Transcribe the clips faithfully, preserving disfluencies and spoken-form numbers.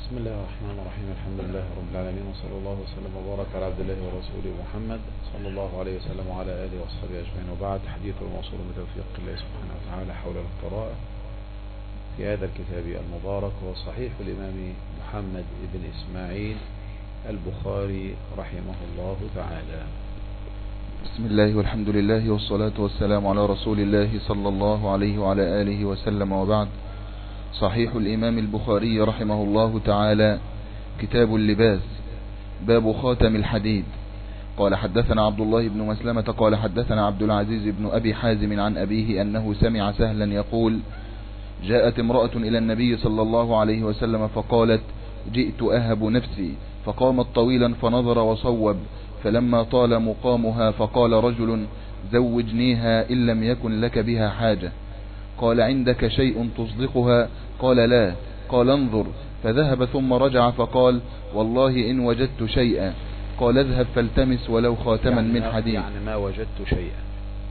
بسم الله الرحمن الرحيم. الحمد لله رب العالمين، وصلى الله وسلم وبارك على عبد الله ورسوله محمد صلى الله عليه وسلم وعلى آله وصحبه أجمعين، وبعد. حديث الموصول بتوفيق الله سبحانه وتعالى حول القراءة في هذا الكتاب المبارك، هو صحيح الإمام محمد بن إسماعيل البخاري رحمه الله تعالى. بسم الله والحمد لله والصلاة والسلام على رسول الله صلى الله عليه وعلى آله وسلم، وبعد. صحيح الإمام البخاري رحمه الله تعالى، كتاب اللباس، باب خاتم الحديد. قال حدثنا عبد الله بن مسلمة قال حدثنا عبد العزيز بن أبي حازم عن أبيه أنه سمع سهلا يقول: جاءت امرأة إلى النبي صلى الله عليه وسلم فقالت: جئت أهب نفسي، فقامت طويلا فنظر وصوب، فلما طال مقامها فقال رجل: زوجنيها إن لم يكن لك بها حاجة. قال: عندك شيء تصدقها؟ قال: لا. قال: انظر. فذهب ثم رجع فقال: والله إن وجدت شيئا. قال: اذهب فالتمس ولو خاتما يعني من حديد. يعني ما وجدت شيئا.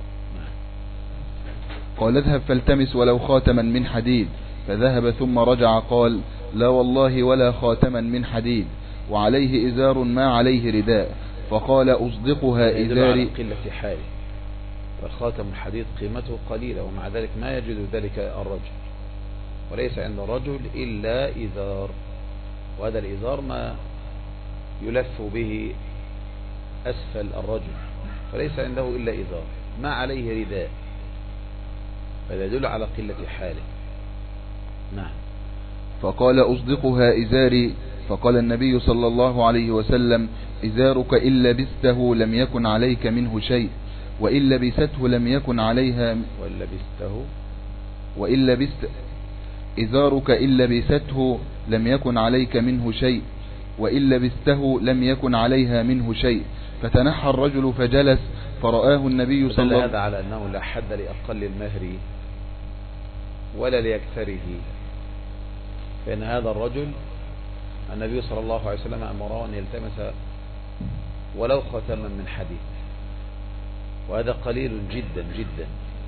قال: اذهب فالتمس ولو خاتما من حديد. فذهب ثم رجع قال: لا والله ولا خاتما من حديد، وعليه إزار ما عليه رداء. فقال: أصدقها إزاري. قلة حالي، فالخاتم الحديد قيمته قليلة، ومع ذلك ما يجد ذلك الرجل، وليس عند الرجل إلا إزار، وهذا الإزار ما يلف به أسفل الرجل، فليس عنده إلا إزار ما عليه رداء، فهذا يدل على قلة حاله. نعم. فقال: أصدقها إزاري. فقال النبي صلى الله عليه وسلم: إزارك إن لبسته لم يكن عليك منه شيء، وإن لبسته لم يكن عليها وإن لبسته وإن لبست إزارك إن لبسته لم يكن عليك منه شيء، وإن لبسته لم يكن عليها منه شيء. فتنحى الرجل فجلس، فرآه النبي صلى الله عليه وسلم. هذا على أنه لا حد لأقل المهر ولا ليكثره، فإن هذا الرجل النبي صلى الله عليه وسلم أمره أن يلتمس ولو خاتما من حديد، وهذا قليل جدا جدا،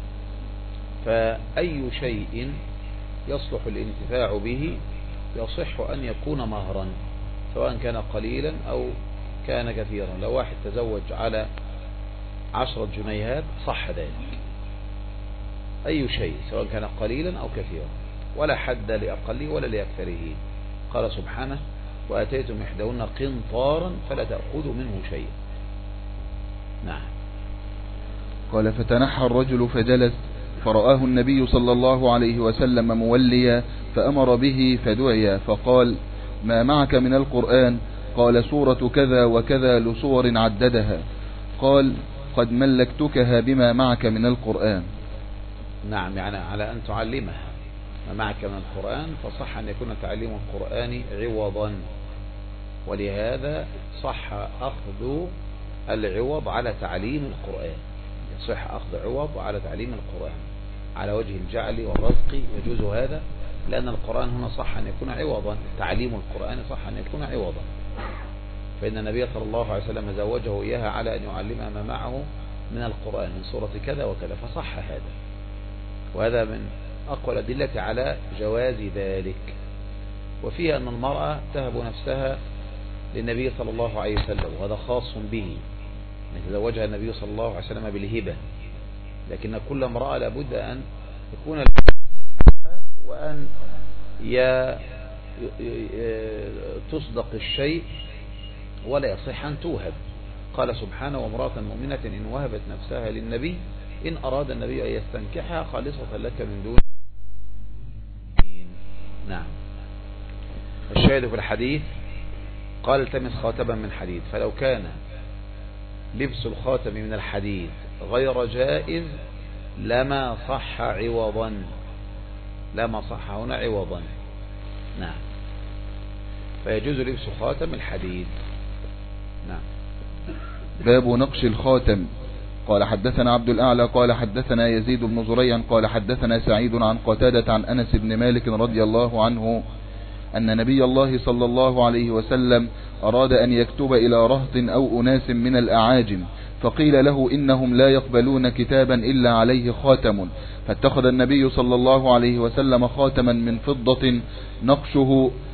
فأي شيء يصلح الانتفاع به يصح أن يكون مهرا، سواء كان قليلا أو كان كثيرا. لو واحد تزوج على عشرة جنيهات صح ذلك، أي شيء سواء كان قليلا أو كثيرا، ولا حد لأقله ولا لأكثره. قال سبحانه: وآتيتم إحداهن قنطارا فلا تأخذوا منه شيئا. نعم. قال: فتنحى الرجل فجلس، فرآه النبي صلى الله عليه وسلم موليا، فأمر به فدعي، فقال: ما معك من القرآن؟ قال: سورة كذا وكذا لصور عددها. قال: قد ملكتكها بما معك من القرآن. نعم، يعني على أن تعلمها ما معك من القرآن، فصح أن يكون تعليم القرآن عوضا، ولهذا صح أخذ العوض على تعليم القرآن، يصح أخذ عوض على تعليم القرآن على وجه الجعل والرزق، يجوز هذا، لأن القرآن هنا صح أن يكون عوضا، تعليم القرآن صح أن يكون عوضا، فإن النبي صلى الله عليه وسلم زوجه إياها على أن يعلمها ما معه من القرآن من سورة كذا وكذا، فصح هذا، وهذا من أقوى الأدلة على جواز ذلك. وفيه أن المرأة تهب نفسها للنبي صلى الله عليه وسلم، وهذا خاص به، يتزوجها النبي صلى الله عليه وسلم بالهبة، لكن كل امرأة لابد أن يكون وأن تصدق الشيء ولا يصح أن توهب. قال سبحانه: وامرأة مؤمنة إن وهبت نفسها للنبي إن أراد النبي أن يستنكحها خالصة لك من دون. نعم. الشاهد في الحديث: قال: التمس خاتما من حديد. فلو كان لبس الخاتم من الحديد غير جائز لما صح عوضا، لما صح هنا عوضا. نعم. فيجوز لبس خاتم الحديد. نعم. باب نقش الخاتم. قال حدثنا عبد الأعلى قال حدثنا يزيد بن زريع قال حدثنا سعيد عن قتادة عن أنس بن مالك رضي الله عنه أن نبي الله صلى الله عليه وسلم أراد أن يكتب إلى رهط أو أناس من الأعاجم، فقيل له: إنهم لا يقبلون كتابا إلا عليه خاتم. فاتخذ النبي صلى الله عليه وسلم خاتما من فضة نقشه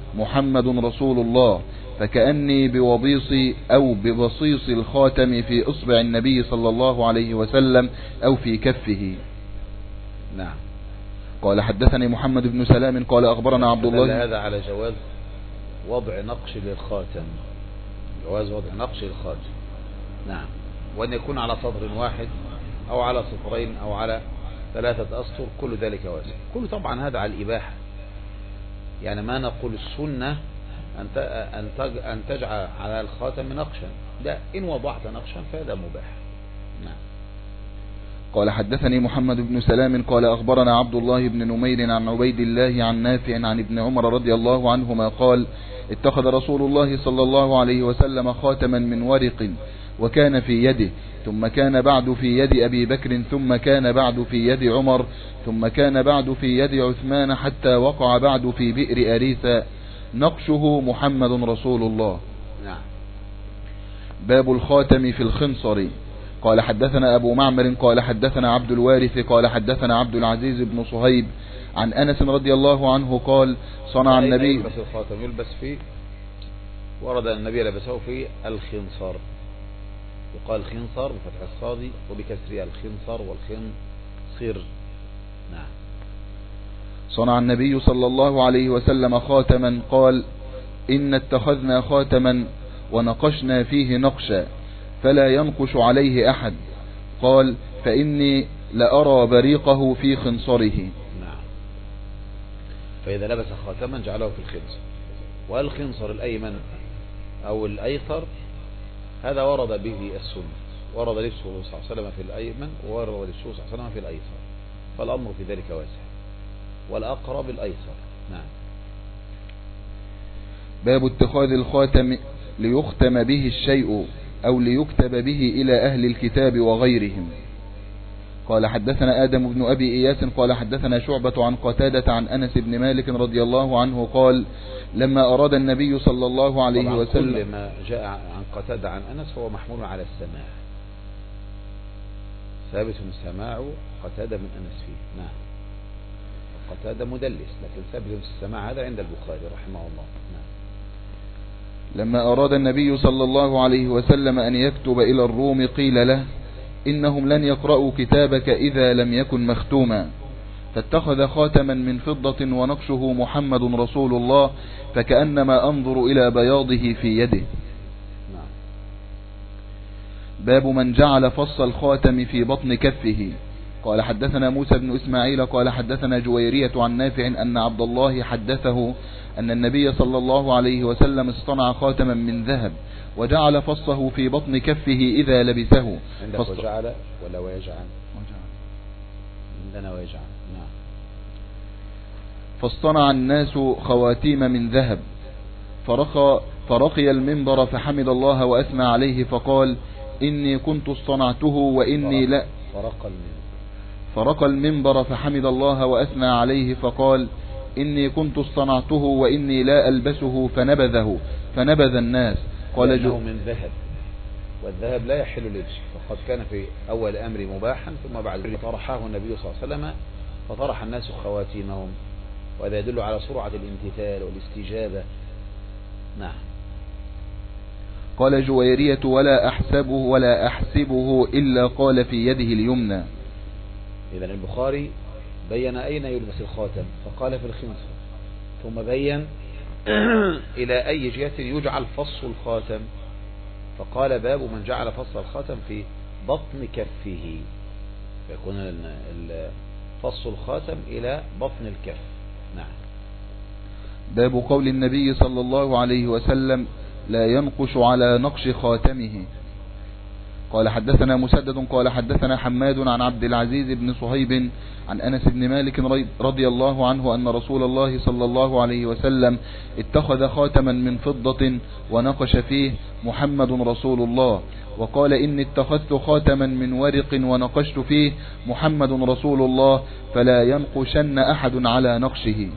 محمد رسول الله، فكأني بوبيص أو ببصيص الخاتم في إصبع النبي صلى الله عليه وسلم أو في كفه. نعم. قال حدثني محمد بن سلام قال أخبرنا عبد الله. هذا على جواز وضع نقش للخاتم، جواز وضع نقش للخاتم. نعم. وأن يكون على سطر واحد أو على سطرين أو على ثلاثة أسطر، كل ذلك واسع. كل طبعا هذا على الإباحة، يعني ما نقول السنة أن تجعل على الخاتم نقشا، لا، إن وضعت نقشا فهذا مباح. نعم. قال حدثني محمد بن سلام قال أخبرنا عبد الله بن نمير عن عبيد الله عن نافع عن ابن عمر رضي الله عنهما قال اتخذ رسول الله صلى الله عليه وسلم خاتما من ورق وكان في يده، ثم كان بعد في يد أبي بكر، ثم كان بعد في يد عمر، ثم كان بعد في يد عثمان، حتى وقع بعد في بئر أريثا، نقشه محمد رسول الله. نعم. باب الخاتم في الخنصر. قال حدثنا أبو معمر قال حدثنا عبد الوارث قال حدثنا عبد العزيز بن صهيب عن أنس رضي الله عنه قال صنع النبي يلبس الخاتم يلبس فيه، ورد النبي لبسه في الخنصر، يقال خنصر بفتح الصاد وبكسرها الخنصر والخنصر. نعم. صنع النبي صلى الله عليه وسلم خاتما قال إن اتخذنا خاتما ونقشنا فيه نقشا فلا ينقش عليه أحد، قال فإني لأرى بريقه في خنصره. نعم. فإذا لبس خاتما جعله في الخنصر، والخنصر الأيمن أو الأيسر هذا ورد به السنة، ورد لبسه صلى الله عليه وسلم في الأيمن وورد لبسه صلى الله عليه وسلم في الأيسر، فالأمر في ذلك واسع، والأقرب الأيسر. نعم. باب اتخاذ الخاتم ليختم به الشيء أو ليكتب به إلى أهل الكتاب وغيرهم. قال حدثنا آدم بن أبي إياس قال حدثنا شعبة عن قتادة عن أنس بن مالك رضي الله عنه قال لما أراد النبي صلى الله عليه وسلم. كل ما جاء عن قتادة عن أنس هو محمول على السماع، ثابت السماع قتادة من أنس فيه. نعم. قتادة مدلس لكن ثابت السماع هذا عند البخاري رحمه الله. نعم. لما أراد النبي صلى الله عليه وسلم أن يكتب إلى الروم قيل له إنهم لن يقرأوا كتابك إذا لم يكن مختوما، فاتخذ خاتما من فضة ونقشه محمد رسول الله، فكأنما أنظر إلى بياضه في يده. نعم. باب من جعل فص الخاتم في بطن كفه. قال حدثنا موسى بن إسماعيل قال حدثنا جويرية عن نافع أن عبد الله حدثه أن النبي صلى الله عليه وسلم اصطنع خاتما من ذهب وجعل فصه في بطن كفه إذا لبسه. عندك فص... وجعل ولا ويجعل؟ عندنا ويجعل. نعم. فاصطنع الناس خواتيم من ذهب، فرقى, فرقي المنبر فحمد الله وأثنى عليه فقال إني كنت اصطنعته وإني لا فرق المنبر فرق المنبر فحمد الله وأثنى عليه فقال إني كنت اصطنعته وإني لا ألبسه، فنبذه فنبذ الناس. قال جو من ذهب، والذهب لا يحل لبسه، فقد كان في أول أمر مباحا ثم بعد ذلك طرحه النبي صلى الله عليه وسلم فطرح الناس خواتيمهم، وهذا يدل على سرعة الامتثال والاستجابة. نعم. قال جويرية ولا أحسبه ولا أحسبه إلا قال في يده اليمنى. إذن البخاري بين أين يلبس الخاتم فقال في الخنصر، ثم بين إلى أي جهة يجعل فص الخاتم فقال باب من جعل فص الخاتم في بطن كفه، فيكون فص الخاتم إلى بطن الكف. نعم. باب قول النبي صلى الله عليه وسلم لا ينقش على نقش خاتمه. قال حدثنا مسدد قال حدثنا حماد عن عبد العزيز بن صهيب عن أنس بن مالك رضي الله عنه أن رسول الله صلى الله عليه وسلم اتخذ خاتما من فضة ونقش فيه محمد رسول الله، وقال إني اتخذت خاتما من ورق ونقشت فيه محمد رسول الله، فلا ينقشن أحد على نقشه.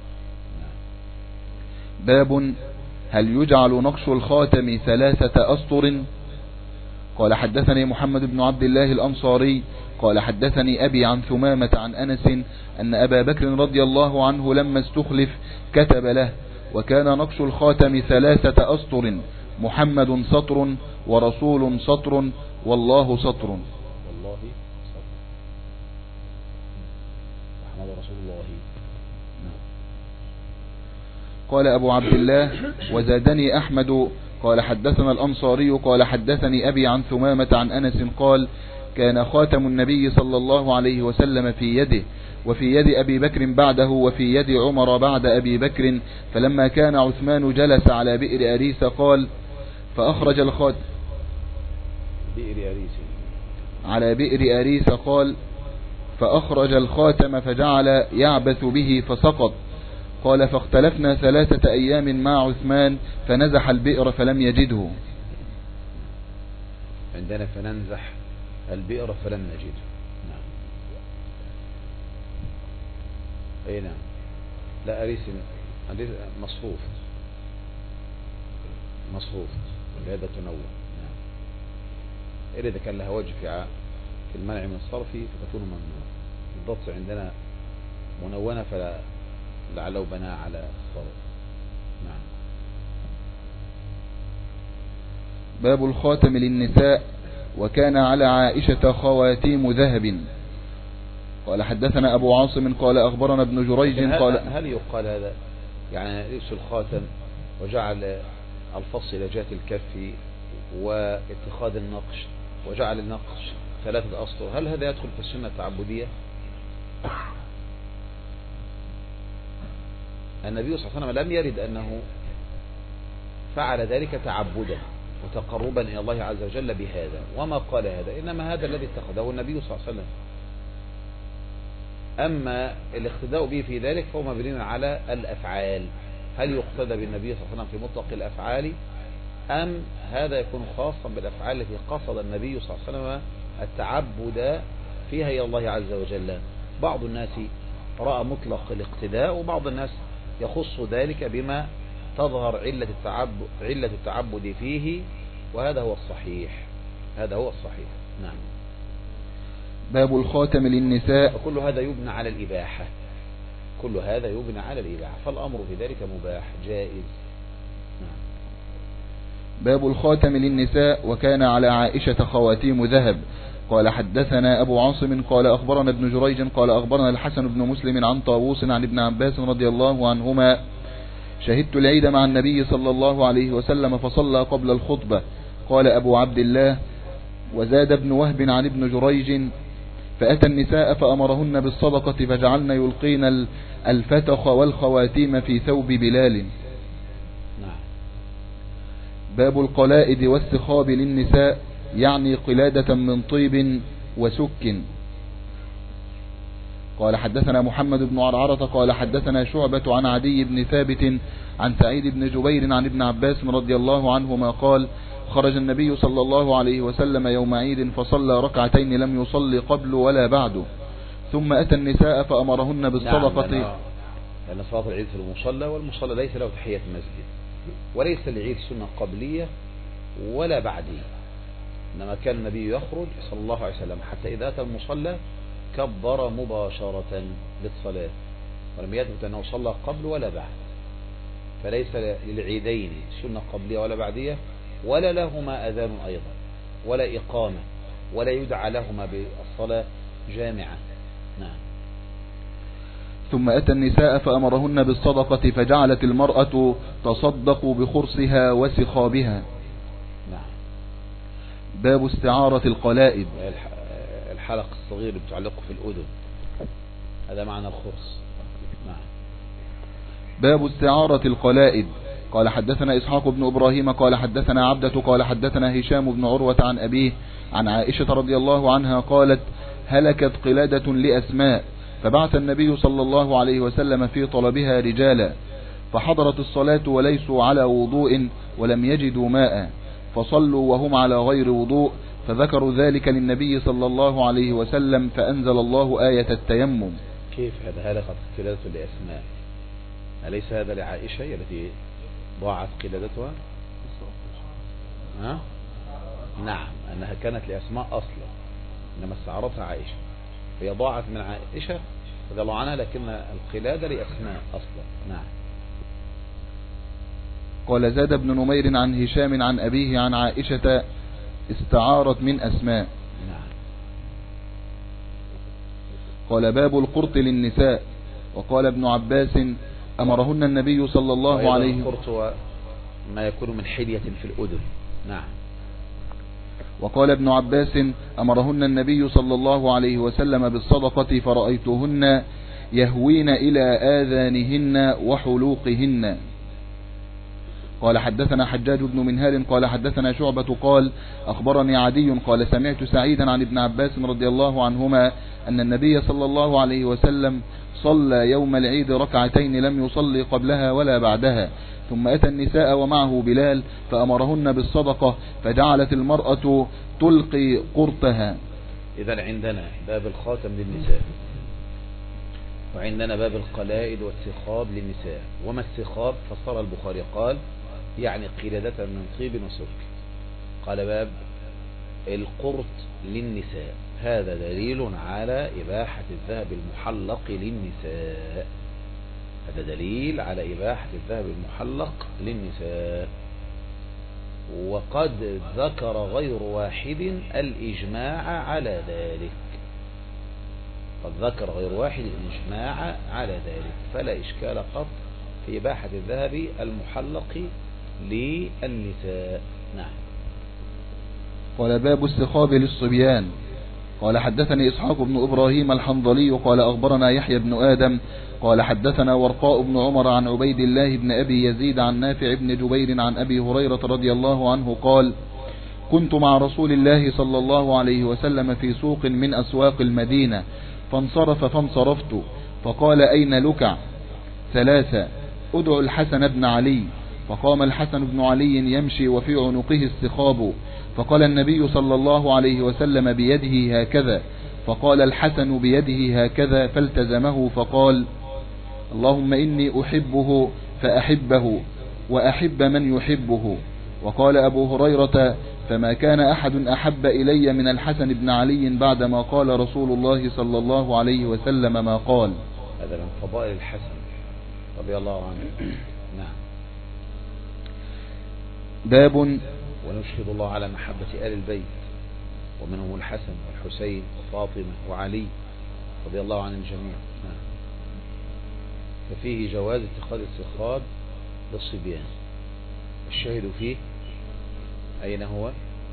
باب هل يجعل نقش الخاتم ثلاثة أسطر. قال حدثني محمد بن عبد الله الأنصاري قال حدثني أبي عن ثمامة عن أنس أن أبا بكر رضي الله عنه لما استخلف كتب له وكان نقش الخاتم ثلاثة أسطر، محمد سطر ورسول سطر والله سطر. والله سطر، محمد رسول الله. قال أبو عبد الله وزادني أحمد قال حدثنا الأنصاري قال حدثني أبي عن ثمامة عن أنس قال كان خاتم النبي صلى الله عليه وسلم في يده وفي يد أبي بكر بعده وفي يد عمر بعد أبي بكر، فلما كان عثمان جلس على بئر أريس قال فأخرج الخاتم بئر أريس على بئر أريس قال فأخرج الخاتم فجعل يعبث به فسقط. قال فاختلفنا ثلاثة أيام مع عثمان فنزح البئر فلم يجده. عندنا فننزح البئر فلم نجده. نعم. اي نعم. لا أريس مصروف مصروف بهذا تنوع. نعم. إذا كان لها وجه في في المنع من الصرف فتكون ممنوع. الضبط عندنا منونة فلا لعله بناء على الصرف. نعم. باب الخاتم للنساء وكان على عائشة خواتيم ذهب. قال حدثنا أبو عاصم قال أخبرنا ابن جريج قال هل يقال هذا يعني لبس الخاتم وجعل الفص إلى جهة الكف واتخاذ النقش وجعل النقش ثلاثة أسطر، هل هذا يدخل في السنة التعبدية؟ النبي صلى الله عليه وسلم لم يرد أنه فعل ذلك تعبدا وتقربا إلى الله عز وجل بهذا، وما قال هذا، إنما هذا الذي اتخذه النبي صلى الله عليه وسلم. أما الاقتداء به في ذلك فهو مبني على الأفعال، هل يقتدى بالنبي صلى الله عليه وسلم في مطلق الأفعال أم هذا يكون خاصا بالأفعال التي قصد النبي صلى الله عليه وسلم التعبد فيها إلى الله عز وجل. بعض الناس رأى مطلق الاقتداء وبعض الناس يخص ذلك بما تظهر علة التعبد, علة التعبد فيه، وهذا هو الصحيح. هذا هو الصحيح. نعم. باب الخاتم للنساء. كل هذا يبنى على الإباحة، كل هذا يبنى على الإباحة، فالأمر في ذلك مباح جائز. نعم. باب الخاتم للنساء وكان على عائشة خواتيم ذهب. قال حدثنا أبو عاصم قال أخبرنا ابن جريج قال أخبرنا الحسن بن مسلم عن طاووس عن ابن عباس رضي الله عنهما شهدت العيد مع النبي صلى الله عليه وسلم فصلى قبل الخطبة. قال أبو عبد الله وزاد ابن وهب عن ابن جريج فأتى النساء فأمرهن بالصدقة فجعلن يلقين الفتخ والخواتيم في ثوب بلال. باب القلائد والسخاب للنساء، يعني قلادة من طيب وسك. قال حدثنا محمد بن عرعرة قال حدثنا شعبة عن عدي بن ثابت عن سعيد بن جبير عن ابن عباس رضي الله عنهما قال خرج النبي صلى الله عليه وسلم يوم عيد فصلى ركعتين لم يصلي قبل ولا بعد، ثم أتى النساء فأمرهن بالصدقة. نعم، لأن صلاة العيد في المصلى، والمصلى ليس له تحية مسجد، وليس العيد سنة قبلية ولا بعدية، إنما كان النبي يخرج صلى الله عليه وسلم حتى إذا أتى المصلى كبر مباشرة للصلاة، ولم يثبت أنه صلى قبل ولا بعد، فليس للعيدين سنة قبلية ولا بعدية، ولا لهما أذان أيضا ولا إقامة، ولا يدعى لهما بالصلاة جامعة. نعم. ثم أتى النساء فأمرهن بالصدقة فجعلت المرأة تصدق بخرصها وسخابها. نعم. باب استعارة القلائد، الحلق الصغير اللي بتعلقه في الأذن، هذا معنى الخرص. نعم. باب استعارة القلائد. قال حدثنا إسحاق بن إبراهيم قال حدثنا عبدة قال حدثنا هشام بن عروة عن أبيه عن عائشة رضي الله عنها قالت هلكت قلادة لأسماء فبعث النبي صلى الله عليه وسلم في طلبها رجالا، فحضرت الصلاة وليسوا على وضوء ولم يجدوا ماء، فصلوا وهم على غير وضوء، فذكروا ذلك للنبي صلى الله عليه وسلم فأنزل الله آية التيمم. كيف هذا هلكت قلادة لأسماء؟ أليس هذا لعائشة التي ضاعت قلادتها؟ ها؟ نعم، أنها كانت لأسماء أصلا، إنما استعارتها عائشة، هي ضاعت من عائشة رضي الله عنها، لكن القلادة لأسماء أصلا. نعم. قال زاد بن نمير عن هشام عن أبيه عن عائشة استعارت من أسماء. قال باب القرط للنساء. وقال ابن عباس أمرهن النبي صلى الله عليه وسلم. القرط ما يكون من حلية في الأذن. نعم. وقال ابن عباس أمرهن النبي صلى الله عليه وسلم بالصدقة فرأيتهن يهوين إلى آذانهن وحلوقهن. قال حدثنا حجاج بن منهال قال حدثنا شعبة قال أخبرني عدي قال سمعت سعيدا عن ابن عباس رضي الله عنهما أن النبي صلى الله عليه وسلم صلى يوم العيد ركعتين لم يصلي قبلها ولا بعدها، ثم أتى النساء ومعه بلال فأمرهن بالصدقة فجعلت المرأة تلقي قرطها. إذا عندنا باب الخاتم للنساء، وعندنا باب القلائد والسخاب للنساء. وما السخاب؟ فسر البخاري قال يعني قلادة من طيب وسلك. قال باب القرط للنساء، هذا دليل على إباحة الذهب المحلق للنساء. هذا دليل على إباحة الذهب المحلق للنساء. وقد ذكر غير واحد الإجماع على ذلك، قد ذكر غير واحد الإجماع على ذلك، فلا إشكال قط في إباحة الذهب المحلق للنساء. نعم. قال باب السخاب للصبيان. قال حدثني إسحاق بن إبراهيم الحنظلي قال أخبرنا يحيى بن آدم قال حدثنا ورقاء بن عمر عن عبيد الله بن أبي يزيد عن نافع بن جبير عن أبي هريرة رضي الله عنه قال كنت مع رسول الله صلى الله عليه وسلم في سوق من أسواق المدينة فانصرف فانصرفت فقال أين لكع؟ ثلاثة. أدعو الحسن بن علي. فقام الحسن بن علي يمشي وفي عنقه السخاب، فقال النبي صلى الله عليه وسلم بيده هكذا، فقال الحسن بيده هكذا فالتزمه فقال اللهم إني أحبه فأحبه وأحب من يحبه. وقال أبو هريرة فما كان أحد أحب إلي من الحسن بن علي بعدما قال رسول الله صلى الله عليه وسلم ما قال. هذا من فضائل الحسن رضي الله عنه. نعم. باب ونشهد الله على محبة آل البيت ومنهم الحسن والحسين وفاطمة وعلي رضي الله عن الجميع. نعم. ففيه جواز اتخاذ السخاب للصبيان. الشاهد فيه أين هو؟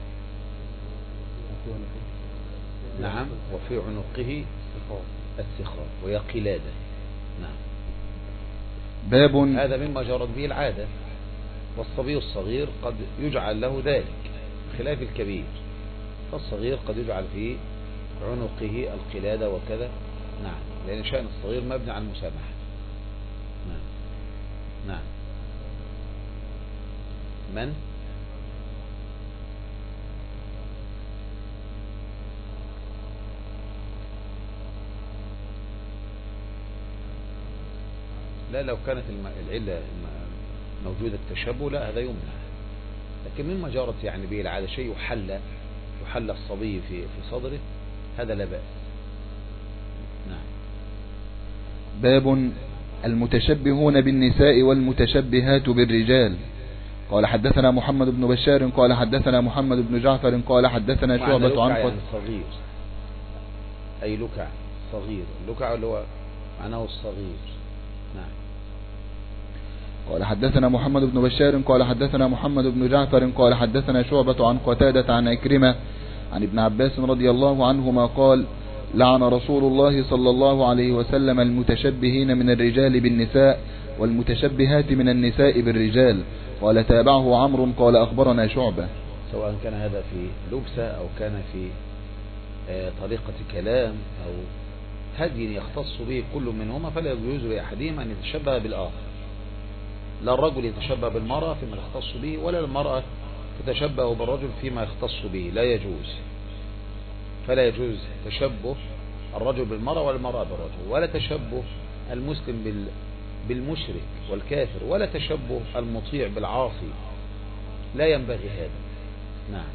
نعم. وفي عنقه السخاب وهي قلادة. نعم. باب هذا مما جرت به العادة، والصبي الصغير قد يجعل له ذلك خلاف الكبير، فالصغير قد يجعل في عنقه القلادة وكذا. نعم. لأن شأن الصغير مبني على المسامحة. نعم. نعم. من؟ لا، لو كانت العلة موجودة التشبه لا هذا يمنع، لكن مما جرت يعني به العادة شيء يحل يحل الصبي في في صدره هذا لا بأس. نعم. باب المتشبهون بالنساء والمتشبهات بالرجال. قال حدثنا محمد بن بشار قال حدثنا محمد بن جعفر قال حدثنا شعبة عن يعني صغير، أي لكع صغير، اللكع اللي هو معناه الصغير. نعم. قال حدثنا محمد بن بشار قال حدثنا محمد بن جعفر قال حدثنا شعبة عن قتادة عن عكرمة عن ابن عباس رضي الله عنهما قال لعن رسول الله صلى الله عليه وسلم المتشبهين من الرجال بالنساء والمتشبهات من النساء بالرجال. قال تابعه عمرو قال أخبرنا شعبة. سواء كان هذا في لبسة أو كان في طريقة كلام أو هدي يختص به كل منهما، فلا يجوز لأحدهما أن يتشبه بالآخر. لا الرجل يتشبه بالمرأة فيما يختص به، ولا المرأة تتشبه بالرجل فيما يختص به، لا يجوز. فلا يجوز تشبه الرجل بالمرأة ولا المرأة بالرجل، ولا تشبه المسلم بالمشرك والكافر، ولا تشبه المطيع بالعاصي، لا ينبغي هذا. نعم.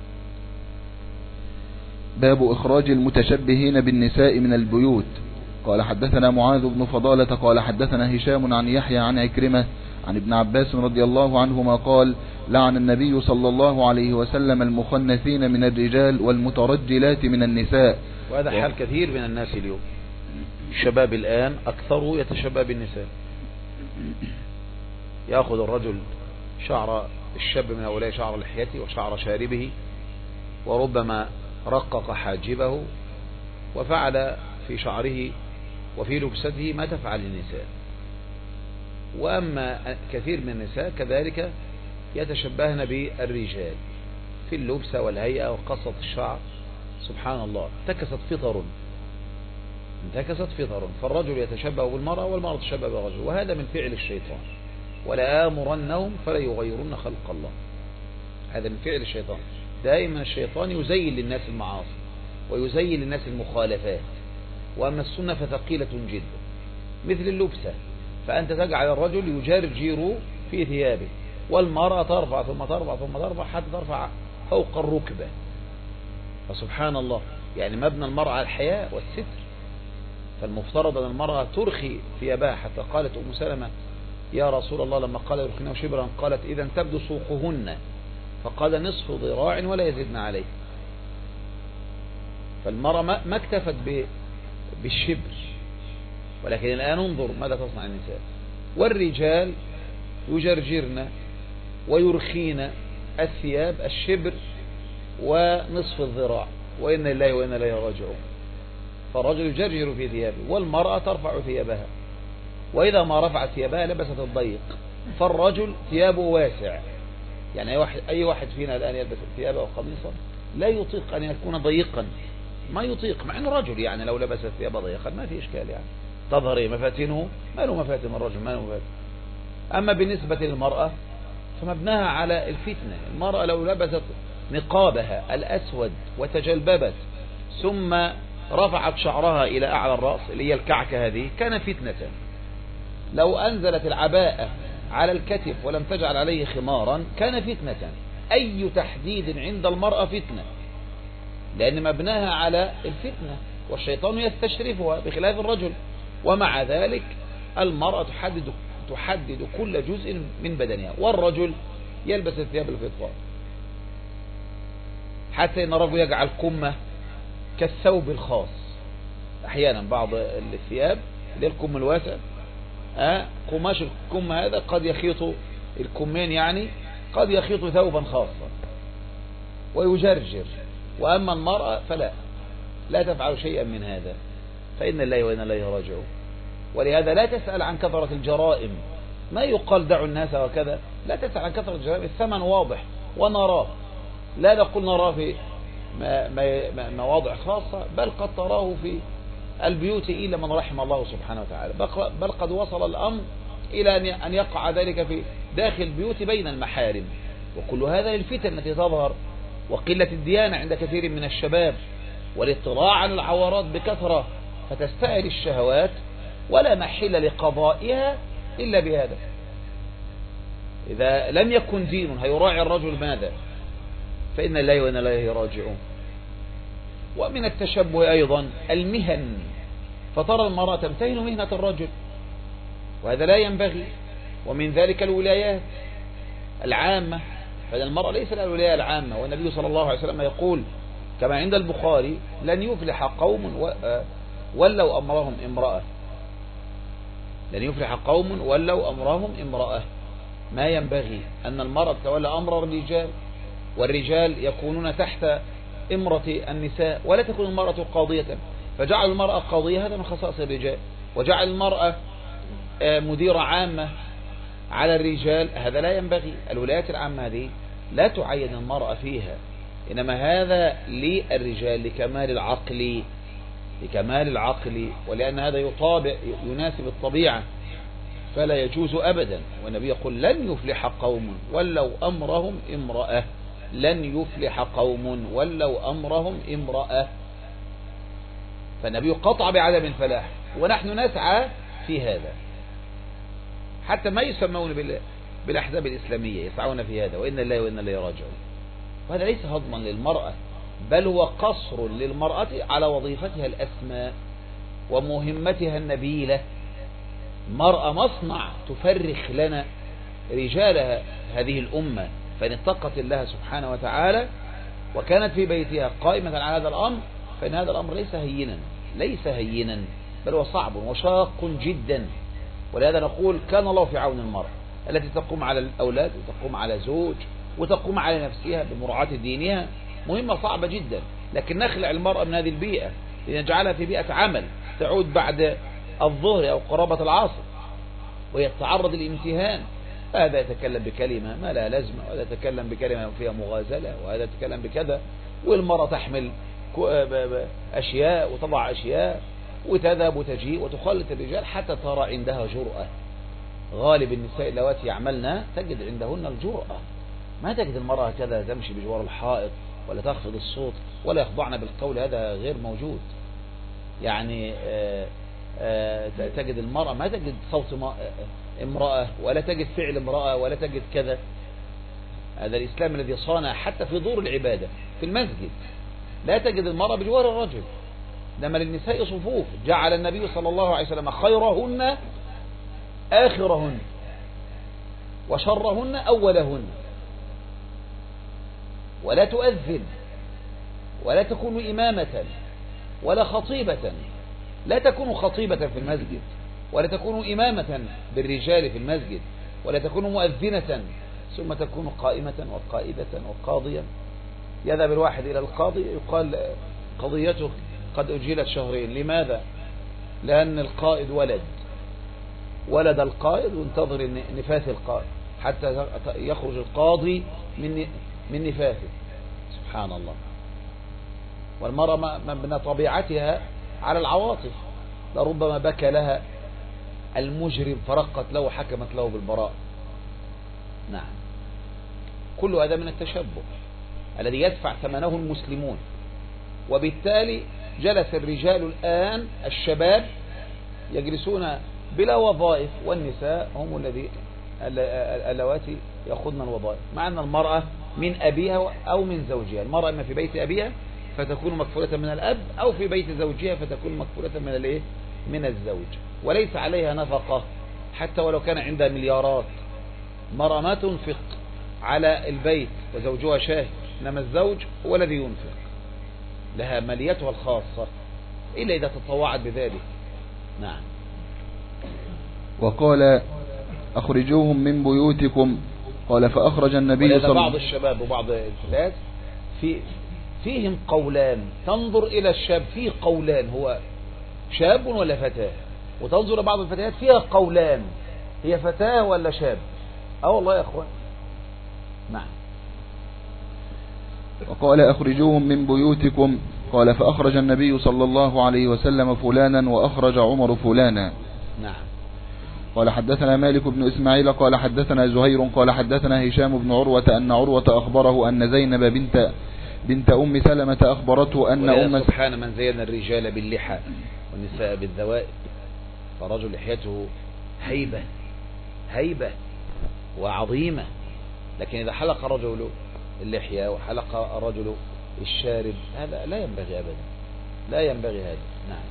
باب إخراج المتشبهين بالنساء من البيوت. قال حدثنا معاذ بن فضالة قال حدثنا هشام عن يحيى عن عكرمة عن ابن عباس رضي الله عنهما قال: لعن النبي صلى الله عليه وسلم المخنثين من الرجال والمترجلات من النساء. وهذا و... حال كثير من الناس اليوم. الشباب الآن أكثر يتشبه بالنساء. يأخذ الرجل شعر الشاب من هؤلاء شعر لحيته وشعر شاربه، وربما رقق حاجبه وفعل في شعره وفي لبسته ما تفعل النساء. وأما كثير من النساء كذلك يتشبهن بالرجال في اللبسة والهيئة وقصة الشعر. سبحان الله، انتكست فطر انتكست فطر فالرجل يتشبه بالمرأة والمرأة تشبه بالرجل، وهذا من فعل الشيطان. ولا آمرنهم فلا يغيرن خلق الله. هذا من فعل الشيطان. دائما الشيطان يزين للناس المعاصي ويزين للناس المخالفات. وأما السنة فثقيلة جدا، مثل اللبسة، فأنت تجعل الرجل يجرجر في ثيابه، والمرأة ترفع ثم ترفع ثم ترفع حتى ترفع فوق الركبة. فسبحان الله، يعني مبنى المرأة على الحياء والستر. فالمفترض أن المرأة ترخي ثيابها، حتى قالت أم سلمة: يا رسول الله لما قال يرخينه شبرا قالت: إذا تبدو سوقهن، فقال: نصف ذراع ولا يزدن عليه. فالمرأة ما اكتفت بالشبر، ولكن الآن انظر ماذا تصنع النساء. والرجال يجرجرن ويرخين الثياب الشبر ونصف الذراع، وإن الله وإن إليه راجعون. فالرجل يجرجر في ثيابه، والمرأة ترفع ثيابها، وإذا ما رفعت ثيابها لبست الضيق. فالرجل ثيابه واسع، يعني أي واحد, أي واحد فينا الآن يلبس ثيابه وقميصا لا يطيق أن يكون ضيقا، ما يطيق، مع أن الرجل يعني لو لبس ثيابه ضيقا ما في إشكال، يعني تظهر إيه مفاتنه، ما له مفاتن الرجل، ما له مفاتن. أما بالنسبة للمرأة فمبناها على الفتنة. المرأة لو لبست نقابها الأسود وتجلببت ثم رفعت شعرها إلى أعلى الرأس اللي هي الكعكة هذه كان فتنة. لو أنزلت العباءة على الكتف ولم تجعل عليه خمارا كان فتنة. أي تحديد عند المرأة فتنة، لأن مبناها على الفتنة، والشيطان يستشرفها بخلاف الرجل. ومع ذلك المرأة تحدد تحدد كل جزء من بدنها، والرجل يلبس الثياب الفضفاض، حتى إن الرجل يجعل كمه كالثوب الخاص. أحيانا بعض الثياب اللي الكم الواسع أه قماش الكم هذا قد يخيط الكمين، يعني قد يخيط ثوبا خاصا ويجرجر. وأما المرأة فلا لا تفعل شيئا من هذا، فإن الله وإن إليه راجعون. ولهذا لا تسأل عن كثرة الجرائم، ما يقال دعوا الناس وكذا، لا تسأل عن كثرة الجرائم، الثمن واضح ونراه، لا نقول نراه في مواضع خاصة، بل قد تراه في البيوت إلا من رحم الله سبحانه وتعالى، بل قد وصل الأمر إلى أن يقع ذلك في داخل البيوت بين المحارم. وكل هذا للفتن التي تظهر، وقلة الديانة عند كثير من الشباب، والاطلاع على العورات بكثرة، فتستأهل الشهوات ولا محل لقضائها إلا بهذا. إذا لم يكن دين هيراعي الرجل ماذا؟ فإن الله وإن إليه راجعون. ومن التشبه أيضا المهن، فترى المرأة تمتهن مهنة الرجل، وهذا لا ينبغي. ومن ذلك الولايات العامة، فإن المرأة ليس لها الولاية العامة. والنبي صلى الله عليه وسلم يقول كما عند البخاري: لن يفلح قوم ولوا أمرهم امرأة، لن يفلح قوم ولوا أمرهم امرأة. ما ينبغي أن المرأة تولى أمر الرجال، والرجال يكونون تحت امرة النساء، ولا تكون المرأة قاضية. فجعل المرأة قاضية، هذا من خصائص الرجال. وجعل المرأة مديرة عامة على الرجال، هذا لا ينبغي. الولايات العامة هذه لا تعين المرأة فيها، إنما هذا للرجال لكمال العقل، لكمال العقل، ولأن هذا يطابق يناسب الطبيعة، فلا يجوز أبدا. والنبي يقول: لن يفلح قوم ولوا أمرهم امرأة، لن يفلح قوم ولوا أمرهم امرأة. فالنبي قطع بعدم الفلاح، ونحن نسعى في هذا، حتى ما يسمون بالأحزاب الإسلامية يسعون في هذا، وإن الله وإن إليه راجعون. وهذا ليس هضما للمرأة، بل هو قصر للمرأة على وظيفتها الأسماء ومهمتها النبيلة. مرأة مصنع تفرخ لنا رجال هذه الأمة فإن اتقت الله سبحانه وتعالى وكانت في بيتها قائمة على هذا الأمر فإن هذا الأمر ليس هينا ليس هينا بل هو صعب وشاق جدا. ولهذا نقول كان الله في عون المرأة التي تقوم على الأولاد وتقوم على زوج وتقوم على نفسها بمراعاة دينها، مهمة صعبة جدا. لكن نخلع المرأة من هذه البيئة لنجعلها في بيئة عمل تعود بعد الظهر أو قرابة العصر وهي تتعرض للامتهان، هذا يتكلم بكلمة ما لا لازمة وهذا يتكلم بكلمة فيها مغازلة وهذا يتكلم بكذا، والمرأة تحمل أشياء وتضع أشياء وتذهب وتجيء وتخلط الرجال حتى ترى عندها جرأة. غالب النساء اللواتي يعملن تجد عندهن الجرأة، ما تجد المرأة هكذا تمشي بجوار الحائط ولا تخفض الصوت ولا يخضعن بالقول، هذا غير موجود. يعني آآ آآ تجد المرأة ما تجد صوت امرأة ولا تجد فعل امرأة ولا تجد كذا. هذا الإسلام الذي صانع حتى في دور العبادة في المسجد لا تجد المرأة بجوار الرجل، لما للنساء صفوف جعل النبي صلى الله عليه وسلم خيرهن آخرهن وشرهن أولهن، ولا تؤذن ولا تكون إمامة ولا خطيبة، لا تكون خطيبة في المسجد ولا تكون إمامة بالرجال في المسجد ولا تكون مؤذنة، ثم تكون قائمة وقائدة وقاضية. يذهب الواحد إلى القاضي يقال قضيته قد أجيلت شهرين. لماذا؟ لأن القائد ولد ولد القائد وانتظر نفاث القائد حتى يخرج القاضي من من نفاثه. سبحان الله. والمرأة من طبيعتها على العواطف، لربما بكى لها المجرم فرقت له حكمت له بالبراء. نعم، كل هذا من التشبه الذي يدفع ثمنه المسلمون. وبالتالي جلس الرجال الآن الشباب يجلسون بلا وظائف والنساء هم الذي اللواتي يأخذن الوظائف، مع أن المرأة من أبيها أو من زوجها. المرأة إما في بيت أبيها فتكون مكفولة من الأب أو في بيت زوجها فتكون مكفولة من الإيه؟ من الزوج، وليس عليها نفقة حتى ولو كان عندها مليارات. المرأة ما تنفق على البيت وزوجها شاهد، إنما الزوج هو الذي ينفق، لها ماليتها الخاصة إلا إذا تطوعت بذلك. نعم. وقال أخرجوهم من بيوتكم قال فأخرج النبي صلى الله عليه وسلم. بعض الشباب وبعض الفتيات في فيهم قولان، تنظر إلى الشاب فيه قولان، هو شاب ولا فتاة، وتنظر بعض الفتيات فيها قولان، هي فتاة ولا شاب. اه والله يا أخوان. نعم. وقال أخرجوهم من بيوتكم قال فأخرج النبي صلى الله عليه وسلم فلانا وأخرج عمر فلانا. نعم. قال حدثنا مالك بن إسماعيل قال حدثنا زهير قال حدثنا هشام بن عروة أن عروة أخبره أن زينب بنت بنت أم سلمة أخبرته أن أم سبحان من زين الرجال باللحى والنساء بالذوائب، فرجل لحيته هيبة هيبة وعظيمة، لكن إذا حلق الرجل اللحية وحلق الرجل الشارب هذا لا ينبغي أبدا، لا ينبغي هذا. نعم.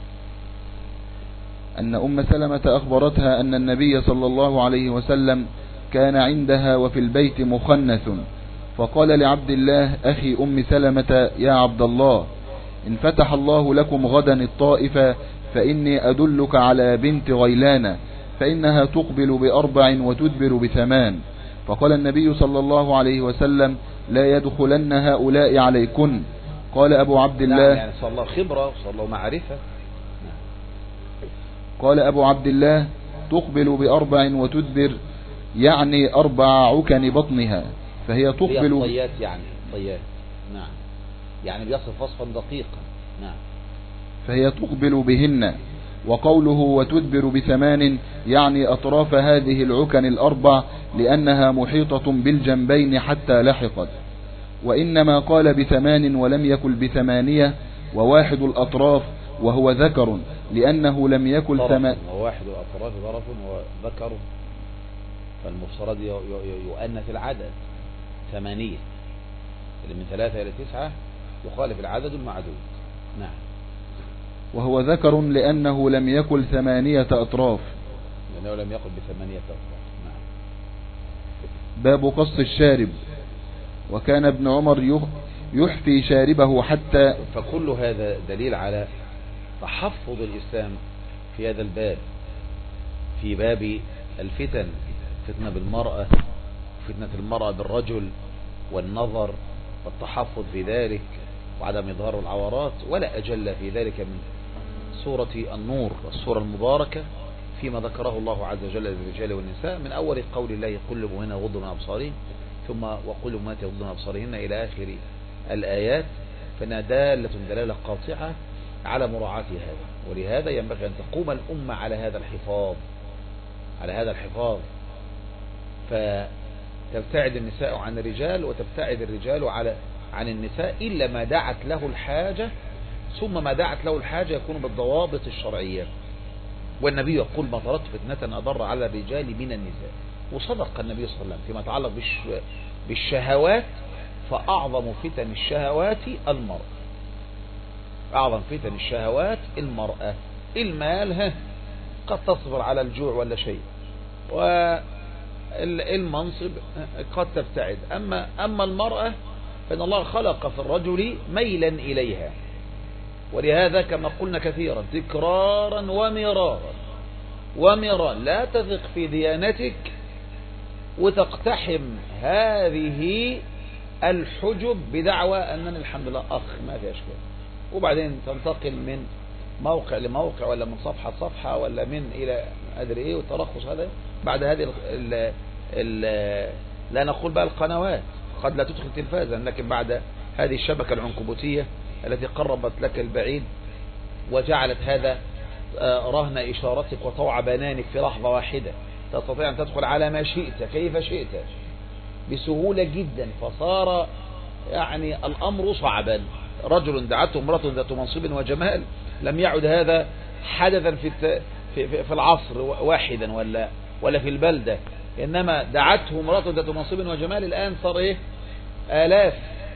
أن أم سلمة أخبرتها أن النبي صلى الله عليه وسلم كان عندها وفي البيت مخنث، فقال لعبد الله أخي أم سلمة يا عبد الله إن فتح الله لكم غدا الطائف فإني أدلك على بنت غيلان فإنها تقبل بأربع وتدبر بثمان. فقال النبي صلى الله عليه وسلم لا يدخلن هؤلاء عليكن. قال أبو عبد الله يعني صلى الله خبرة صلى الله معرفة. قال أبو عبد الله تقبل بأربع وتدبر يعني أربع عكن بطنها، فهي تقبل طيات يعني طيات. نعم، يعني بيصف وصفا دقيقا. نعم. فهي تقبل بهن. وقوله وتدبر بثمان يعني أطراف هذه العكن الأربع لأنها محيطة بالجنبين حتى لحقت، وإنما قال بثمان ولم يكن بثمانية وواحد الأطراف وهو ذكر لأنه لم يكن ثمان. وواحد الأطراف ظرف وذكر، فالمفسرات يؤنث العدد ثمانية، اللي من ثلاثة إلى تسعة يخالف العدد المعدود. نعم. وهو ذكر لأنه لم يكن ثمانية أطراف، لأنه لم يقل بثمانية أطراف. نعم. باب قص الشارب. وكان ابن عمر يحفي شاربه حتى. فكل هذا دليل على تحفظ الإسلام في هذا الباب، في باب الفتن، فتنة بالمرأة، فتنة المرأة بالرجل، والنظر والتحفظ في ذلك وعدم إظهار العورات. ولا أجل في ذلك من سورة النور، السورة المباركة، فيما ذكره الله عز وجل للرجال والنساء، من أول قول الله قل للمؤمنين يغضوا من أبصارهم، ثم وقل للمؤمنات يغضن من أبصارهن إلى آخر الآيات، فإنها دالة دلالة قاطعة على مراعاة هذا. ولهذا ينبغي أن تقوم الأمة على هذا الحفاظ، على هذا الحفاظ، فتبتعد النساء عن الرجال وتبتعد الرجال على عن النساء، إلا ما دعت له الحاجة، ثم ما دعت له الحاجة يكون بالضوابط الشرعية. والنبي يقول ما تركت فتنة أضر على الرجال من النساء. وصدق النبي صلى الله عليه وسلم فيما يتعلق بالشهوات، فأعظم فتن الشهوات المرأة، أعظم فتن الشهوات المرأة. المال ها قد تصبر على الجوع ولا شيء، والمنصب قد تبتعد. أما, أما المرأة فإن الله خلق في الرجل ميلا إليها، ولهذا كما قلنا كثيرا تكرارا ومرارا ومرارا لا تثق في ديانتك وتقتحم هذه الحجب بدعوى أنني الحمد لله أخ ما في أشكال، وبعدين تنتقل من موقع لموقع ولا من صفحة لصفحة ولا من إلى أدري إيه، والترخص هذا بعد هذه ال ال ال لا نقول بقى القنوات قد لا تدخل تلفازا، لكن بعد هذه الشبكة العنكبوتية التي قربت لك البعيد وجعلت هذا رهن إشارتك وطوع بنانك في لحظة واحدة، تستطيع أن تدخل على ما شئت كيف شئت بسهولة جدا، فصار يعني الأمر صعبا. رجل دعته امرأة ذات منصب وجمال، لم يعد هذا حدثا في في في العصر واحدا ولا ولا في البلدة، إنما دعته امرأة ذات منصب وجمال الآن صار إيه آلاف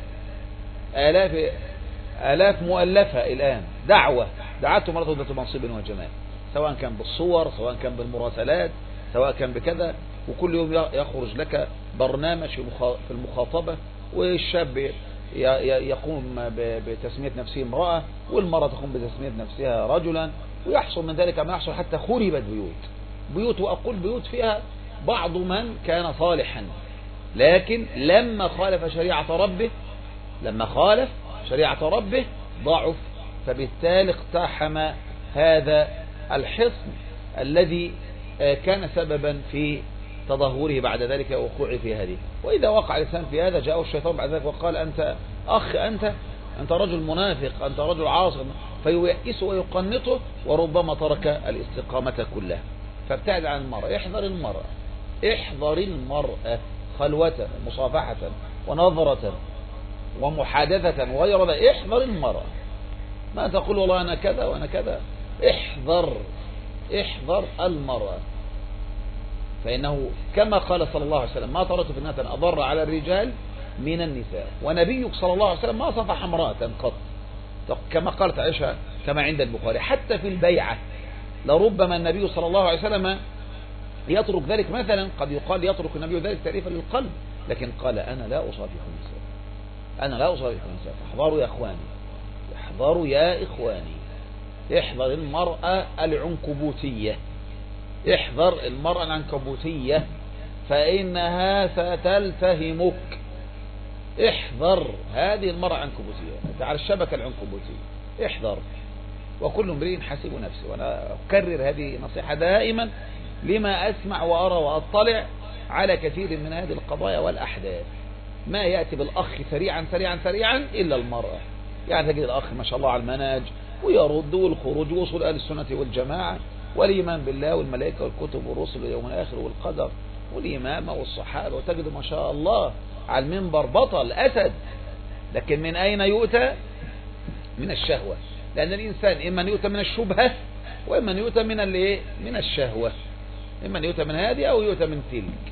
آلاف آلاف مؤلفة الآن دعوة دعته امرأة ذات منصب وجمال، سواء كان بالصور سواء كان بالمراسلات سواء كان بكذا، وكل يوم يخرج لك برنامج في المخاطبة، والشاب يقوم بتسمية نفسه امرأة والمرأة تقوم بتسمية نفسها رجلا، ويحصل من ذلك ما يحصل حتى خربت بيوت بيوت وأقول بيوت فيها بعض من كان صالحا، لكن لما خالف شريعة ربه لما خالف شريعة ربه ضعف، فبالتالي اقتحم هذا الحصن الذي كان سببا في تدهوره بعد ذلك ووقوعه في هذه. وإذا وقع الإنسان في هذا جاءه الشيطان بعد ذلك وقال أنت أخ أنت أنت رجل منافق أنت رجل عاصي، فييئسه ويقنطه وربما ترك الاستقامة كلها. فابتعد عن المرأة، احذر المرأة احذر المرأة خلوة مصافحة ونظرة ومحادثة وغير ذلك، احذر المرأة، ما تقول والله أنا كذا وأنا كذا، احذر احذر المرأة، فإنه كما قال صلى الله عليه وسلم ما تركت فتنة أضر على الرجال من النساء، ونبيك صلى الله عليه وسلم ما صفح امرأة قط، كما قالت عائشة كما عند البخاري حتى في البيعة لربما النبي صلى الله عليه وسلم يترك ذلك، مثلا قد يقال يترك النبي ذلك تأليفا للقلب، لكن قال أنا لا أصافح النساء أنا لا أصافح النساء فاحذروا يا إخواني احذروا يا إخواني احذر المرأة العنكبوتية احذر المرأة العنكبوتية فإنها ستلتهمك، احذر هذه المرأة العنكبوتية على الشبكة العنكبوتية احذر، وكل امرئ حسب نفسه. وأنا أكرر هذه نصيحة دائما لما أسمع وأرى وأطلع على كثير من هذه القضايا والأحداث، ما يأتي بالأخ سريعا سريعا سريعا إلا المرأة، يعني تجد الأخ ما شاء الله على المناج ويرد والخروج ووصول أهل السنة والجماعة والإيمان بالله والملائكة والكتب والرسل واليوم الآخر والقدر والإمامة والصحابة، وتجد ما شاء الله على المنبر بطل أسد، لكن من أين يؤتى؟ من الشهوة، لأن الإنسان إما يؤتى من الشبهة وإما يؤتى من الايه من الشهوة، إما يؤتى من هذه أو يؤتى من تلك.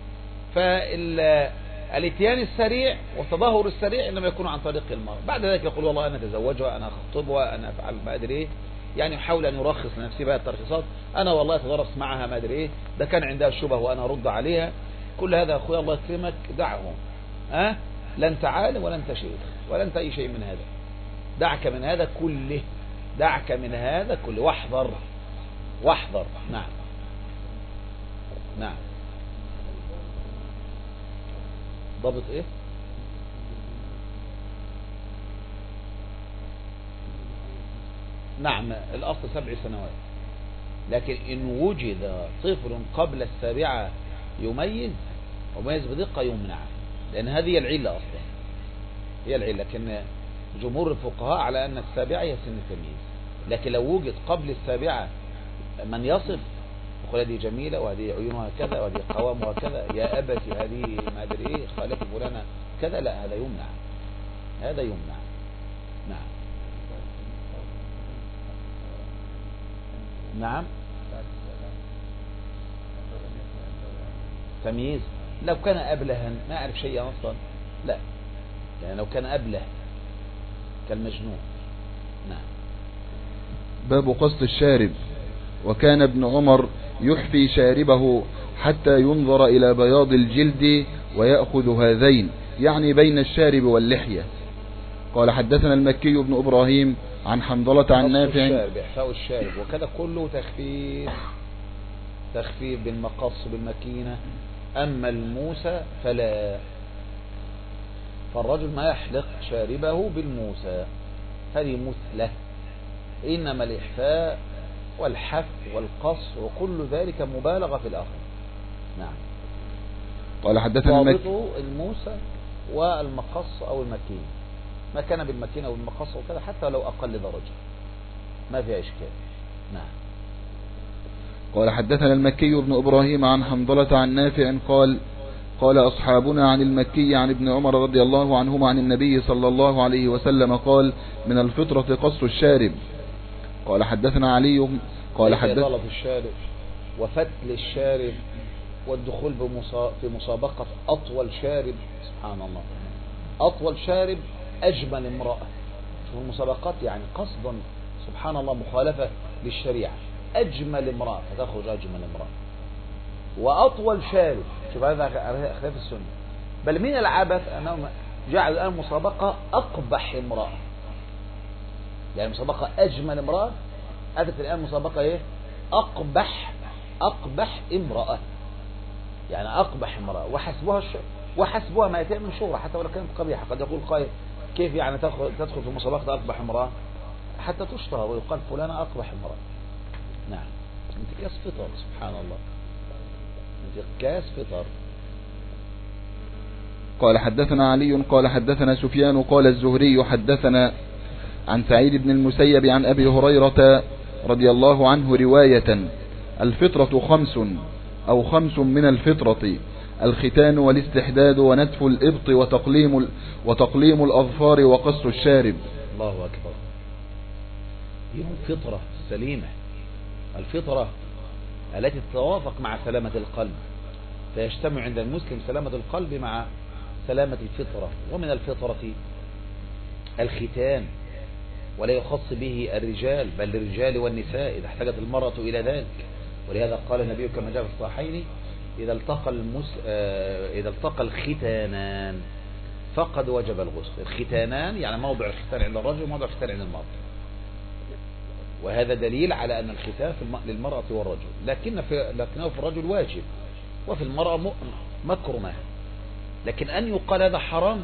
فالاتيان السريع والتظاهر السريع إنما يكون عن طريق المرء، بعد ذلك يقول والله أنا أتزوجها أنا أخطبها أنا أفعل ما أدري إيه، يعني يحاول أن يرخص لنفسه بقى الترخيصات، أنا والله أتدرس معها ما أدري إيه، ده كان عندها الشبه وأنا أرد عليها، كل هذا أخويا الله يكرمك دعهم، ها؟ لا أنت عالم ولا أنت شيخ ولا أنت أي شيء من هذا، دعك من هذا كله، دعك من هذا كله، واحذر واحذر. نعم نعم. ضبط ايه؟ نعم الأصل سبع سنوات، لكن إن وجد طفل قبل السابعة يميز وميز بدقة يمنع، لأن هذه العلة أصلا، هي العلة. لكن جمهور الفقهاء على أن السابعة هي سن التمييز، لكن لو وجد قبل السابعة من يصف يقول هذه جميلة وهذه عيونها كذا وهذه قوامها كذا، يا أبتي هذه ما أدري إيه خالف فلانة كذا، لا هذا يمنع، هذا يمنع. نعم نعم. تمييز لو كان أبلها ما أعرف شيئا أصلا، لا، يعني لو كان أبله كالمجنون. نعم. باب قصد الشارب. وكان ابن عمر يحفي شاربه حتى ينظر إلى بياض الجلد ويأخذ هذين، يعني بين الشارب واللحية. قال حدثنا المكي بن إبراهيم عن حنظلة عن نافع. الشارب إحفاء الشارب وكذا كله تخفيف، تخفيف بالمقص بالمكينة. أما الموسى فلا، فالرجل ما يحلق شاربه بالموسى، هذه مثلة. إنما الإحفاء والحف والقص وكل ذلك مبالغة في الآخر. نعم. قال حدثنا المكي الموسى والمقص أو المكين، ما كان بالمكين أو المقص وكذا حتى لو أقل درجة ما فيها إشكال. نعم. قال حدثنا المكي بن إبراهيم عن حنظلة عن نافع قال قال أصحابنا عن المكي عن ابن عمر رضي الله عنهما عن النبي صلى الله عليه وسلم قال من الفطرة قص الشارب. قال حدثنا علي قال حدثنا إطالة الشارب وفتل الشارب والدخول في مسابقة أطول شارب. سبحان الله، أطول شارب أجمل امرأة. شوف المسابقات يعني قصدا سبحان الله مخالفة للشريعة، أجمل امرأة فتخرج أجمل امرأة، وأطول شارب. شوف هذا خلاف السنة. بل من العبث أنهم جعلوا الآن مسابقة أقبح امرأة، يعني مسابقة أجمل امرأة أتت الآن مسابقة إيه؟ أقبح أقبح امرأة، يعني أقبح امرأة، وحسبوها الش... وحسبوها ما يتم من شهرة حتى ولو كانت قبيحة. قد يقول قائل كيف يعني تدخل تدخل في مسابقة أقبح امرأة حتى تشتهر ويقال فلانة أقبح امرأة. نعم. انت كاس فطر سبحان الله، انت كاس فطر. قال حدثنا علي قال حدثنا سفيان قال الزهري حدثنا عن سعيد بن المسيب عن أبي هريرة رضي الله عنه رواية الفطرة خمس أو خمس من الفطرة: الختان والاستحداد ونتف الإبط وتقليم, وتقليم الأظفار وقص الشارب. الله أكبر. هي الفطرة السليمة، الفطرة التي تتوافق مع سلامة القلب، فيجتمع عند المسلم سلامة القلب مع سلامة الفطرة. ومن الفطرة الختان، ولا يخص به الرجال بل للرجال والنساء إذا احتاجت المرأة إلى ذلك. ولهذا قال النبي كما جاء في الصحيحين إذا التقى المس... إذا التقى الختانان فقد وجب الغسل. الختانان يعني موضع الختان عند الرجل وموضع الختان عند المرأة، وهذا دليل على أن الختان للمرأة والرجل، لكن في لكنه في الرجل واجب وفي المرأة مكرمة. لكن أن يقال هذا حرام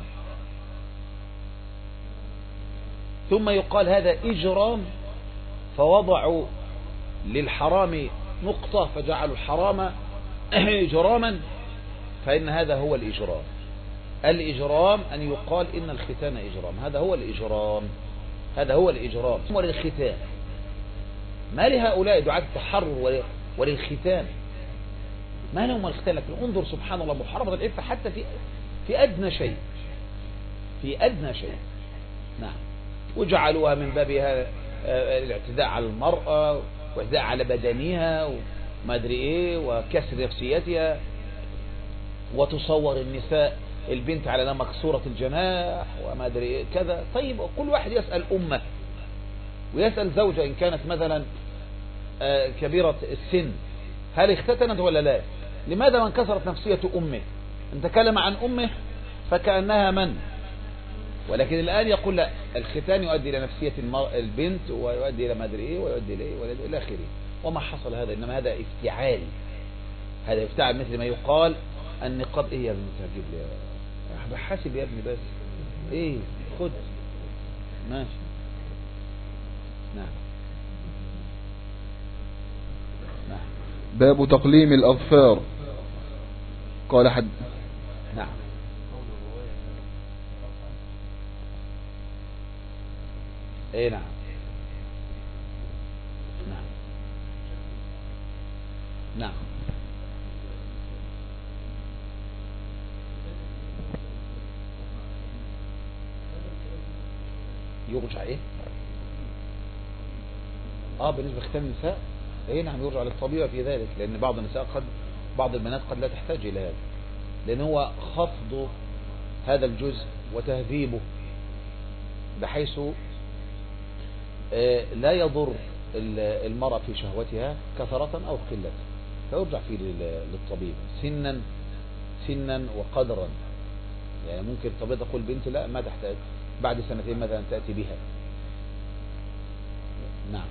ثم يقال هذا إجرام، فوضعوا للحرام نقطة فجعلوا الحرام إجراما، فإن هذا هو الإجرام. الإجرام أن يقال إن الختان إجرام، هذا هو الإجرام، هذا هو الإجرام. وللختان ما لهؤلاء دعاة التحرر وللختان ما لهم الختان؟ لكن انظر سبحان الله محاربة العفة حتى في في أدنى شيء، في أدنى شيء. نعم. وجعلوها من بابها الاعتداء على المرأة واعتداء على بدنها وما أدري إيه وكسر نفسيتها، وتصور النساء البنت على أنها مكسورة الجناح وما أدري إيه كذا. طيب كل واحد يسأل أمه ويسأل زوجة إن كانت مثلا كبيرة السن هل اختتنت ولا لا؟ لماذا من كسرت نفسية أمه؟ أن تكلم عن أمه فكأنها من، ولكن الآن يقول لا، الختان يؤدي إلى نفسية البنت ويؤدي إلى ما أدري إيه ويؤدي إلى إيه ويؤدي إلى آخره. وما حصل هذا، إنما هذا افتعال، هذا افتعال مثل ما يقال النقاب. إيه يا ابني تجيب لي يا حاسب يا ابني بس إيه خد ماشي. نعم نعم. باب تقليم الأظفار. قال حد نعم ايه نعم نعم نعم يرجع ايه اه بالنسبة لختان النساء ايه نعم يرجع للطبيعة في ذلك، لان بعض النساء قد بعض البنات قد لا تحتاج الى هذا، لان هو خفض هذا الجزء وتهذيبه بحيث لا يضر المرأة في شهوتها كثرة أو قلة، فيرجع فيه للطبيب سنا سنا وقدرا. يعني ممكن الطبيب تقول بنت لا ما تحتاج، بعد سنتين مثلا تأتي بها. نعم.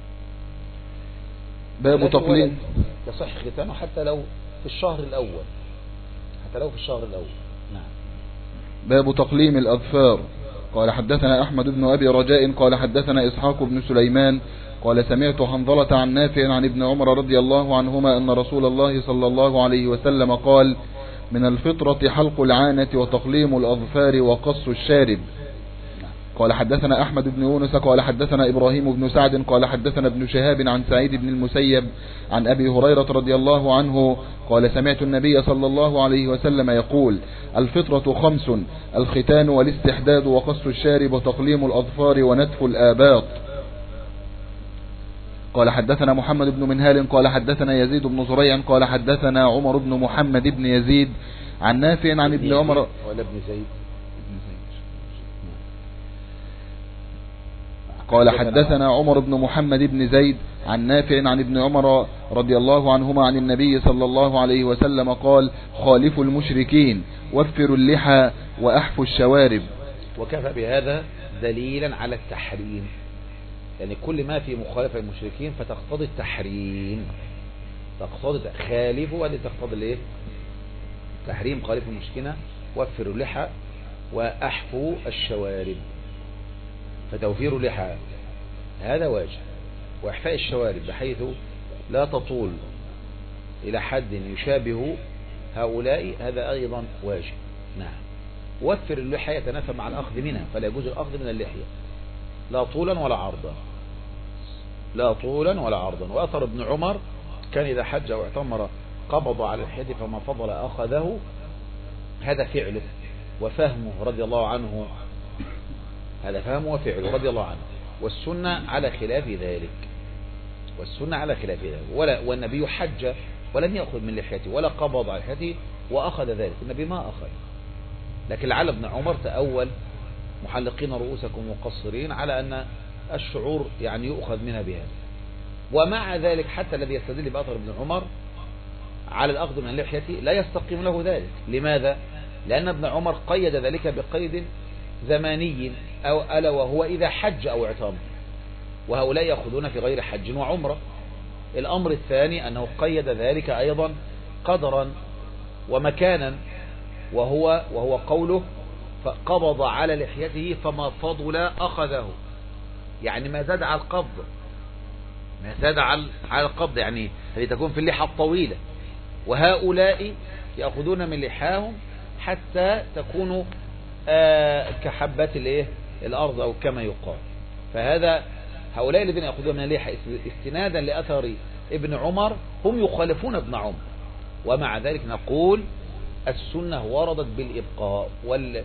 باب تقليم يصح ختانه حتى لو في الشهر الأول، حتى لو في الشهر الأول. نعم. باب تقليم الأظفار. قال حدثنا أحمد بن أبي رجاء قال حدثنا إسحاق بن سليمان قال سمعت حنظلة عن نافع عن ابن عمر رضي الله عنهما أن رسول الله صلى الله عليه وسلم قال من الفطرة حلق العانة وتقليم الأظفار وقص الشارب. قال حدثنا أحمد بن يونس قال حدثنا إبراهيم بن سعد قال حدثنا ابن شهاب عن سعيد بن المسيب عن أبي هريرة رضي الله عنه قال سمعت النبي صلى الله عليه وسلم يقول الفطرة خمس: الختان والاستحداد وقص الشارب وتقليم الأظفار ونتف الآباط. قال حدثنا محمد بن منهال قال حدثنا يزيد بن زريع قال حدثنا عمر بن محمد بن يزيد عن نافع عن ابن عمر ولا ابن زيد قال حدثنا عمر بن محمد بن زيد عن نافع عن ابن عمر رضي الله عنهما عن النبي صلى الله عليه وسلم قال خالفوا المشركين وفروا اللحى وأحفوا الشوارب. وكفى بهذا دليلا على التحريم، يعني كل ما في مخالفة المشركين فتقتضي التحريم، تقتضي خالفوا هذه تقتضي الايه؟ تحريم. خالفوا المشركين وفروا اللحى وأحفوا الشوارب، فتوفير اللحى هذا واجب، وإحفاء الشوارب بحيث لا تطول إلى حد يشابه هؤلاء هذا أيضا واجب. نعم. وفر اللحى يتنافى مع الأخذ منها، فلا يجوز الأخذ من اللحية لا طولا ولا عرضا، لا طولا ولا عرضا. وأثر ابن عمر كان إذا حج أو اعتمر قبض على اللحية فما فضل أخذه، هذا فعله وفهمه رضي الله عنه، هذا فهمه وفعله رضي الله عنه. والسنة على خلاف ذلك، والسنة على خلاف ذلك. ولا والنبي حج ولم يأخذ من لحيته ولا قبض على لحيته وأخذ ذلك، النبي ما أخذ. لكن لعل ابن عمر تأول محلقين رؤوسكم مقصرين على أن الشعور يعني يؤخذ منها بهذا. ومع ذلك حتى الذي يستدل بأثر ابن عمر على الأخذ من لحيته لا يستقيم له ذلك. لماذا؟ لأن ابن عمر قيد ذلك بقيد زماني أو ألا وهو إذا حج أو اعتمر، وهؤلاء يأخذون في غير حج وعمرة. الأمر الثاني أنه قيد ذلك أيضا قدرا ومكانا، وهو وهو قوله فقبض على لحيته فما فضل أخذه، يعني ما زاد على القبض، ما زاد على القبض، يعني هذه تكون في اللحى الطويلة، وهؤلاء يأخذون من لحاهم حتى تكون آه كحبات الايه الأرض أو كما يقال. فهذا هؤلاء الذين يأخذون من اللحى استنادا لأثر ابن عمر هم يخالفون ابن عمر. ومع ذلك نقول السنة وردت بالإبقاء وال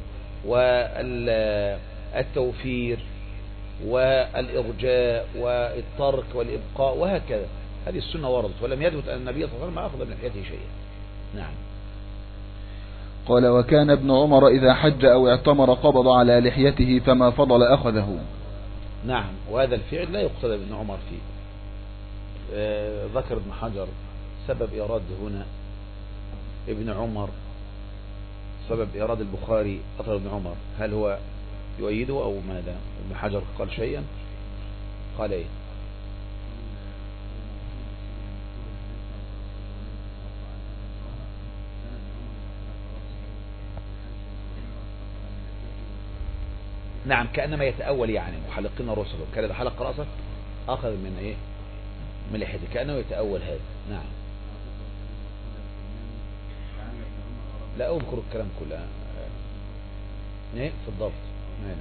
والتوفير والإرجاء والترك والإبقاء وهكذا، هذه السنة وردت، ولم يثبت أن النبي صلى الله عليه وسلم أخذ من لحيته شيئا. نعم. قال وكان ابن عمر إذا حج أو اعتمر قبض على لحيته فما فضل أخذه. نعم. وهذا الفعل لا يقتدى بابن عمر فيه. آه ذكر ابن حجر سبب إيراد هنا ابن عمر سبب إيراد البخاري أثر ابن عمر، هل هو يؤيده أو ماذا؟ ابن حجر قال شيئا، قال إيه؟ نعم، كأنما يتأول يعني محلقين رسله، كان إذا حلق رأسه أخذ من إيه؟ من لحيته، كأنه يتأول هذا. نعم، لا أذكر الكلام كله. ايه في الضبط. نعم.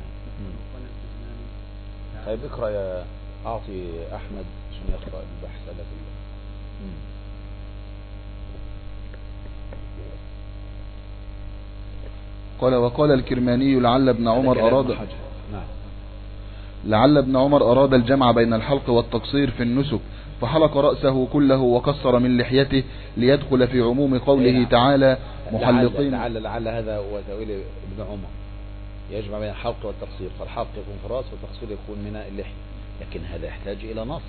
طيب اقرأ يا أعطي أحمد عشان يقرأ البحث هذا كله. قال وقال الكرماني لعل ابن عمر أراد نعم. لعل ابن عمر أراد الجمع بين الحلق والتقصير في النسك فحلق رأسه كله وقصر من لحيته ليدخل في عموم قوله نعم. تعالى محلقين. لعل, لعل هذا هو تأويل ابن عمر، يجمع بين الحلق والتقصير، فالحلق يكون في الرأس والتقصير يكون من اللحية، لكن هذا يحتاج إلى نص،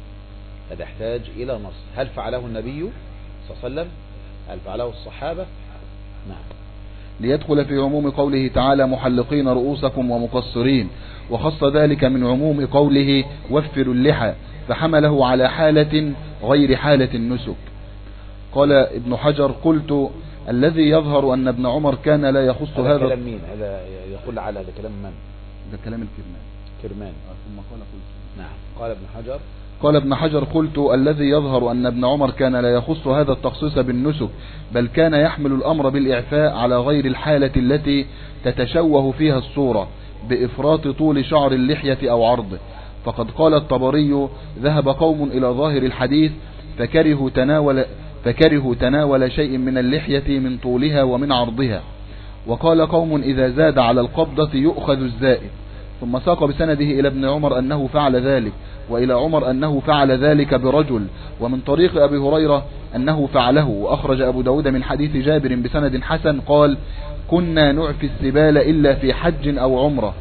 هذا يحتاج إلى نص. هل فعله النبي صلى الله عليه وسلم؟ هل فعله الصحابة؟ نعم. ليدخل في عموم قوله تعالى محلقين رؤوسكم ومقصرين، وخص ذلك من عموم قوله وفروا اللحى، فحمله على حالة غير حالة النسك. قال ابن حجر قلت الذي يظهر أن ابن عمر كان لا يخص هذا. هذا كلام مين؟ هذا يقول على هذا كلام من؟ ده كلام الكرمان. كرمان. ثم قال قلت. نعم. قال ابن حجر قال ابن حجر قلت الذي يظهر أن ابن عمر كان لا يخص هذا التخصيص بالنسك، بل كان يحمل الأمر بالإعفاء على غير الحالة التي تتشوه فيها الصورة بإفراط طول شعر اللحية أو عرضه. فقد قال الطبري ذهب قوم إلى ظاهر الحديث فكرهوا تناول, فكرهوا تناول شيء من اللحية من طولها ومن عرضها، وقال قوم إذا زاد على القبضة يؤخذ الزائد. ثم ساق بسنده إلى ابن عمر أنه فعل ذلك، وإلى عمر أنه فعل ذلك برجل، ومن طريق أبي هريرة أنه فعله. وأخرج أبو داود من حديث جابر بسند حسن قال كنا نعفي السبال إلا في حج أو عمرة.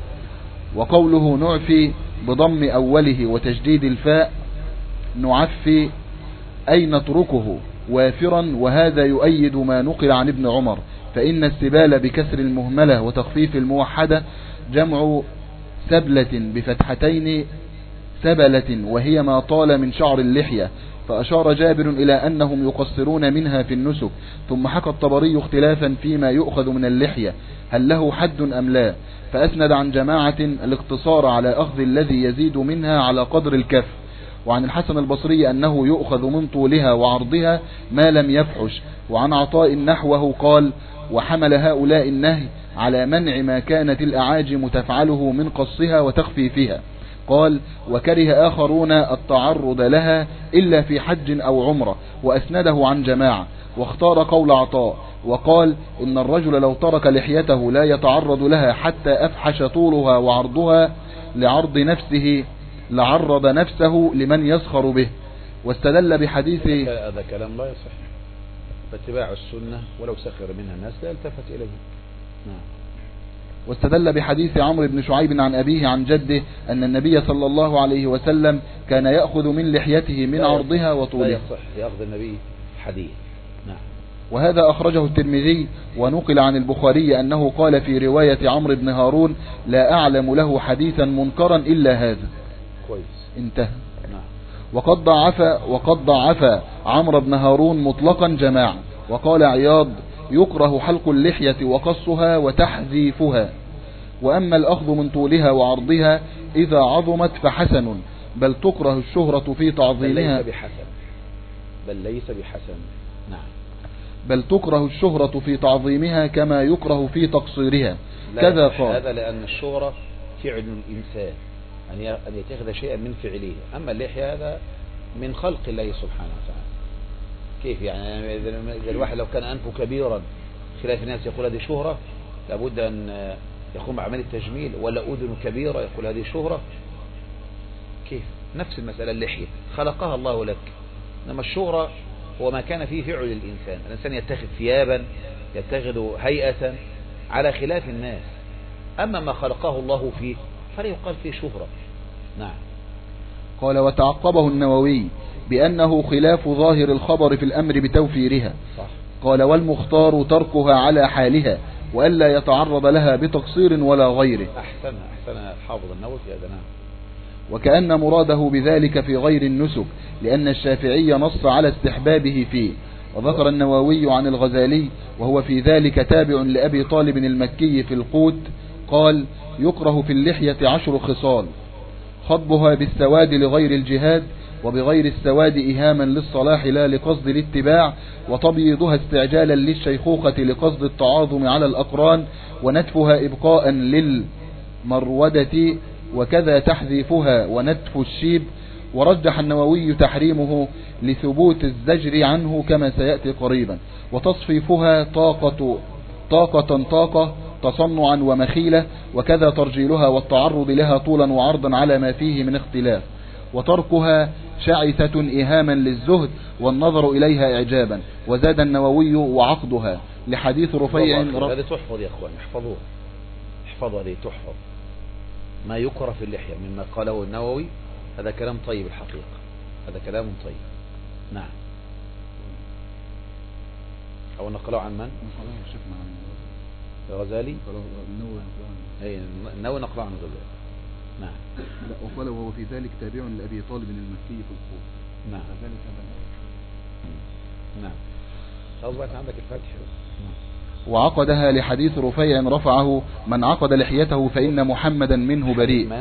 وقوله نعفي بضم أوله وتجديد الفاء نعفي أي نتركه وافرا، وهذا يؤيد ما نقل عن ابن عمر، فإن السبال بكسر المهملة وتخفيف الموحدة جمع سبلة بفتحتين سبلة، وهي ما طال من شعر اللحية. فأشار جابر إلى أنهم يقصرون منها في النسك. ثم حكى الطبري اختلافا فيما يؤخذ من اللحية هل له حد أم لا، فأسند عن جماعة الاقتصار على أخذ الذي يزيد منها على قدر الكف، وعن الحسن البصري أنه يؤخذ من طولها وعرضها ما لم يفحش، وعن عطاء نحوه قال وحمل هؤلاء النهي على منع ما كانت الأعاجم تفعله من قصها وتخفيفها. قال وكره آخرون التعرض لها إلا في حج أو عمرة، وأسنده عن جماعة، واختار قول عطاء وقال إن الرجل لو ترك لحيته لا يتعرض لها حتى أفحش طولها وعرضها لعرض نفسه لعرض نفسه لمن يسخر به. واستدل بحديث هذا كلام لا يصح، فاتباع السنة ولو سخر منها الناس لا يلتفت إليه. نعم. واستدل بحديث عمرو بن شعيب عن أبيه عن جده أن النبي صلى الله عليه وسلم كان يأخذ من لحيته من عرضها وطولها. لا يصح يأخذ النبي حديث. نعم. وهذا أخرجه الترمذي، ونقل عن البخاري أنه قال في رواية عمرو بن هارون لا أعلم له حديثا منكرا إلا هذا. كويس. انتهى. نعم. وقد ضعف وقد ضعف عمرو بن هارون مطلقا جماعة. وقال عياض يكره حلق اللحية وقصها وتحذيفها، وأما الأخذ من طولها وعرضها إذا عظمت فحسن، بل تكره الشهرة في تعظيمها. بل ليس بحسن. بل ليس بحسن. نعم. بل تكره الشهرة في تعظيمها كما يكره في تقصيرها. كذا قال. هذا لأن الشهرة فعل الإنسان أن يتخذ شيئا من فعله، أما اللحية هذا من خلق الله سبحانه وتعالى. كيف يعني إذا الواحد لو كان أنفه كبيرا خلاف الناس يقول هذه شهرة، لابد أن يقوم بعمل التجميل، ولا أذن كبيرة يقول هذه شهرة. كيف؟ نفس المسألة اللحية خلقها الله لك، إنما الشهرة هو ما كان فيه فعل الإنسان. الإنسان يتخذ ثيابا يتخذ هيئة على خلاف الناس، أما ما خلقه الله فيه فلا يقال فيه شهرة. نعم. قال وتعقبه النووي بأنه خلاف ظاهر الخبر في الأمر بتوفيرها. صح. قال والمختار تركها على حالها وألا يتعرض لها بتقصير ولا غيره. أحسن أحسن حافظ النووي في هذا. نعم. وكأن مراده بذلك في غير النسك لأن الشافعي نص على استحبابه فيه. وذكر النووي عن الغزالي وهو في ذلك تابع لأبي طالب المكي في القوت قال يكره في اللحية عشر خصال: خطبها بالسواد لغير الجهاد وبغير السواد إهاما للصلاح لا لقصد الاتباع، وتبيضها استعجالا للشيخوخة لقصد التعاظم على الأقران، ونتفها إبقاء للمرودة، وكذا تحذيفها ونتف الشيب. ورجح النووي تحريمه لثبوت الزجر عنه كما سيأتي قريبا. وتصفيفها طاقة طاقة طاقة تصنعا ومخيلة، وكذا ترجيلها والتعرض لها طولا وعرضا على ما فيه من اختلاف. وتركها شعثة إهاما للزهد والنظر إليها إعجابا. وزاد النووي وعقدها لحديث رفيع. هذا تحفظ يا أخوان، احفظوه احفظوا هذه تحفظ. ما يكره في اللحية مما قاله النووي هذا كلام طيب الحقيقة، هذا كلام طيب. نعم. أو نقله عن من؟ الغزالي. أي النووي نقله عن الغزالي. نعم. لا وقال وهو في ذلك تابع لأبي طالب المكي في القوت. نعم. نعم. أصبحت عندك الفتح. وعقدها لحديث رفيع رفعه: من عقد لحيته فإن محمدا منه بريء. من؟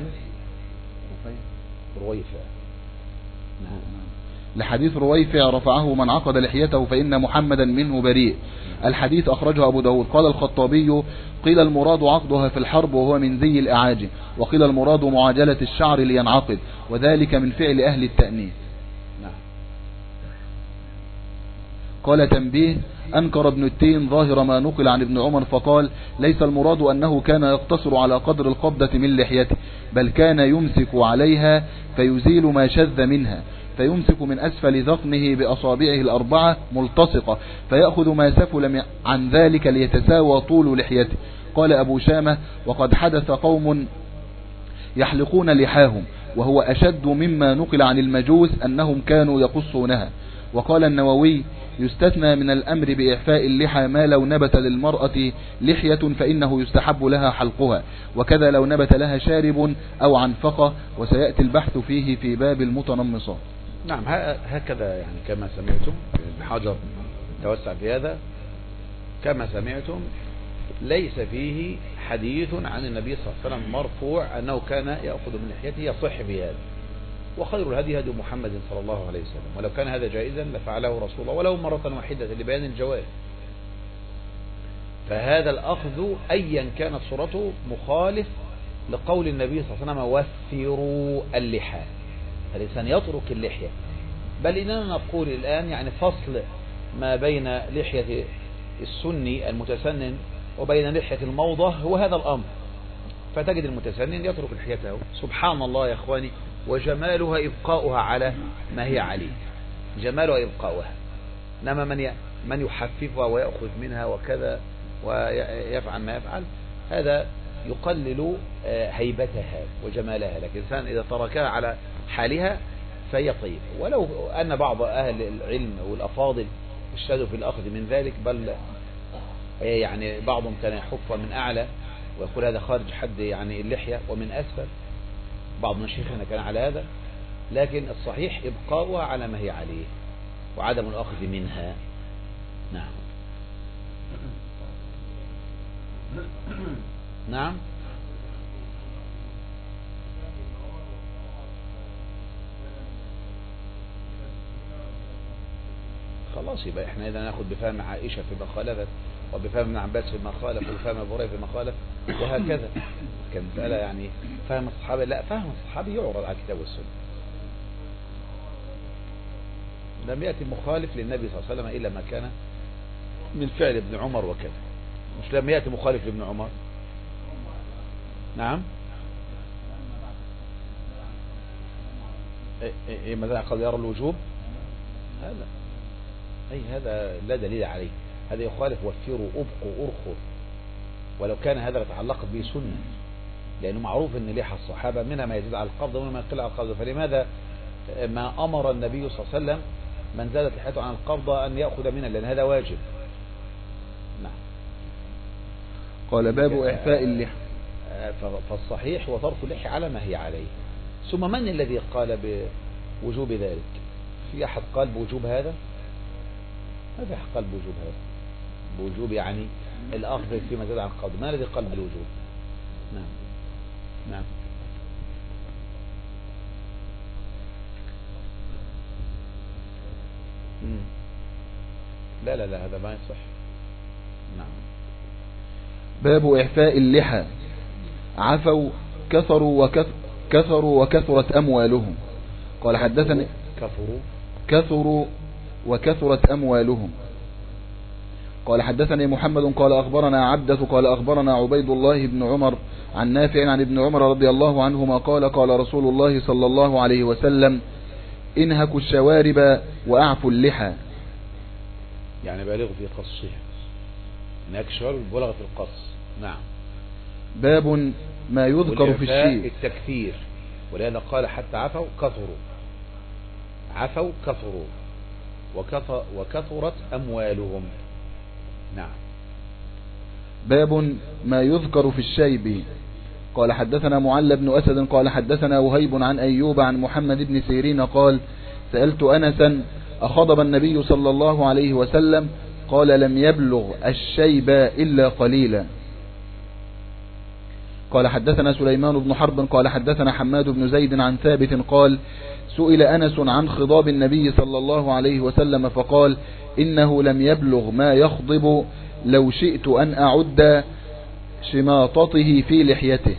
رويفع. نعم. لحديث رويفع رفعه: من عقد لحيته فإن محمدا منه بريء. الحديث أخرجه أبو داود. قال الخطابي: قيل المراد عقدها في الحرب وهو من زي الأعاجم، وقيل المراد معاجلة الشعر لينعقد، وذلك من فعل أهل التأنيث. نعم. قال تنبيه: أنكر ابن التين ظاهر ما نقل عن ابن عمر فقال: ليس المراد أنه كان يقتصر على قدر القبضة من لحيته، بل كان يمسك عليها فيزيل ما شذ منها، فيمسك من أسفل ذقنه بأصابعه الأربعة ملتصقة، فيأخذ ما سفل عن ذلك ليتساوى طول لحيته. قال أبو شامة: وقد حدث قوم يحلقون لحاهم، وهو أشد مما نقل عن المجوس أنهم كانوا يقصونها. وقال النووي: يستثنى من الأمر بإعفاء اللحى ما لو نبت للمرأة لحية فإنه يستحب لها حلقها، وكذا لو نبت لها شارب أو عنفقة، وسيأتي البحث فيه في باب المتنمصات. نعم. هكذا يعني كما سمعتم، حجر توسع في هذا كما سمعتم، ليس فيه حديث عن النبي صلى الله عليه وسلم مرفوع أنه كان يأخذ من لحيته يصح بهذا. وخير الهدي هدي محمد صلى الله عليه وسلم، ولو كان هذا جائزا لفعله رسول الله ولو مرة واحدة لبيان الجواز. فهذا الأخذ أيا كانت صورته مخالف لقول النبي صلى الله عليه وسلم: وفروا اللحى. الإنسان يترك اللحية، بل إننا نقول الآن يعني فصل ما بين لحية السني المتسنن وبين لحية الموضة هو هذا الأمر. فتجد المتسنن يترك لحيته، سبحان الله يا أخواني، وجمالها إبقاؤها على ما هي عليه، جمالها إبقاؤها. إنما من من يحففها ويأخذ منها وكذا ويفعل ما يفعل، هذا يقلل هيبتها وجمالها. لكن الإنسان إذا تركها على حالها فهي طيب. ولو أن بعض أهل العلم والأفاضل اشتدوا في الأخذ من ذلك، بل يعني بعضهم كان يحف من أعلى ويقول هذا خارج حد يعني اللحية ومن أسفل، بعض مشايخنا كان على هذا. لكن الصحيح إبقاؤها على ما هي عليه وعدم الأخذ منها. نعم. نعم. خلاص يبقى احنا اذا ناخذ بفهم عائشة فيما خالفت، وبفهم ابن عباس فيما خالف، وبفهم ابو هريره فيما خالف، وهكذا. كان مسألة يعني فهم الصحابة، لا فهم الصحابي يعرض على الكتاب والسنة. لم يأتي مخالف للنبي صلى الله عليه وسلم إلا ما كان من فعل ابن عمر وكذا، مش لم يأتي مخالف لابن عمر. نعم. إيه إيه ماذا قد يرى الوجوب؟ هذا أي هذا لا دليل عليه، هذا يخالف وفروا أبقوا أرخوا، ولو كان هذا يتعلق به سنة، لأنه معروف أن لحى الصحابة منها ما يزيد على القبض ومنها ما يقل على القبض. فلماذا ما أمر النبي صلى الله عليه وسلم من زادت لحيته عن القبض أن يأخذ منها، لأن هذا واجب. قال باب إعفاء اللحى. فالصحيح وترك اللحى على ما هي عليه. ثم من الذي قال بوجوب ذلك؟ في أحد قال بوجوب هذا؟ ما في أحد قال بوجوب هذا. بوجوب يعني الأخذ فيما زاد عن القول. ما الذي قال بالوجوب؟ نعم نعم. مم. لا لا لا هذا ما يصح. نعم. باب إعفاء اللحى. عفوا كثروا وكث كثروا وكثرت أموالهم. قال حدثني كثروا كثروا وكثرت أموالهم. قال حدثني محمد قال أخبرنا عبدة قال أخبرنا عبيد الله بن عمر عن نافع عن ابن عمر رضي الله عنهما قال قال رسول الله صلى الله عليه وسلم انهكوا الشوارب وأعفوا اللحى. يعني بالغ في قصها. هناك الشوارب بلغ في القص. نعم. باب ما يذكر في الشيء التكثير، ولهذا قال حتى عفوا كثروا. عفوا كثروا وكثرت أموالهم. نعم. باب ما يذكر في الشيب. قال حدثنا معل بن أسد قال حدثنا وهيب عن أيوب عن محمد بن سيرين قال سألت أنسا أخضب النبي صلى الله عليه وسلم قال لم يبلغ الشيب إلا قليلا. قال حدثنا سليمان بن حرب قال حدثنا حماد بن زيد عن ثابت قال سئل أنس عن خضاب النبي صلى الله عليه وسلم فقال إنه لم يبلغ ما يخضب لو شئت أن أعد شماطته في لحيته.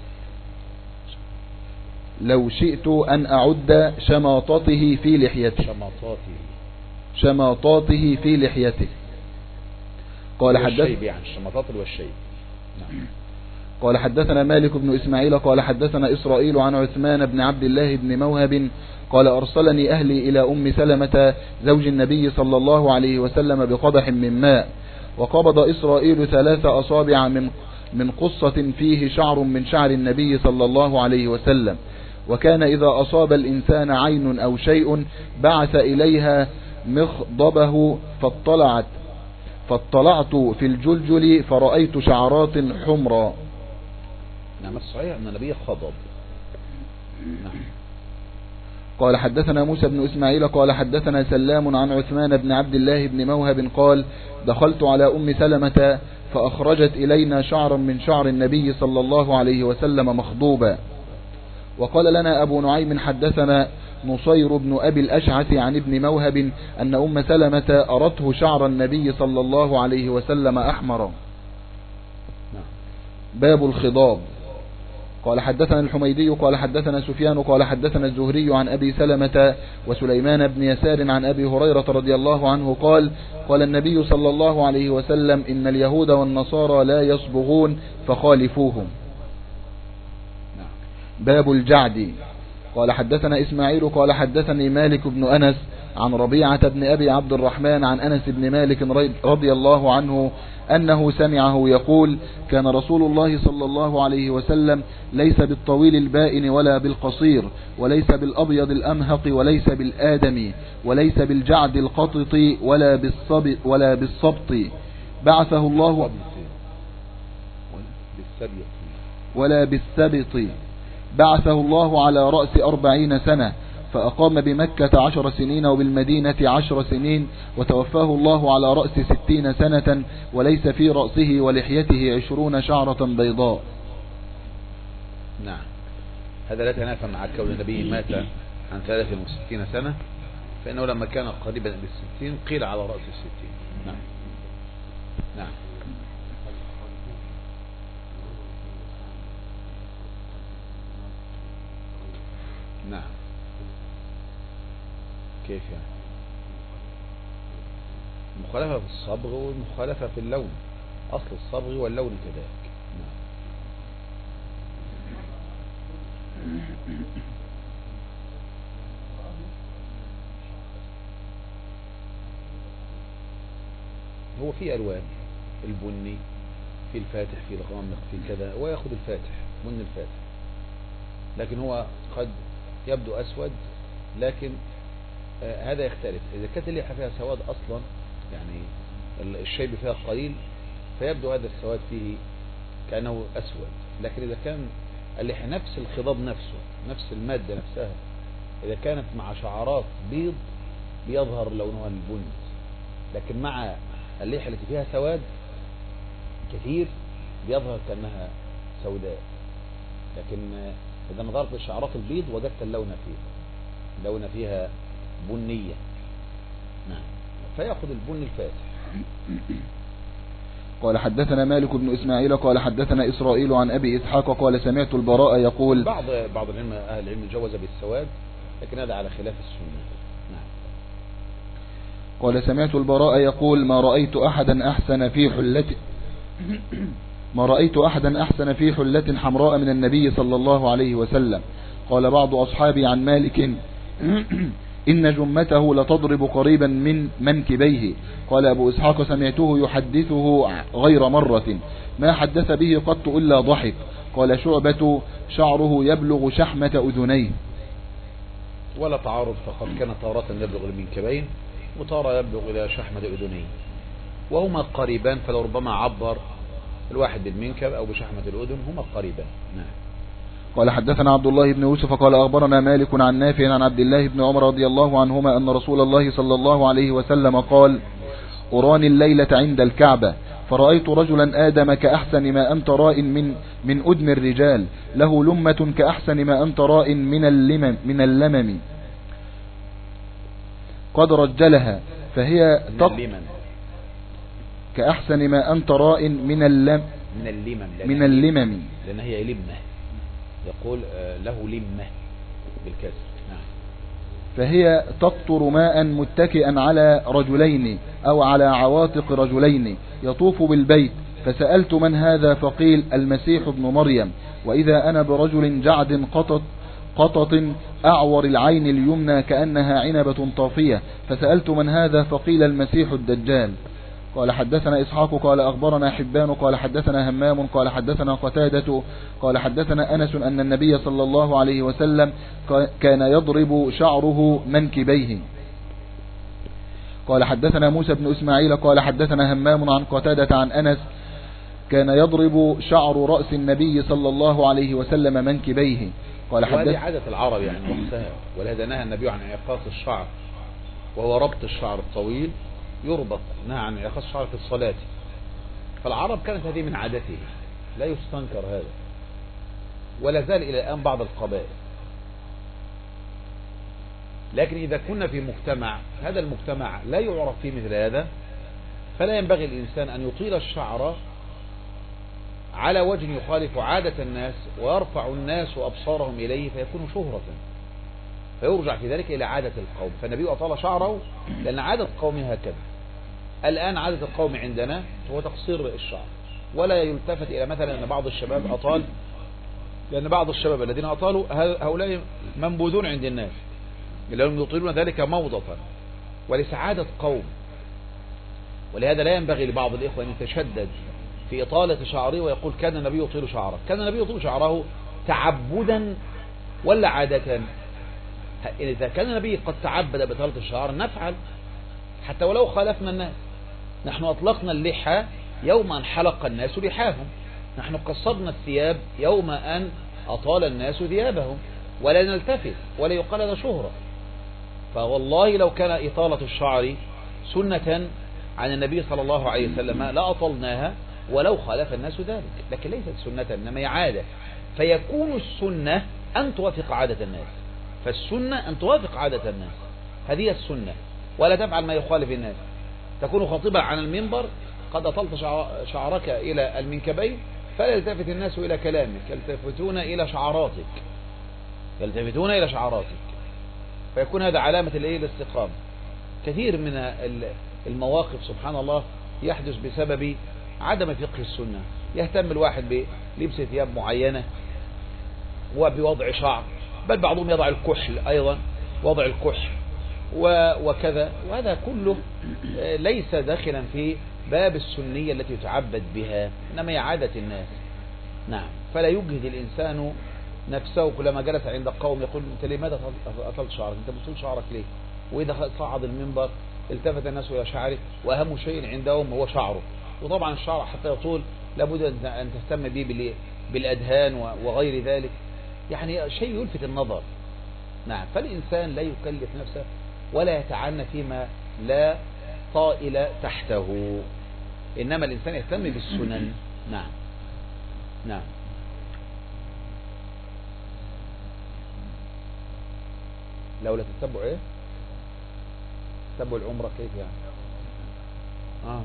لو شئت أن أعد شماطته في لحيته. شماطاته شماطاته في لحيته. قال حدث يعني الشماطات والشيب. نعم. قال حدثنا مالك بن إسماعيل قال حدثنا إسرائيل عن عثمان بن عبد الله بن موهب قال أرسلني أهلي إلى أم سلمة زوج النبي صلى الله عليه وسلم بقدح من ماء، وقبض إسرائيل ثلاث أصابع من من قصة فيه شعر من شعر النبي صلى الله عليه وسلم، وكان إذا أصاب الإنسان عين أو شيء بعث إليها مخضبه فاطلعت فاطلعت في الجلجل فرأيت شعرات حمراء. نعم. الصحيح أن النبي خضب. نعم. قال حدثنا موسى بن إسماعيل قال حدثنا سلام عن عثمان بن عبد الله بن موهب قال دخلت على أم سلمة فأخرجت إلينا شعرا من شعر النبي صلى الله عليه وسلم مخضوبا. وقال لنا أبو نعيم حدثنا نصير بن أبي الأشعث عن ابن موهب أن أم سلمة أرته شعر النبي صلى الله عليه وسلم أحمر. باب الخضاب. قال حدثنا الحميدي قال حدثنا سفيان قال حدثنا الزهري عن أبي سلمة وسليمان بن يسار عن أبي هريرة رضي الله عنه قال قال النبي صلى الله عليه وسلم إن اليهود والنصارى لا يصبغون فخالفوهم. باب الجعد. قال حدثنا إسماعيل قال حدثني مالك بن أنس عن ربيعة بن أبي عبد الرحمن عن أنس بن مالك رضي الله عنه أنه سمعه يقول كان رسول الله صلى الله عليه وسلم ليس بالطويل البائن ولا بالقصير وليس بالأبيض الأمهق وليس بالآدمي وليس بالجعد القطط ولا بالصبط ولا بالصبط بعثه الله ولا بالسبط بعثه الله على رأس أربعين سنة فأقام بمكة عشر سنين وبالمدينة عشر سنين وتوفاه الله على رأس ستين سنة وليس في رأسه ولحيته عشرون شعرة بيضاء. نعم. هذا لا تنافى مع كون النبي مات عن ثلاث وستين سنة، فإنه لما كان قريبا بالستين قيل على رأس الستين. نعم نعم. نعم. كيف يعني؟ المخالفة في الصبغ والمخالفة في اللون، أصل الصبغ واللون كذلك. نعم. هو في ألوان، البني في الفاتح في الغامق في كذا، ويأخذ الفاتح بني الفاتح، لكن هو قد يبدو أسود، لكن آه هذا يختلف. إذا كانت اللحية فيها سواد أصلا، يعني الشيب فيها قليل، فيبدو هذا السواد فيه كأنه أسود. لكن إذا كان اللحية نفس الخضاب نفسه، نفس المادة نفسها، إذا كانت مع شعرات بيض بيظهر لونها البني، لكن مع اللحية التي فيها سواد كثير بيظهر كأنها سوداء. لكن إذا نظرت لشعرات البيض وجدت اللون فيها لون فيها بنية. نعم، فيأخذ البني الفاتح. قال حدثنا مالك بن إسماعيل قال حدثنا إسرائيل عن أبي إسحاق قال سمعت البراء يقول. بعض بعض العلم أهل العلم جوز بالسواد، لكن هذا على خلاف السنة. نعم. قال سمعت البراء يقول ما رأيت أحدا أحسن في حلته ما رأيت أحدا أحسن في حلة حمراء من النبي صلى الله عليه وسلم. قال بعض أصحابي عن مالك إن جمته لتضرب قريبا من منكبيه. قال أبو إسحاق سمعته يحدثه غير مرة ما حدث به قط إلا ضحك. قال شعبة شعره يبلغ شحمة أذنيه. ولا تعارض، فقد كان تارة يبلغ المنكبين وتارة يبلغ إلى شحمة أذنيه، وهما قريبان، فلربما عبر الواحد بالمنكب أو بشحمة الأذن، هما قريبان. نعم. قال حدثنا عبد الله بن يوسف قال أخبرنا مالك عن نافع عن عبد الله بن عمر رضي الله عنهما أن رسول الله صلى الله عليه وسلم قال أراني الليلة عند الكعبة فرأيت رجلا آدم كأحسن ما أنت راء من من أدم الرجال، له لمة كأحسن ما أنت راء من اللمم من اللمم قد رجلها فهي تق كأحسن ما أنت راء من اللم من اللمم من اللمم لأن هي لمة، يقول له لمة بالكسر. نعم. فهي تقطر ماء متكئا على رجلين أو على عواتق رجلين يطوف بالبيت. فسألت من هذا فقيل المسيح ابن مريم، وإذا أنا برجل جعد قطط قطط أعور العين اليمنى كأنها عنبة طافية. فسألت من هذا فقيل المسيح الدجال. قال حدثنا إسحاق قال أخبرنا حبان قال حدثنا همام قال حدثنا قتادة قال حدثنا أنس أن النبي صلى الله عليه وسلم كان يضرب شعره منكبيه. قال حدثنا موسى بن إسماعيل قال حدثنا همام عن قتادة عن أنس كان يضرب شعر رأس النبي صلى الله عليه وسلم منكبيه. قال حدث وهذه عادة العرب يعني وقتها، ولهذا نهى النبي عن إعقاص الشعر، وهو ربط الشعر الطويل يربط، نهى عن إعقاص الشعر في الصلاة. فالعرب كانت هذه من عادته، لا يستنكر هذا، ولا زال إلى الآن بعض القبائل. لكن إذا كنا في مجتمع هذا المجتمع لا يعرف فيه مثل هذا، فلا ينبغي الإنسان أن يطيل الشعر على وجه يخالف عادة الناس ويرفع الناس أبصارهم إليه فيكون شهرة، فيرجع في ذلك إلى عادة القوم. فالنبي أطال شعره لأن عادة قوم هكذا. الآن عادة القوم عندنا هو تقصير الشعر، ولا يلتفت إلى مثلا أن بعض الشباب أطال، لأن بعض الشباب الذين أطالوا هؤلاء منبوذون عند الناس لأنهم يطيلون ذلك موضة وليس عادة قوم. ولهذا لا ينبغي لبعض الإخوة أن يتشدد في إطالة شعره ويقول كان النبي يطيل شعره. كان النبي يطيل شعره تعبدا ولا عادة؟ إذا كان النبي قد تعبد بإطالة الشعر نفعل حتى ولو خالفنا الناس. نحن أطلقنا اللحى يوم أن حلق الناس لحاهم، نحن قصدنا الثياب يوم أن أطال الناس ثيابهم، ولا نلتفت ولا يقال هذا شهرة. فوالله لو كان إطالة الشعر سنة عن النبي صلى الله عليه وسلم لا أطلناها ولو خالف الناس ذلك، لكن ليست سنة إنما هي عادة، فيكون السنة أن توافق عادة الناس. فالسنة أن توافق عادة الناس، هذه السنة، ولا تفعل ما يخالف الناس. تكون خطيبا عن المنبر قد أطلت شعرك إلى المنكبين فلا يلتفت الناس إلى كلامك، يلتفتون إلى شعراتك يلتفتون إلى شعراتك فيكون هذا علامة الاستقامة. كثير من المواقف سبحان الله يحدث بسبب عدم فقه السنة. يهتم الواحد بلبس ثياب معينة وبوضع شعر، بل بعضهم يضع الكحل أيضا، وضع الكحل وكذا، وهذا كله ليس داخلا في باب السنية التي يتعبد بها، إنما هي عادة الناس. نعم. فلا يجهد الإنسان نفسه كلما جلس عند قوم يقول أنت لماذا أطلت شعرك؟ أنت بتطول شعرك ليه؟ وإذا صعد المنبر التفت الناس إلى شعره، وأهم شيء عندهم هو شعره. وطبعا الشعر حتى يطول لابد أن تهتم به بالأدهان وغير ذلك، يعني شيء يلفت النظر. نعم. فالإنسان لا يكلف نفسه ولا يتعنى فيما لا طائل تحته، إنما الإنسان يهتم بالسنن. نعم. نعم. لولا تتبع ايه؟ تتبع العمرة كيف يعني؟ آه.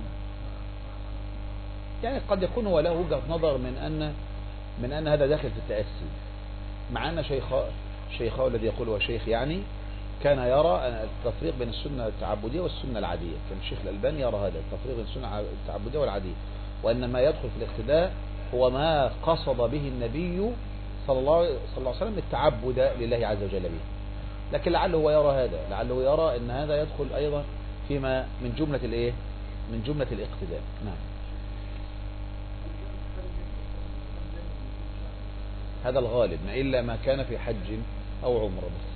يعني قد يكون هو له وجهة نظر من أن من أن هذا داخل في التأسي، مع أن شيخه شيخه الذي يقول هو شيخ يعني كان يرى التفريق بين السنة التعبدية والسنة العادية. كان الشيخ الألباني يرى هذا التفريق بين السنة التعبدية والعادية، وأن ما يدخل في الاقتداء هو ما قصد به النبي صلى الله عليه وسلم التعبد لله عز وجل به. لكن لعله هو يرى هذا، لعله يرى أن هذا يدخل أيضا فيما من جملة الإيه؟ من جملة الاقتداء. نعم. هذا الغالب، ما إلا ما كان في حج أو عمره بس.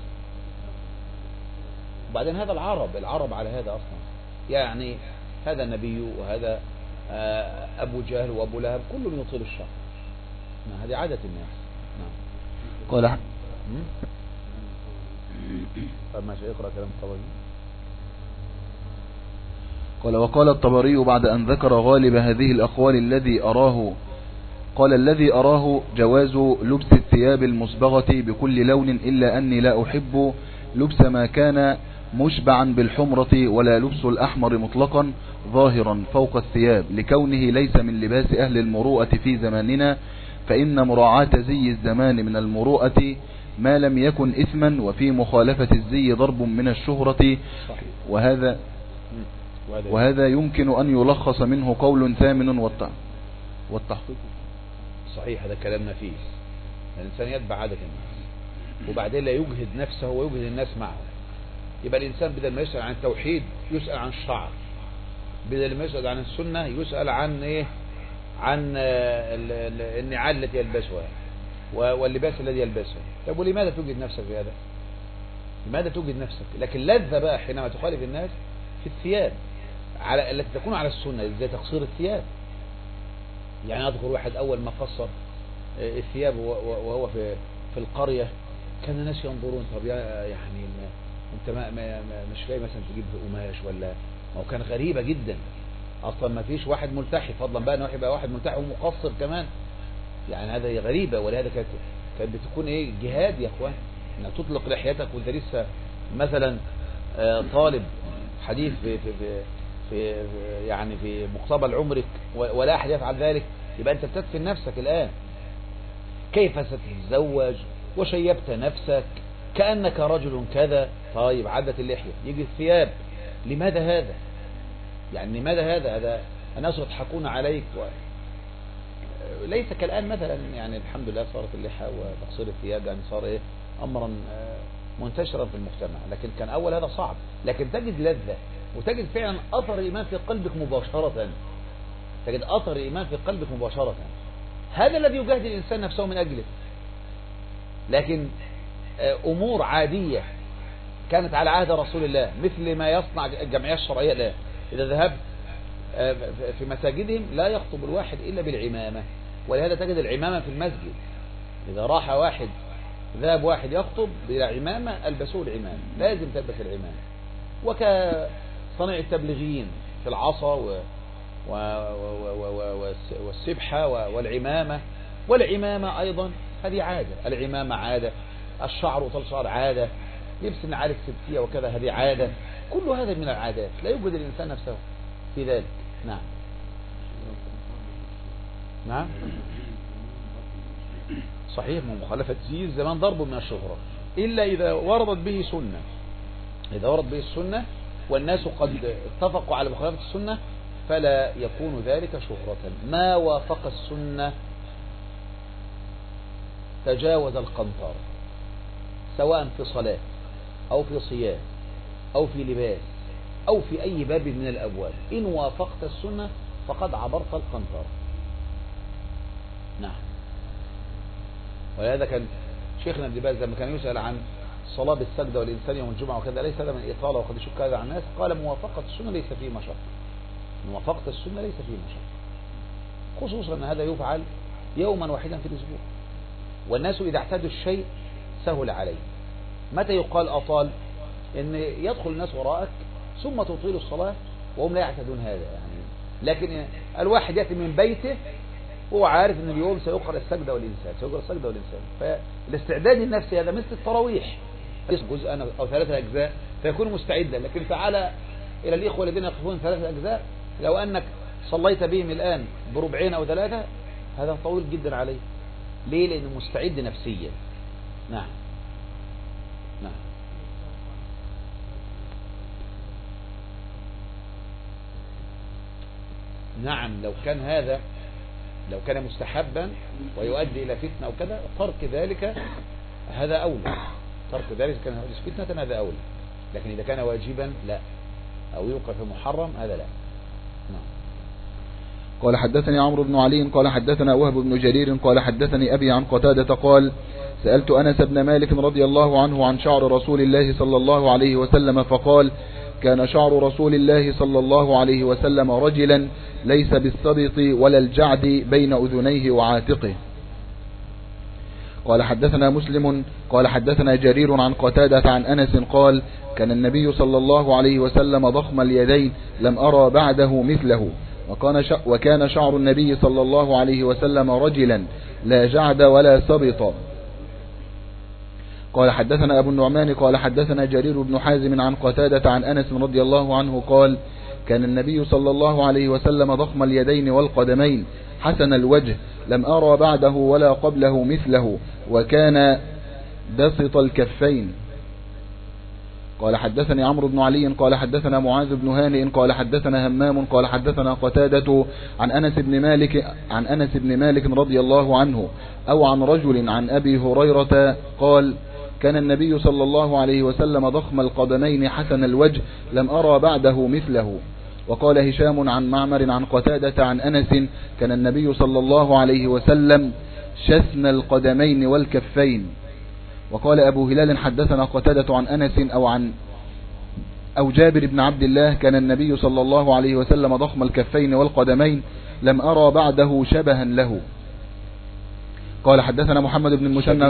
وبعدين هذا العرب العرب على هذا أصلا، يعني هذا النبي وهذا أبو جهل وأبو لهب كلهم يطيل الشعر. نعم. هذه عادة الناس. نعم. قال طب ماشي، اقرأ كلام الطبري. قال وقال الطبري بعد أن ذكر غالب هذه الأقوال الذي أراه قال الذي أراه جواز لبس الثياب المصبغة بكل لون، إلا أني لا أحب لبس ما كان مشبعا بالحمرة ولا لبس الأحمر مطلقا ظاهرا فوق الثياب، لكونه ليس من لباس أهل المروءة في زماننا، فإن مراعاة زي الزمان من المروءة ما لم يكن إثما، وفي مخالفة الزي ضرب من الشهرة. وهذا وهذا يمكن أن يلخص منه قول ثامن والتحقيق. صحيح، هذا كلام نفيس. الإنسان يتبع عادة الناس وبعدين لا يجهد نفسه ويجهد الناس معه. يبقى الإنسان بدل ما يسأل عن التوحيد يسأل عن الشعر، بدل ما يسأل عن السنة يسأل عن إيه؟ عن النعال التي يلبسها واللباس الذي يلبسه. طب ولماذا توجد نفسك في هذا؟ لماذا توجد نفسك؟ لكن لذة بقى حينما تخالف الناس في الثياب على التي تكون على السنة، زي تقصير الثياب. يعني أذكر واحد أول ما قصر الثياب وهو في في القرية كان الناس ينظرون، طب يعني انت ما ما مش جاي مثلا تجيب قماش ولا؟ ما هو كان غريبة جدا، اصلا ما فيش واحد ملتحي، فضلا بقى انه يبقى واحد ملتحي ومقصر كمان، يعني هذا غريبة. ولهذا كانت كانت بتكون ايه؟ جهاد يا اخوان، انك تطلق لحيتك وانت لسه مثلا طالب حديث في في في, في يعني في مقتبل عمرك ولا احد يفعل ذلك، يبقى انت بتدفن نفسك الان. كيف ستتزوج وشيبت نفسك كأنك رجل كذا؟ طيب عدت اللحية، يجي الثياب. لماذا هذا؟ يعني لماذا هذا؟ هذا الناس يضحكون عليك و... ليس كالآن مثلا، يعني الحمد لله صارت اللحى وتقصير الثياب يعني صار ايه؟ امرا منتشرا في المجتمع، لكن كان اول هذا صعب. لكن تجد لذة وتجد فعلا اثر الايمان في قلبك مباشرة، تجد اثر الايمان في قلبك مباشرة. هذا الذي يجاهد الانسان نفسه من اجله. لكن امور عادية كانت على عهد رسول الله، مثل ما يصنع الجمعية الشرعية الآن، إذا ذهبت في مساجدهم لا يخطب الواحد إلا بالعمامة، ولهذا تجد العمامة في المسجد. إذا راح واحد ذهب واحد يخطب بلا عمامة ألبسوه العمامة، لازم تلبس العمامة. وكصنع التبليغيين في العصا و... و... و... و... والسبحة والعمامة. والعمامة أيضا هذه عادة، العمامة عادة، الشعر وطل شعر عادة، لبس النعال السبتية وكذا هذه عادة. كل هذا من العادات لا يوجد الإنسان نفسه في ذلك. نعم نعم صحيح، من مخالفة زي الزمان ضرب من الشهرة، إلا إذا وردت به سنة. إذا وردت به السنة والناس قد اتفقوا على مخالفة السنة فلا يكون ذلك شهرة. ما وافق السنة تجاوز القنطرة، سواء في صلاة أو في صيام أو في لباس أو في أي باب من الأبواب، إن وافقت السنة فقد عبرت القنطرة. نعم. ولهذا كان شيخنا ابن باز لما كان يسأل عن صلاة بالسجدة والإنسان يوم الجمعة وكذا ليس هذا من الإطالة وقد يشك هذا عن الناس، قال موافقة السنة ليس فيه مشقة، موافقة السنة ليس فيه مشقة. خصوصا أن هذا يفعل يوما واحدا في الأسبوع، والناس إذا اعتادوا الشيء سهل عليه. متى يقال أطال؟ إن يدخل الناس وراءك ثم تطيل الصلاة وهم لا يعتادون هذا يعني. لكن الواحد يأتي من بيته هو عارف أن اليوم سيقرأ السجدة والإنسان سيقرأ السجدة والإنسان، فالاستعداد النفسي هذا مثل التراويح، جزء أو ثلاثة أجزاء فيكون مستعدا. لكن تعالى إلى الإخوة الذين يقفون ثلاثة أجزاء، لو أنك صليت بهم الآن بربعين أو ثلاثة هذا طويل جدا عليه. ليه؟ لأنه مستعد نفسيا. نعم نعم. نعم لو كان هذا لو كان مستحبا ويؤدي إلى فتنة أو كذا ترك ذلك هذا أولى، ترك ذلك كان فتنة هذا أولى. لكن إذا كان واجبا لا، أو يوقع في محرم هذا لا. نعم. قال حدثني عمرو بن علي قال حدثنا وهب بن جرير قال حدثني أبي عن قتادة قال سألت أنس بن مالك رضي الله عنه عن شعر رسول الله صلى الله عليه وسلم فقال كان شعر رسول الله صلى الله عليه وسلم رجلا ليس بالسبط ولا الجعد بين أذنيه وعاتقه. قال حدثنا مسلم قال حدثنا جرير عن قتادة عن أنس قال كان النبي صلى الله عليه وسلم ضخم اليدين لم أرى بعده مثله، وكان وكان شعر النبي صلى الله عليه وسلم رجلا لا جعد ولا سبط. قال حدثنا أبو النعمان قال حدثنا جرير بن حازم عن قتادة عن أنس رضي الله عنه قال كان النبي صلى الله عليه وسلم ضخم اليدين والقدمين حسن الوجه لم أرى بعده ولا قبله مثله، وكان بسط الكفين. قال حدثني عمرو بن علي قال حدثنا معاذ بن هانئ قال حدثنا همام قال حدثنا قتادة عن أنس بن مالك عن أنس بن مالك رضي الله عنه أو عن رجل عن أبي هريرة قال كان النبي صلى الله عليه وسلم ضخم القدمين حسن الوجه لم أرى بعده مثله. وقال هشام عن معمر عن قتادة عن أنس كان النبي صلى الله عليه وسلم شسن القدمين والكفين. وقال أبو هلال حدثنا قتادة عن أنس أو عن أو جابر بن عبد الله كان النبي صلى الله عليه وسلم ضخم الكفين والقدمين لم أرى بعده شبها له. قال حدثنا محمد بن المثنى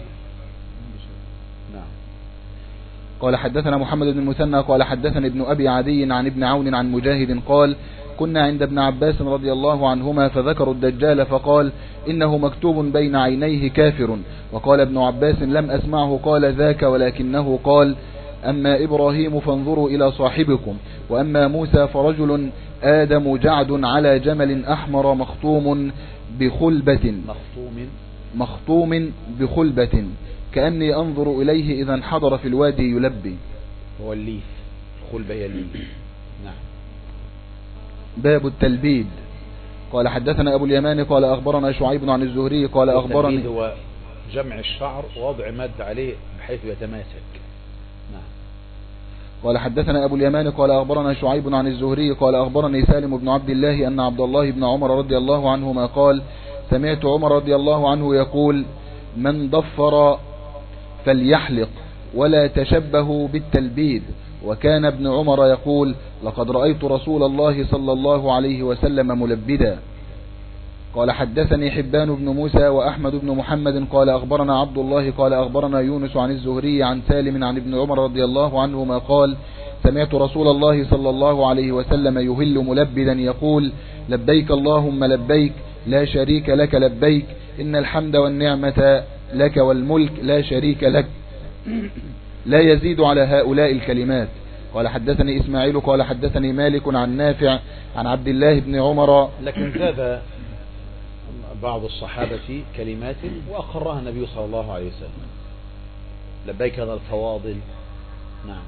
قال حدثنا محمد بن المثنى قال حدثنا ابن أبي عدي عن ابن عون عن مجاهد قال كنا عند ابن عباس رضي الله عنهما فذكروا الدجال فقال إنه مكتوب بين عينيه كافر. وقال ابن عباس لم أسمعه قال ذاك، ولكنه قال أما إبراهيم فانظروا إلى صاحبكم، وأما موسى فرجل آدم جعد على جمل أحمر مخطوم بخلبة مخطوم مخطوم بخلبة كأني أنظر إليه إذا انحدر في الوادي يلبي. هو الليف، خلبة هي الليف. نعم. باب التلبيد. قال حدثنا أبو اليمان قال أخبرنا شعيب عن الزهري قال أخبرني. التلبيد هو جمع الشعر ووضع مد عليه بحيث يتماسك. نعم. قال حدثنا أبو اليمان قال أخبرنا شعيب عن الزهري قال أخبرني سالم بن عبد الله أن عبد الله بن عمر رضي الله عنهما قال سمعت عمر رضي الله عنه يقول من ضفر فليحلق ولا تشبهوا بالتلبيد. وكان ابن عمر يقول لقد رأيت رسول الله صلى الله عليه وسلم ملبدا. قال حدثني حبان بن موسى وأحمد بن محمد قال أخبرنا عبد الله قال أخبرنا يونس عن الزهري عن سالم عن ابن عمر رضي الله عنهما قال سمعت رسول الله صلى الله عليه وسلم يهل ملبدا يقول لبيك اللهم لبيك لا شريك لك لبيك إن الحمد والنعمة لك والملك لا شريك لك لا يزيد على هؤلاء الكلمات. قال حدثني إسماعيل قال حدثني مالك عن نافع عن عبد الله بن عمر. لكن زاد بعض الصحابة كلمات وأقرها النبي صلى الله عليه وسلم. لبيك هذا الفواضل. نعم.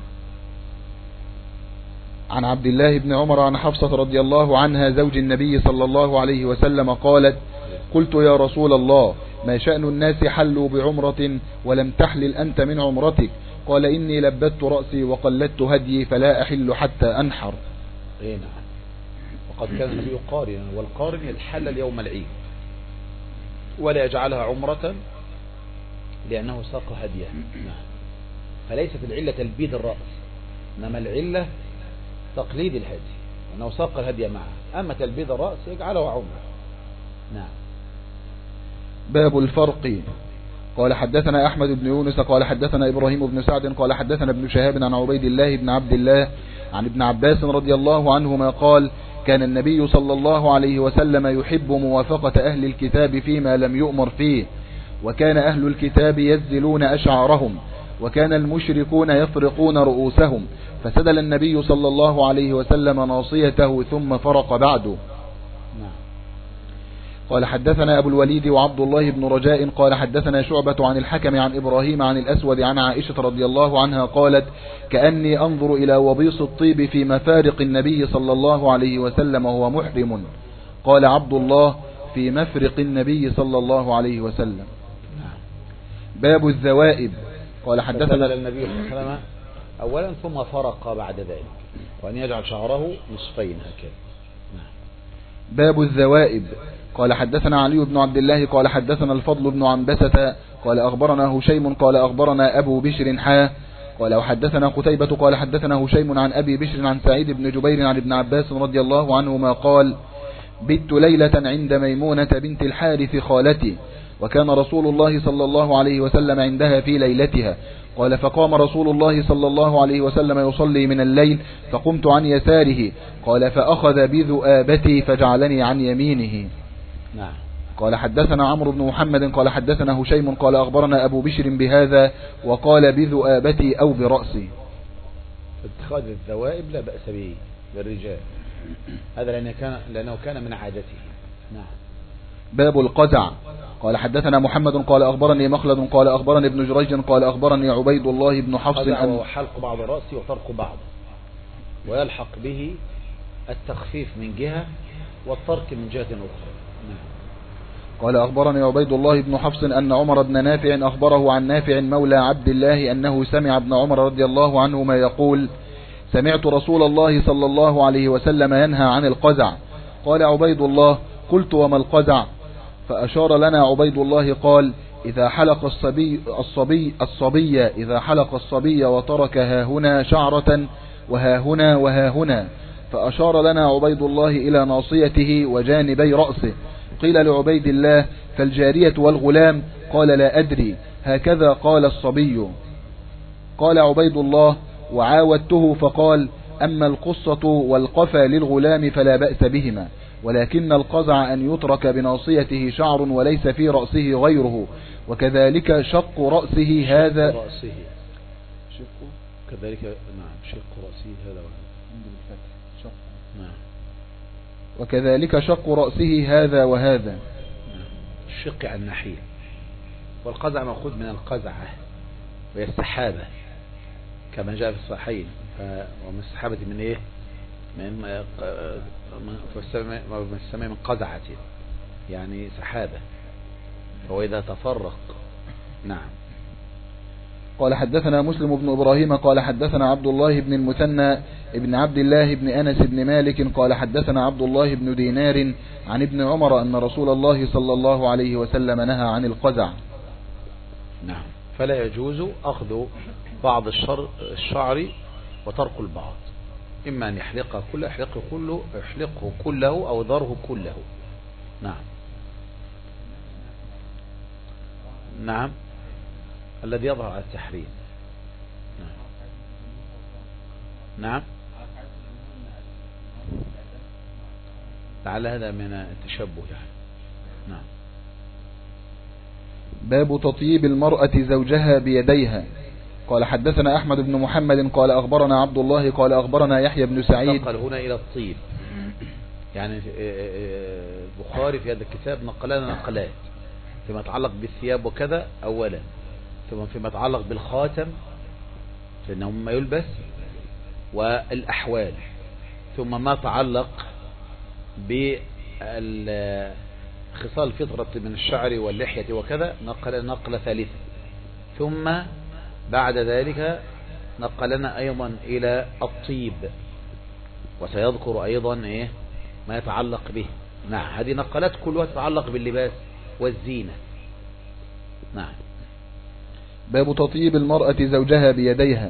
عن عبد الله بن عمر عن حفصة رضي الله عنها زوج النبي صلى الله عليه وسلم قالت قلت يا رسول الله ما شأن الناس حلوا بعمرة ولم تحلل أنت من عمرتك؟ قال إني لبدت رأسي وقلدت هديي فلا أحل حتى أنحر. إيه نعم. وقد كان النبي قارنا، والقارن يتحلل يوم العيد ولا يجعلها عمرة لأنه ساق هديه. نعم. فليست العلة تلبيد الرأس، إنما العلة تقليد الهدي، أنه ساق الهدي معه. أما تلبيد الرأس يجعله عمرة. نعم. باب الفرق. قال حدثنا أحمد بن يونس قال حدثنا إبراهيم بن سعد قال حدثنا ابن شهاب عن عبيد الله بن عبد الله عن ابن عباس رضي الله عنهما قال كان النبي صلى الله عليه وسلم يحب موافقة أهل الكتاب فيما لم يؤمر فيه، وكان أهل الكتاب يزلون أشعارهم، وكان المشركون يفرقون رؤوسهم، فسدل النبي صلى الله عليه وسلم ناصيته ثم فرق بعده. قال حدثنا أبو الوليد وعبد الله بن رجاء قال حدثنا شعبة عن الحكم عن إبراهيم عن الأسود عن عائشة رضي الله عنها قالت كأني أنظر إلى وبيص الطيب في مفارق النبي صلى الله عليه وسلم وهو محرم. قال عبد الله في مفرق النبي صلى الله عليه وسلم. باب الذوائب. قال حدثنا النبي صلى الله عليه وسلم أولا ثم فرق بعد ذلك، وأن يجعل شعره نصفين هكذا. باب الذوائب. قال حدثنا علي بن عبد الله قال حدثنا الفضل بن عنبسة قال أخبرنا هشيم قال أخبرنا أبو بشر حا قال وحدثنا قتيبة قال حدثنا هشيم عن أبي بشر عن سعيد بن جبير عن ابن عباس رضي الله عنهما قال بت ليلة عند ميمونة بنت الحارث خالتي، وكان رسول الله صلى الله عليه وسلم عندها في ليلتها. قال فقام رسول الله صلى الله عليه وسلم يصلي من الليل فقمت عن يساره. قال فأخذ بذؤابتي فجعلني عن يمينه. نعم. قال حدثنا عمرو بن محمد قال حدثنا هشيم قال أخبرنا أبو بشر بهذا وقال بذؤابتي أو برأسي. اتخاذ الذوائب لا بأس به للرجال، هذا لأنه كان, لأنه كان من عادته. نعم. باب القزع. قال حدثنا محمد قال أخبرني مخلد قال أخبرني ابن جريج قال أخبرني عبيد الله بن حفص أن حلق بعض الرأس وفرق بعض، ويلحق به التخفيف من جهة والترك من جهة أخرى. قال أخبرني عبيد الله بن حفص أن عمر بن نافع أخبره عن نافع مولى عبد الله أنه سمع ابن عمر رضي الله عنهما يقول سمعت رسول الله صلى الله عليه وسلم ينهى عن القزع. قال عبيد الله قلت وما القزع؟ فأشار لنا عبيد الله قال إذا حلق الصبي الصبي الصبي إذا حلق الصبي وترك ها هنا شعرة وها هنا وها هنا. فأشار لنا عبيد الله إلى ناصيته وجانبي رأسه. قيل لعبيد الله فالجارية والغلام؟ قال لا أدري، هكذا قال الصبي. قال عبيد الله وعاودته فقال أما القصة والقفا للغلام فلا بأس بهما، ولكن القزع أن يترك بناصيته شعر وليس في رأسه غيره، وكذلك شق رأسه هذا رأسه شق كذلك نعم شق رأسه هذا شق نعم وكذلك شق رأسه هذا وهذا. الشق عن النحيل، والقزع مأخوذ من القزعة وهي السحابة كما جاء في الصحيحين. ومن السحابة من ايه؟ من السماء من قزعة يعني سحابة، فهو إذا تفرق. نعم. قال حدثنا مسلم بن إبراهيم قال حدثنا عبد الله بن المثنى ابن عبد الله بن أنس بن مالك قال حدثنا عبد الله بن دينار عن ابن عمر أن رسول الله صلى الله عليه وسلم نهى عن القزع. نعم. فلا يجوز أخذ بعض الشر الشعر وترك البعض، إما أن يحلقه كله يحلقه كله يحلقه كله أو ذره كله. نعم. نعم. الذي يظهر على التحريم. نعم. نعم. لعل هذا من التشبه يعني. نعم. باب تطيب المرأة زوجها بيديها. قال حدثنا أحمد بن محمد قال أخبرنا عبد الله قال أخبرنا يحيى بن سعيد. نقل هنا إلى الطيب، يعني البخاري في هذا الكتاب نقل لنا نقلات فيما يتعلق بالثياب وكذا أولا، ثم فيما يتعلق بالخاتم لأنه ما يلبس والأحوال، ثم ما تعلق بخصال الفطرة من الشعر واللحية وكذا نقل نقل ثالثة، ثم بعد ذلك نقلنا أيضا إلى الطيب، وسيذكر أيضا إيه ما يتعلق به. نعم. هذه نقلات كلها تتعلق باللباس والزينة. نعم. باب تطيب المرأة زوجها بيديها.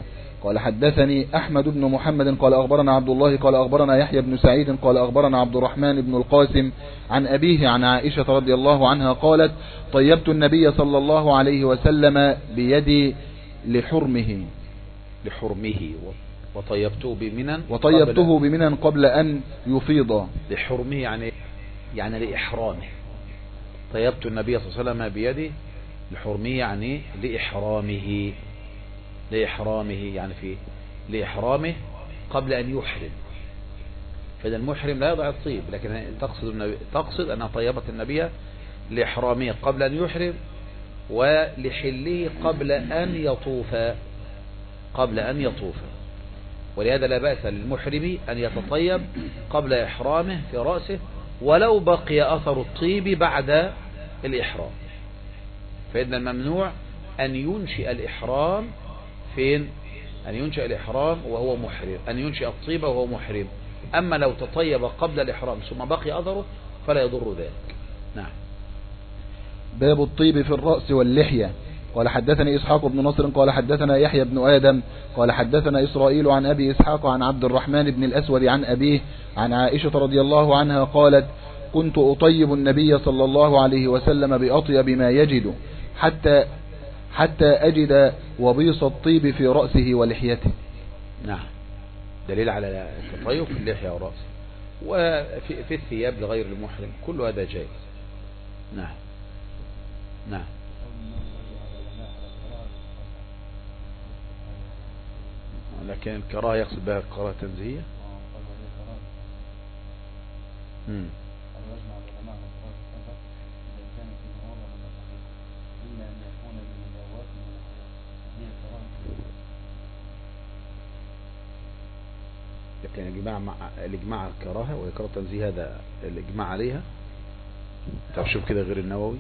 قال حدثني أحمد بن محمد قال أخبرنا عبد الله قال أخبرنا يحيى بن سعيد قال أخبرنا عبد الرحمن بن القاسم عن أبيه عن عائشة رضي الله عنها قالت طيبت النبي صلى الله عليه وسلم بيدي لحرمه لحرمه وطيبته بمنى وطيبته بمنى قبل أن يفيض. لحرمه يعني يعني لإحرامه. طيبت النبي صلى الله عليه وسلم بيدي لحرمه يعني لإحرامه لإحرامه يعني في لإحرامه قبل أن يحرم. فإذا المحرم لا يضع الطيب، لكن تقصد النبي تقصد أنها طيبت النبي لإحرامه قبل أن يحرم ولحله قبل أن يطوف قبل أن يطوف. ولهذا لا بأس للمحرم أن يتطيب قبل إحرامه في رأسه ولو بقي أثر الطيب بعد الإحرام. فإن الممنوع أن ينشئ الإحرام فين؟ أن ينشئ الإحرام وهو محرم، أن ينشئ الطيب وهو محرم. أما لو تطيب قبل الإحرام ثم بقي أثره فلا يضر ذلك. نعم. باب الطيب في الرأس واللحية. قال حدثني إسحاق بن نصر قال حدثنا يحيى بن آدم قال حدثنا إسرائيل عن أبي إسحاق عن عبد الرحمن بن الأسود عن أبيه عن عائشة رضي الله عنها قالت كنت أطيب النبي صلى الله عليه وسلم بأطيب ما يجد حتى حتى أجد وبيص الطيب في رأسه ولحيته. نعم، دليل على التطيب في اللحية ورأسه وفي في الثياب لغير المحرم، كل هذا جائز. نعم نعم. لكن الكراهة يقصد بها الكراهة تنزيهية. امم لكن الإجماع مع الإجماع على الكراهة وإكراه التنزيه هذا الإجماع عليها. طب شوف كده غير النووي،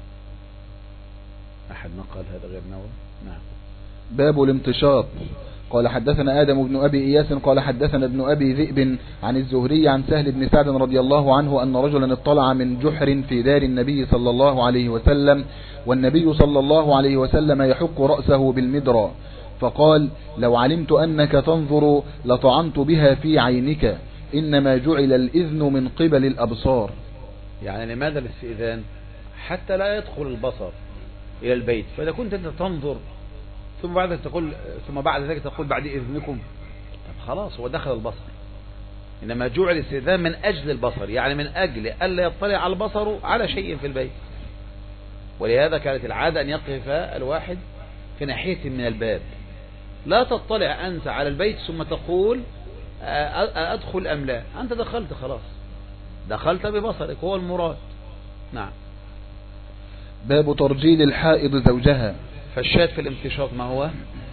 أحد نقل هذا غير النووي. نعم. باب الامتشاط. قال حدثنا آدم بن أبي إياس قال حدثنا ابن أبي ذئب عن الزهري عن سهل بن سعد رضي الله عنه أن رجلا اطلع من جحر في دار النبي صلى الله عليه وسلم والنبي صلى الله عليه وسلم يحك رأسه بالمدرى، فقال لو علمت أنك تنظر لطعنت بها في عينك، إنما جعل الإذن من قبل الأبصار. يعني لماذا الاستئذان؟ حتى لا يدخل البصر إلى البيت. فإذا كنت أنت تنظر ثم بعد ذلك تقول ثم بعد ذلك تقول بعد إذنكم، طب خلاص هو دخل البصر. إنما جعل الاستئذان من أجل البصر، يعني من أجل ألا يطلع على البصر على شيء في البيت. ولهذا كانت العادة أن يقف الواحد في ناحية من الباب، لا تطلع أنت على البيت ثم تقول أدخل أم لا. أنت دخلت خلاص، دخلت ببصرك، هو المراد. نعم. باب ترجيل الحائض زوجها. فالشاهد في الامتشاط ما هو؟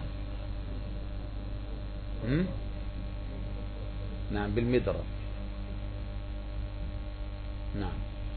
هم؟ نعم بالمدرة. نعم.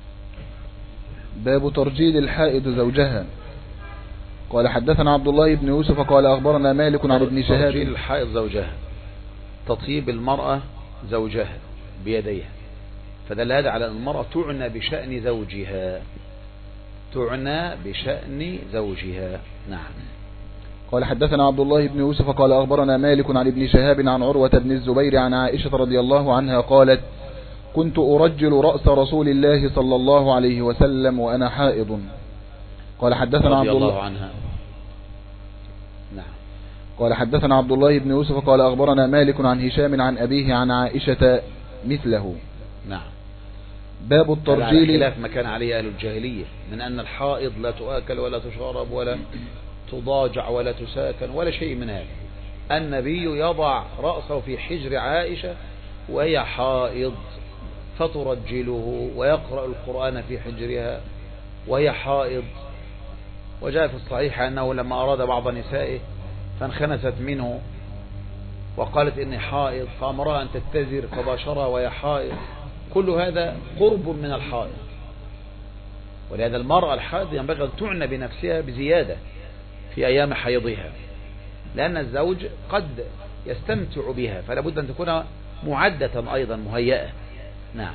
باب ترجيل الحائض زوجها. قال حدثنا عبد الله بن يوسف قال أخبرنا مالك عن ابن شهاب. ترجيل الحائض زوجها، تطيب المرأة زوجها بيديها، فدل هذا على أن المرأة تعنى بشأن زوجها، تعنى بشأن زوجها. نعم. قال حدثنا عبد الله بن يوسف قال أخبرنا مالك عن ابن شهاب عن عروة بن الزبير عن عائشة رضي الله عنها قالت كنت أرجل رأس رسول الله صلى الله عليه وسلم وأنا حائض. قال حدثنا عبد الله عنها. نعم. قال حدثنا عبد الله بن يوسف قال أخبرنا مالك عن هشام عن أبيه عن عائشة مثله. نعم. باب الترجيل. خلاف ما كان عليه أهل الجاهلية من أن الحائض لا تؤكل ولا تشرب ولا تضاجع ولا تساكن ولا شيء من هذا. النبي يضع رأسه في حجر عائشة وهي حائض فترجله ويقرأ القرآن في حجرها وهي حائض. وجاء في الصحيح أنه لما أراد بعض نسائه فانخنست منه وقالت إني حائض فأمرها أن تتزر فباشرها وهي حائض. كل هذا قرب من الحائض. ولهذا المرأة الحائض ينبغي أن تعنى بنفسها بزيادة في أيام حيضها، لأن الزوج قد يستمتع بها، فلا بد أن تكون معدة أيضا مهيئة. نعم.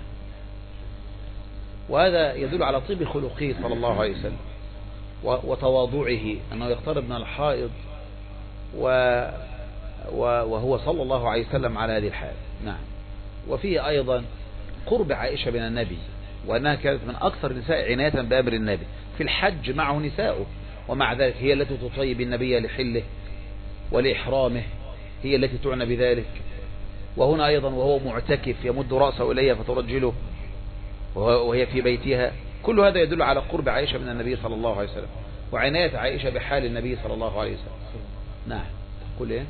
وهذا يدل على طيب خلقه صلى الله عليه وسلم وتواضعه، أنه يقترب من الحائض وهو صلى الله عليه وسلم على هذه الحال. نعم. وفيه أيضا قرب عائشة من النبي، وأنها كانت من أكثر النساء عناية بأمر النبي، في الحج معه نساؤه، ومع ذلك هي التي تطيب النبي لحله ولإحرامه، هي التي تعنى بذلك. وهنا أيضا وهو معتكف يمد رأسه إليها فترجله وهي في بيتها. كل هذا يدل على قرب عائشة من النبي صلى الله عليه وسلم، وعناية عائشة بحال النبي صلى الله عليه وسلم. نعم. قل إيه؟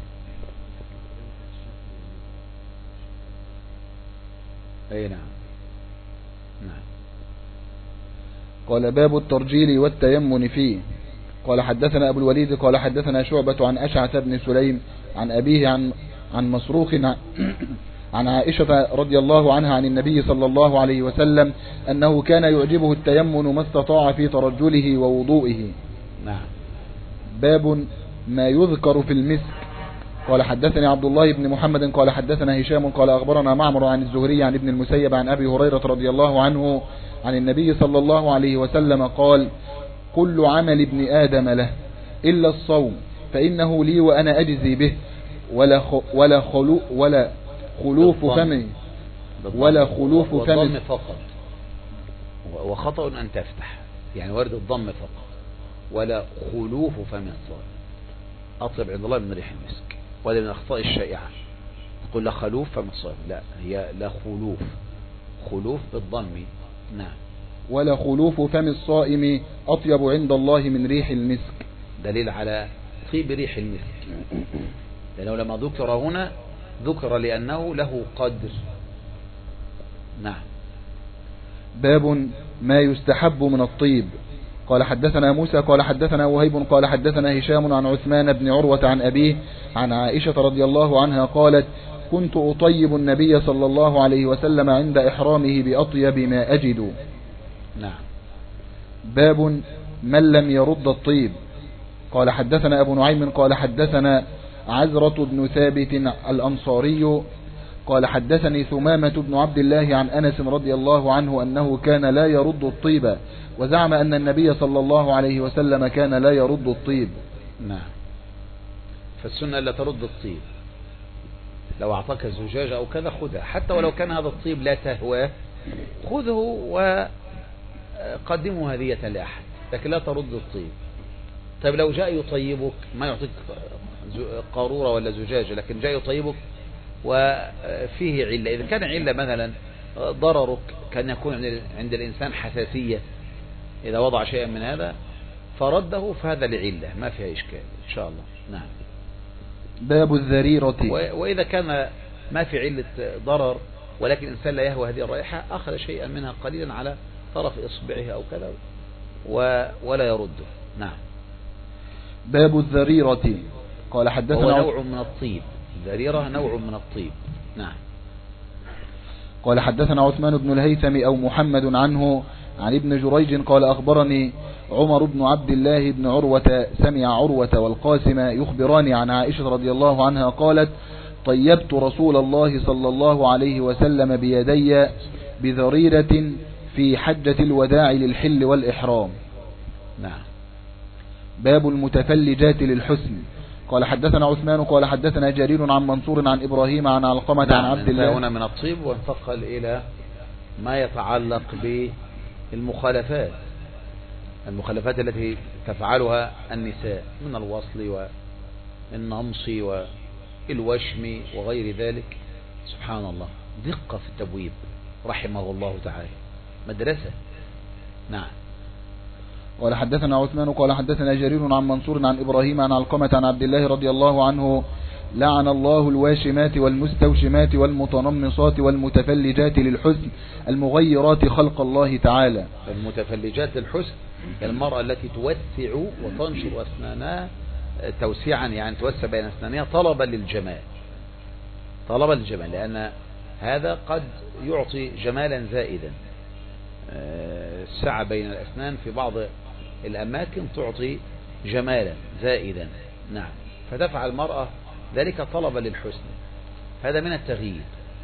أي نعم. نعم. قال باب الترجيل والتيمن فيه. قال حدثنا أبو الوليد قال حدثنا شعبة عن أشعث بن سليم عن أبيه عن عن مسروق عن عائشة رضي الله عنها عن النبي صلى الله عليه وسلم أنه كان يعجبه التيمن ما استطاع في ترجله ووضوئه. نعم. باب ما يذكر في المسك. قال حدثني عبد الله بن محمد قال حدثنا هشام قال أخبرنا معمر عن الزهري عن ابن المسيب عن أبي هريرة رضي الله عنه عن النبي صلى الله عليه وسلم قال كل عمل ابن آدم له إلا الصوم فإنه لي وأنا أجزي به ولا ولا خلو ولا خلوف فمي ولا خلوف فمي. والضم فقط، وخطأ أن تفتح، يعني ورد الضم فقط. ولا خلوف فم الصائم أطيب عند الله من ريح المسك. وهذا من الأخطاء الشائعة، تقول لا خلوف فم الصائم، لا، هي لا خلوف، خلوف بالضم. نعم. ولا خلوف فم الصائم أطيب عند الله من ريح المسك، دليل على طيب ريح المسك، لأنه لما ذكر هنا ذكر لأنه له قدر. نعم. باب ما يستحب من الطيب. قال حدثنا موسى قال حدثنا وهيب قال حدثنا هشام عن عثمان بن عروة عن أبيه عن عائشة رضي الله عنها قالت كنت أطيب النبي صلى الله عليه وسلم عند إحرامه بأطيب ما أجد. نعم. باب من لم يرد الطيب. قال حدثنا أبو نعيم قال حدثنا عزرة بن ثابت الأنصاري قال حدثني ثمامة بن عبد الله عن أنس رضي الله عنه أنه كان لا يرد الطيب، وزعم أن النبي صلى الله عليه وسلم كان لا يرد الطيب. نعم. فالسنة لا ترد الطيب، لو أعطاك الزجاجة أو كذا خذها، حتى ولو كان هذا الطيب لا تهواه خذه وقدمه هدية لأحد، لكن لا ترد الطيب. طيب لو جاء يطيبك، ما يعطيك قارورة ولا زجاجة، لكن جاء يطيبك وفيه علة، إذا كان علة مثلا ضررك كان يكون عند الإنسان حساسية إذا وضع شيئا من هذا فرده، فهذا لعلة ما فيها إشكال إن شاء الله. نعم. باب الذريرة. وإذا كان ما في علة ضرر ولكن الإنسان لا يهوى هذه الرائحة أخذ شيئا منها قليلا على طرف إصبعه أو كذا ولا يرده. نعم. باب الذريرة. قال حدثنا هو نوع من الطيب، الذريرة نوع من الطيب. نعم. قال حدثنا عثمان بن الهيثم أو محمد عنه عن ابن جريج قال أخبرني عمر بن عبد الله بن عروة سمع عروة والقاسم يخبران عن عائشة رضي الله عنها قالت طيبت رسول الله صلى الله عليه وسلم بيدي بذريرة في حجة الوداع للحل والإحرام. نعم. باب المتفلجات للحسن. قال حدثنا عثمان قال حدثنا جرير عن منصور عن إبراهيم عن علقمة نعم. عن عبد الله. هنا من الطيب وانتقل إلى ما يتعلق بالمخالفات، المخالفات التي تفعلها النساء من الوصل والنمص والوشم وغير ذلك. سبحان الله، دقة في التبويب رحمه الله تعالى، مدرسة. نعم. قال حدثنا عثمان قال حدثنا جرير عن منصور عن إبراهيم عن علقمة عن عبد الله رضي الله عنه لعن الله الواشمات والمستوشمات والمتنمصات والمتفلجات للحسن المغيرات خلق الله تعالى. المتفلجات للحسن المرأة التي توسع وتنشر أسنانها توسيعا، يعني توسع بين أسنانها طلبا للجمال، طلبا للجمال، لأن هذا قد يعطي جمالا زائدا. السعة بين الأسنان في بعض الأماكن تعطي جمالا زائدا. نعم. فتفعل المرأة ذلك طلبا للحسن، هذا من التغيير.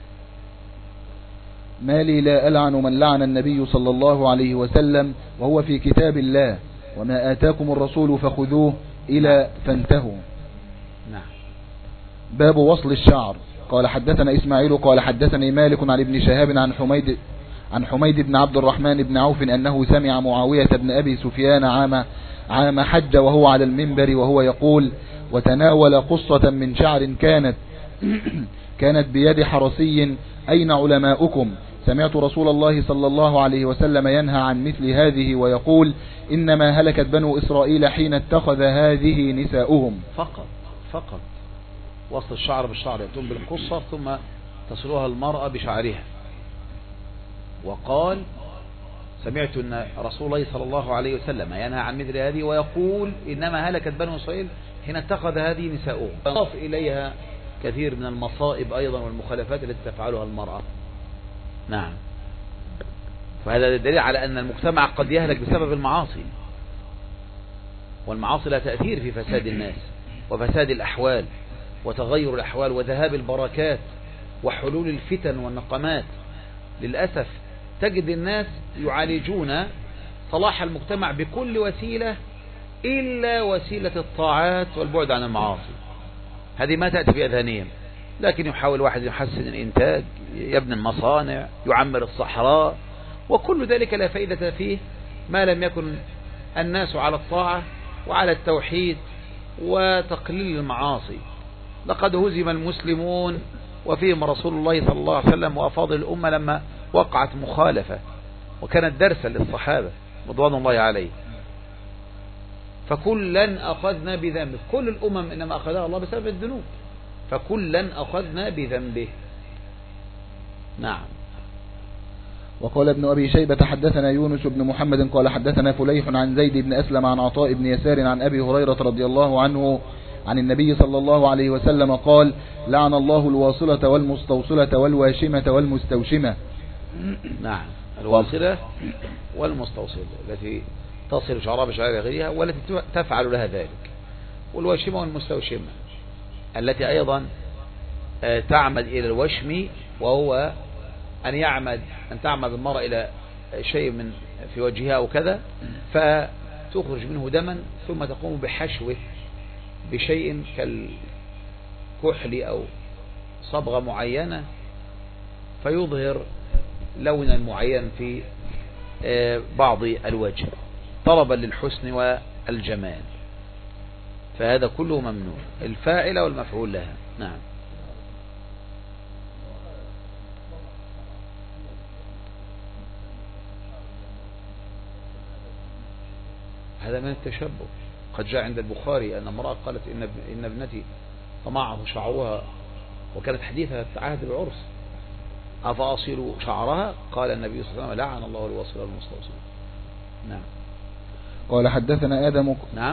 ما لي لا ألعن من لعن النبي صلى الله عليه وسلم وهو في كتاب الله وما آتاكم الرسول فخذوه إلى فانتهوا. نعم. باب وصل الشعر. قال حدثنا إسماعيل قال حدثني مالك عن ابن شهاب عن حميد عن حميد بن عبد الرحمن بن عوف أنه سمع معاوية بن أبي سفيان عام عام حج وهو على المنبر وهو يقول: وتناول قصة من شعر كانت كانت بيد حرسي: أين علماؤكم؟ سمعت رسول الله صلى الله عليه وسلم ينهى عن مثل هذه ويقول: إنما هلكت بنو إسرائيل حين اتخذ هذه نساؤهم. فقط فقط وصل الشعر بالشعر، يأتون بالقصة ثم تصلها المرأة بشعرها. وقال: سمعت أن رسول الله صلى الله عليه وسلم ينهى عن مثل هذه ويقول: إنما هلكت بنو إسرائيل حين اتخذ هذه نساؤهم. أضاف إليها كثير من المصائب أيضا والمخالفات التي تفعلها المرأة. نعم. فهذا دليل على أن المجتمع قد يهلك بسبب المعاصي، والمعاصي لا تأثير في فساد الناس وفساد الأحوال وتغير الأحوال وذهاب البركات وحلول الفتن والنقمات. للأسف تجد الناس يعالجون صلاح المجتمع بكل وسيلة إلا وسيلة الطاعات والبعد عن المعاصي. هذه ما تأتي في أذهانهم، لكن يحاول واحد يحسن الإنتاج، يبني المصانع، يعمر الصحراء، وكل ذلك لا فائدة فيه ما لم يكن الناس على الطاعة وعلى التوحيد وتقليل المعاصي. لقد هزم المسلمون وفيهم رسول الله صلى الله عليه وسلم وأفاضل الأمة لما وقعت مخالفة، وكانت درسا للصحابة رضوان الله عليه. فكلا أخذنا بذنبه، كل الأمم إنما أخذها الله بسبب الذنوب، فكلا أخذنا بذنبه. نعم. وقال ابن أبي شيبة حدثنا يونس بن محمد قال حدثنا فليح عن زيد بن أسلم عن عطاء بن يسار عن أبي هريرة رضي الله عنه عن النبي صلى الله عليه وسلم قال: لعن الله الواصلة والمستوصلة والواشمة والمستوشمة. نعم، الواصلة والمستوصلة التي تصل شعرها بشعر غيرها والتي تفعل لها ذلك، والواشمة والمستوشمة التي أيضا تعمد إلى الوشم، وهو أن يعمد أن تعمد المرأة إلى شيء من في وجهها أو كذا فتخرج منه دما، ثم تقوم بحشوه بشيء كالكحل أو صبغة معينة فيظهر لونا معين في بعض الوجه طلبا للحسن والجمال، فهذا كله ممنوع، الفاعل والمفعول لها. نعم. هذا من التشبه. قد جاء عند البخاري أن امرأة قالت إن إن ابنتي طمعه شعرها وكانت حديثة عهد العرس، أفأصل شعرها؟ قال النبي صلى الله عليه وسلم: لعن الله الواصل والمستوصل. نعم. قال حدثنا آدم. نعم.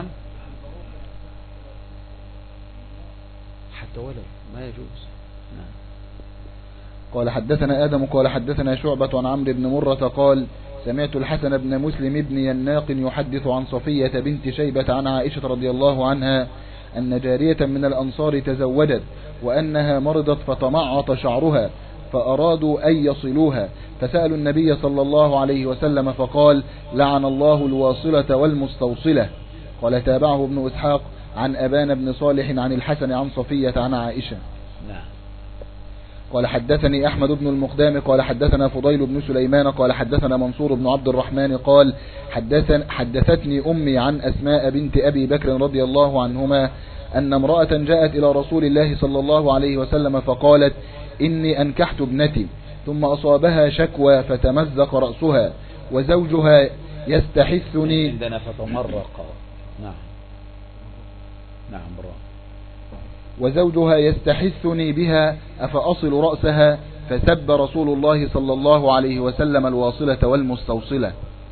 حتى ولو ما يجوز. نعم. قال حدثنا آدم قال حدثنا شعبة عن عمرو بن مرة قال: سمعت الحسن بن مسلم بن يناق يحدث عن صفية بنت شيبة عن عائشة رضي الله عنها أن جارية من الأنصار تزوجت وأنها مرضت فتمعط شعرها فأرادوا أن يصلوها، فسألوا النبي صلى الله عليه وسلم فقال: لعن الله الواصلة والمستوصلة. قال تابعه ابن إسحاق عن أبان بن صالح عن الحسن عن صفية عن عائشة. نعم. قال حدثني أحمد بن المقدام قال حدثنا فضيل بن سليمان قال حدثنا منصور بن عبد الرحمن قال حدثتني أمي عن أسماء بنت أبي بكر رضي الله عنهما أن امرأة جاءت إلى رسول الله صلى الله عليه وسلم فقالت: إني أنكحت ابنتي، ثم أصابها شكوى فتمزق رأسها وزوجها يستحثني. عندنا فتمرق. نعم. نعم برا. وزوجها يستحثني بها أفأصل رأسها؟ فسب رسول الله صلى الله عليه وسلم الواصلة والمستوصلة.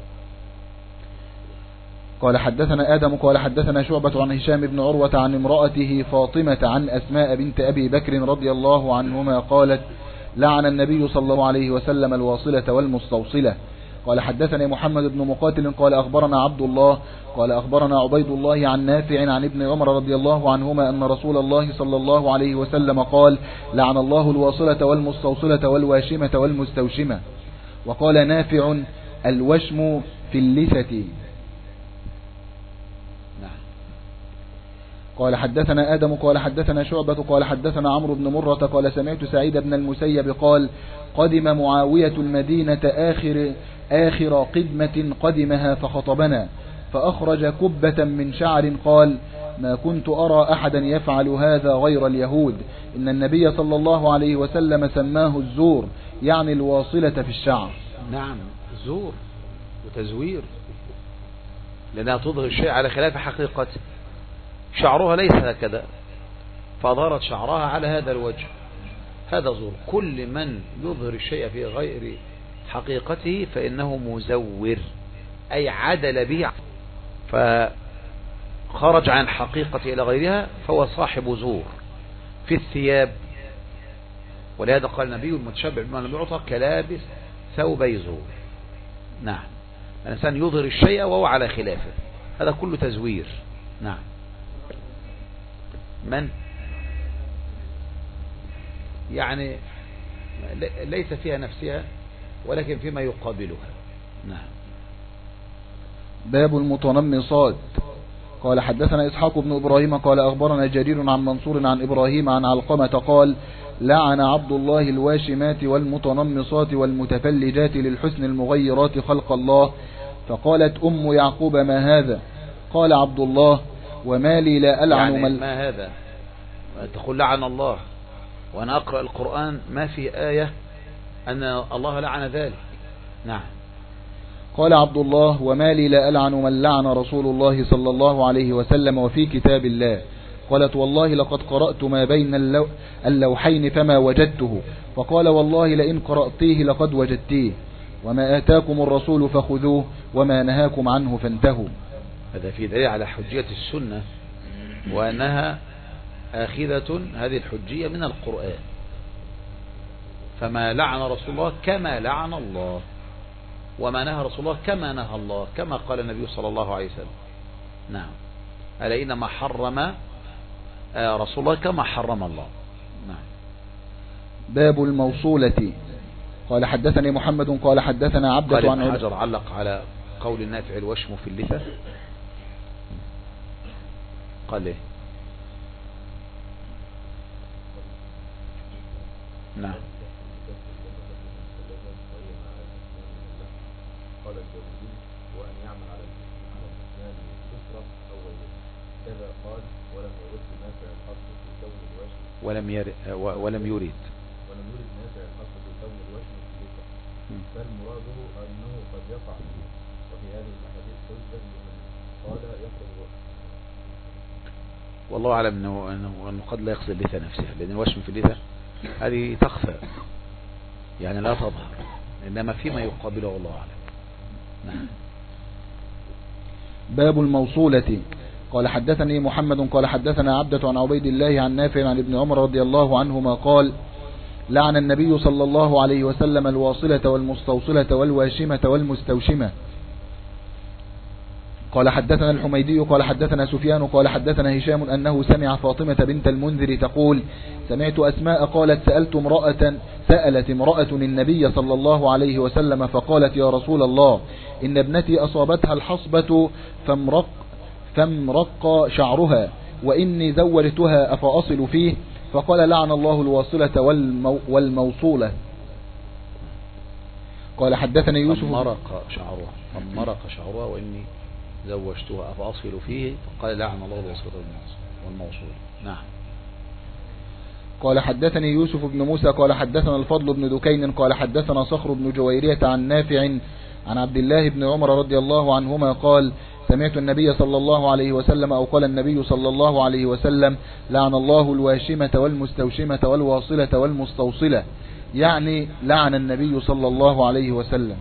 قال حدثنا آدم قال حدثنا شعبة عن هشام بن عروة عن امرأته فاطمة عن أسماء بنت أبي بكر رضي الله عنهما قالت: لعن النبي صلى الله عليه وسلم الواصلة والمستوصلة. قال حدثني محمد بن مقاتل قال أخبرنا عبد الله قال أخبرنا عبيد الله عن نافع عن ابن عمر رضي الله عنهما أن رسول الله صلى الله عليه وسلم قال: لعن الله الواصلة والمستوصلة والواشمة والمستوشمة. وقال نافع: الوشم في اللثة. قال حدثنا آدم قال حدثنا شعبة قال حدثنا عمرو بن مرة قال سمعت سعيد بن المسيب قال قدم معاوية المدينة آخر, آخر قدمة قدمها فخطبنا فأخرج كبة من شعر قال ما كنت أرى أحدا يفعل هذا غير اليهود إن النبي صلى الله عليه وسلم سماه الزور يعني الواصلة في الشعر. نعم زور وتزوير لأنها تظهر الشيء على خلاف حقيقته. شعرها ليس هكذا فأظهرت شعرها على هذا الوجه، هذا زور. كل من يظهر الشيء في غير حقيقته فإنه مزور، أي عدل به فخرج عن حقيقته إلى غيرها فهو صاحب زور. في الثياب، ولهذا قال النبي المتشبع بما لم يعطى كلابس ثوبي زور. نعم، الإنسان يظهر الشيء وهو على خلافه، هذا كله تزوير. نعم. من يعني ليس فيها نفسها ولكن فيما يقابلها. نعم. باب المتنمصات. قال حدثنا إسحاق بن إبراهيم قال أخبرنا جرير عن منصور عن إبراهيم عن علقمة قال لعن عبد الله الواشمات والمتنمصات والمتفلجات للحسن المغيرات خلق الله. فقالت أم يعقوب ما هذا؟ قال عبد الله وما لي لا ألعن يعني مل... ما هذا؟ تقول لعن الله وأنا أقرأ القرآن ما في آية أن الله لعن ذلك. نعم. قال عبد الله وما لي لا ألعن من لعن رسول الله صلى الله عليه وسلم وفي كتاب الله. قالت والله لقد قرأت ما بين اللو... اللوحين فما وجدته. فقال والله لئن قرأتيه لقد وجدتيه وما آتاكم الرسول فخذوه وما نهاكم عنه فانتهوا. هذا في دليل على حجية السنة وأنها آخذة هذه الحجية من القرآن. فما لعن رسول الله كما لعن الله، وما نهى رسول الله كما نهى الله، كما قال النبي صلى الله عليه وسلم. نعم. ألا إنما حرم رسول الله كما حرم الله. نعم. باب الموصولة. قال حدثني محمد قال حدثنا عبدة قال عن ابن حجر علق على قول النافع الوشم في اللثة. قال ايه؟ نعم. قال الجوزي وأن يعمل على الإسلام كفرة أو غيره كذا قال ولم يرد نافع الحصر في كون الوشم ولم يرد ولم يريد ولم يرد نافع الحصر في كون الوشم في اللثة، بل مراده أنه قد يقع فيه. وفي هذه الأحاديث حجة لمن قال يقصد الوشم. والله أعلم أنه, أنه, أنه قد لا يقصد اللثة نفسها، لأن الوشم في اللثة هذه تخفى يعني لا تظهر، إنما فيما يقابله والله أعلم. نعم. باب الموصولة. قال حدثني محمد قال حدثنا عبدة عن عبيد الله عن نافع عن ابن عمر رضي الله عنهما قال لعن النبي صلى الله عليه وسلم الواصلة والمستوصلة والواشمة والمستوشمة. قال حدثنا الحميدي قال حدثنا سفيان قال حدثنا هشام أنه سمع فاطمة بنت المنذر تقول سمعت أسماء قالت سألت امرأة سألت امرأة النبي صلى الله عليه وسلم فقالت يا رسول الله إن ابنتي أصابتها الحصبة فامرق, فامرق شعرها وإني زوجتها أفأصل فيه؟ فقال لعن الله الواصلة والمو والموصولة. قال حدثني يوسف فامرق شعرها فامرق شعرها وإني زوجتها أفأصل فيه؟ فقال لعن الله الواصلة والموصولة. نعم. قال حدثني يوسف بن موسى قال حدثنا الفضل بن دكين قال حدثنا صخر بن جويرية عن نافع عن عبد الله بن عمر رضي الله عنهما قال سمعت النبي صلى الله عليه وسلم أو قال النبي صلى الله عليه وسلم لعن الله الواشمة والمستوشمة والواصلة والمستوصلة، يعني لعن النبي صلى الله عليه وسلم.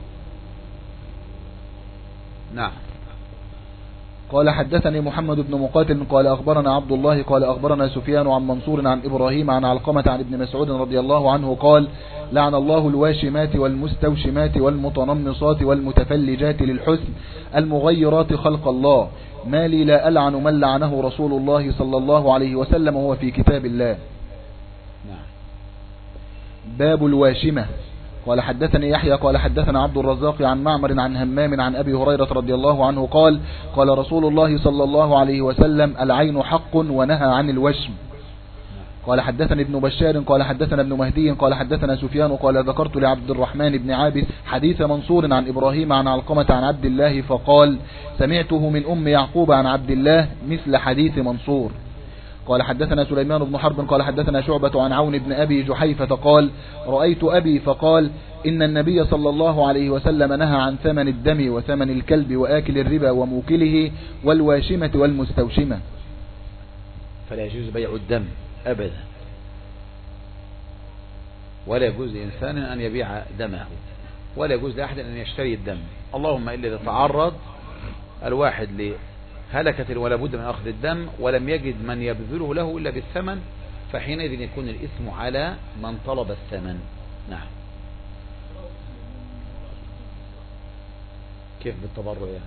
نعم. قال حدثني محمد بن مقاتل قال أخبرنا عبد الله قال أخبرنا سفيان عن منصور عن إبراهيم عن علقمة عن ابن مسعود رضي الله عنه قال لعن الله الواشمات والمستوشمات والمتنمصات والمتفلجات للحسن المغيرات خلق الله، ما لي لا ألعن من لعنه رسول الله صلى الله عليه وسلم وهو في كتاب الله. نعم. باب الواشمة. قال حدثني يحيى قال حدثنا عبد الرزاق عن معمر عن همام عن أبي هريرة رضي الله عنه قال قال رسول الله صلى الله عليه وسلم العين حق ونهى عن الوشم. قال حدثني ابن بشار قال حدثنا ابن مهدي قال حدثنا سفيان قال ذكرت لعبد الرحمن بن عابس حديث منصور عن إبراهيم عن علقمة عن عبد الله فقال سمعته من أم يعقوب عن عبد الله مثل حديث منصور. قال حدثنا سليمان بن حرب قال حدثنا شعبة عن عون بن أبي جحيفة قال رأيت أبي فقال إن النبي صلى الله عليه وسلم نهى عن ثمن الدم وثمن الكلب وآكل الربا وموكله والواشمة والمستوشمة. فلا يجوز بيع الدم أبدا، ولا يجوز لإنسان أن يبيع دمه، ولا يجوز لأحد أن يشتري الدم، اللهم إلا إذا تعرض الواحد لهلكة ولا بد من أخذ الدم ولم يجد من يبذله له إلا بالثمن، فحينئذ يكون الإثم على من طلب الثمن. نعم. كيف بالتبرعات؟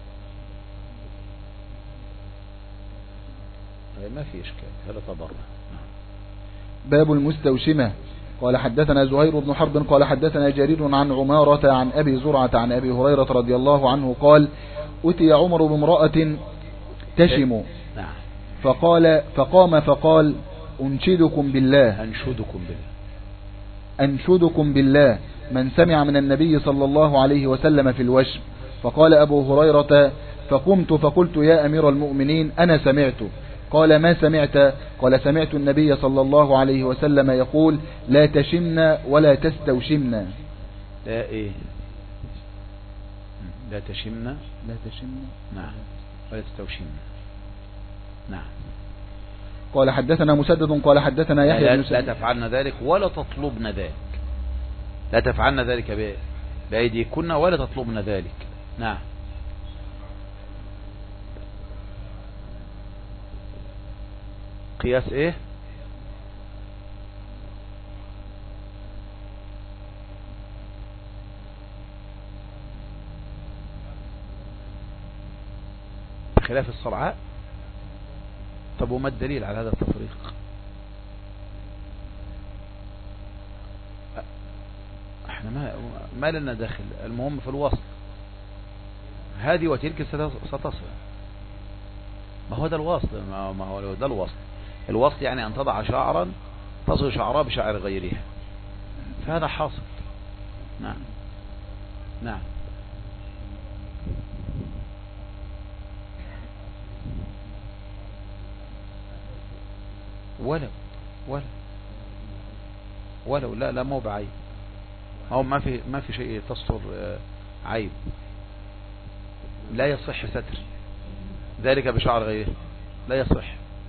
ما في إشكال، هذا تبرع. باب المستوشمة. قال حدثنا زهير بن حرب قال حدثنا جرير عن عمارة عن أبي زرعة عن أبي هريرة رضي الله عنه قال أتي عمر بامرأة تشم فقال فقام فقال أنشدكم بالله أنشدكم بالله أنشدكم بالله من سمع من النبي صلى الله عليه وسلم في الوشم. فقال أبو هريرة فقمت فقلت يا أمير المؤمنين أنا سمعت. قال ما سمعت؟ قال سمعت النبي صلى الله عليه وسلم يقول لا تشمنا ولا تستوشمنا. لا إيه لا تشمنا لا تشمنا نعم ولا تستوشمنا. نعم. قال حدثنا مسدد قال حدثنا يحيى لا, بن لا تفعلن ذلك ولا تطلبن ذلك، لا تفعلن ذلك بأيديكن ولا تطلبن ذلك. نعم. قياس ايه؟ خلاف الصرعاء. طب وما الدليل على هذا التفريق؟ احنا ما ما لنا داخل، المهم في الوصل، هذه وتلك ستصل. ما هو ده الوصل، ما هو ده الوصل. الوصل يعني أن تضع شعرا تصل شعرها بشعر غيرها، فهذا حاصل. نعم. نعم. ولو ولو ولو لا لا مو بعيب، أو ما في ما في شيء تستر عيب، لا يصح ستر ذلك بشعر غيره، لا يصح.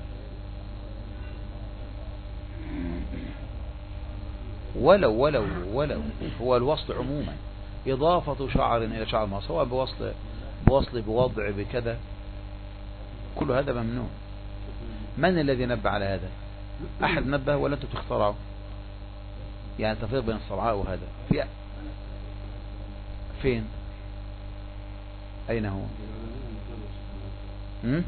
ولو ولو ولو هو الوصل عموما إضافة شعر إلى شعر ما، سواء بوصل بوصل بوضع بكذا، كل هذا ممنوع. من الذي نبه على هذا؟ أحد نبه ولا أنتم تخترعوا؟ يعني تفريق بين الصرعاء وهذا في فين؟ أين هو؟ هم؟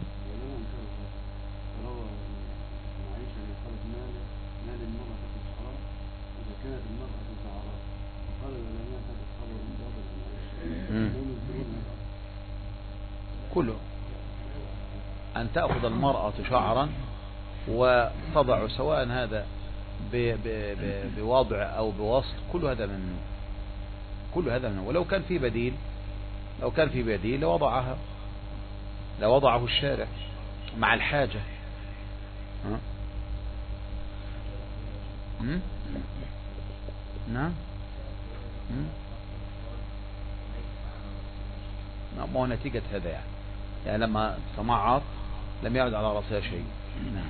كله أن تأخذ المرأة شعرا وتضع، سواء هذا بوضع أو بوصل، كل هذا ممنوع، كل هذا ممنوع. ولو كان في بديل، لو كان في بديل لوضعها، لوضعه الشارع مع الحاجة. ها؟ م? نعم. ما هو نتيجة هذا يعني. يعني لما تمعط لم يعد على رأسها شيء. نعم.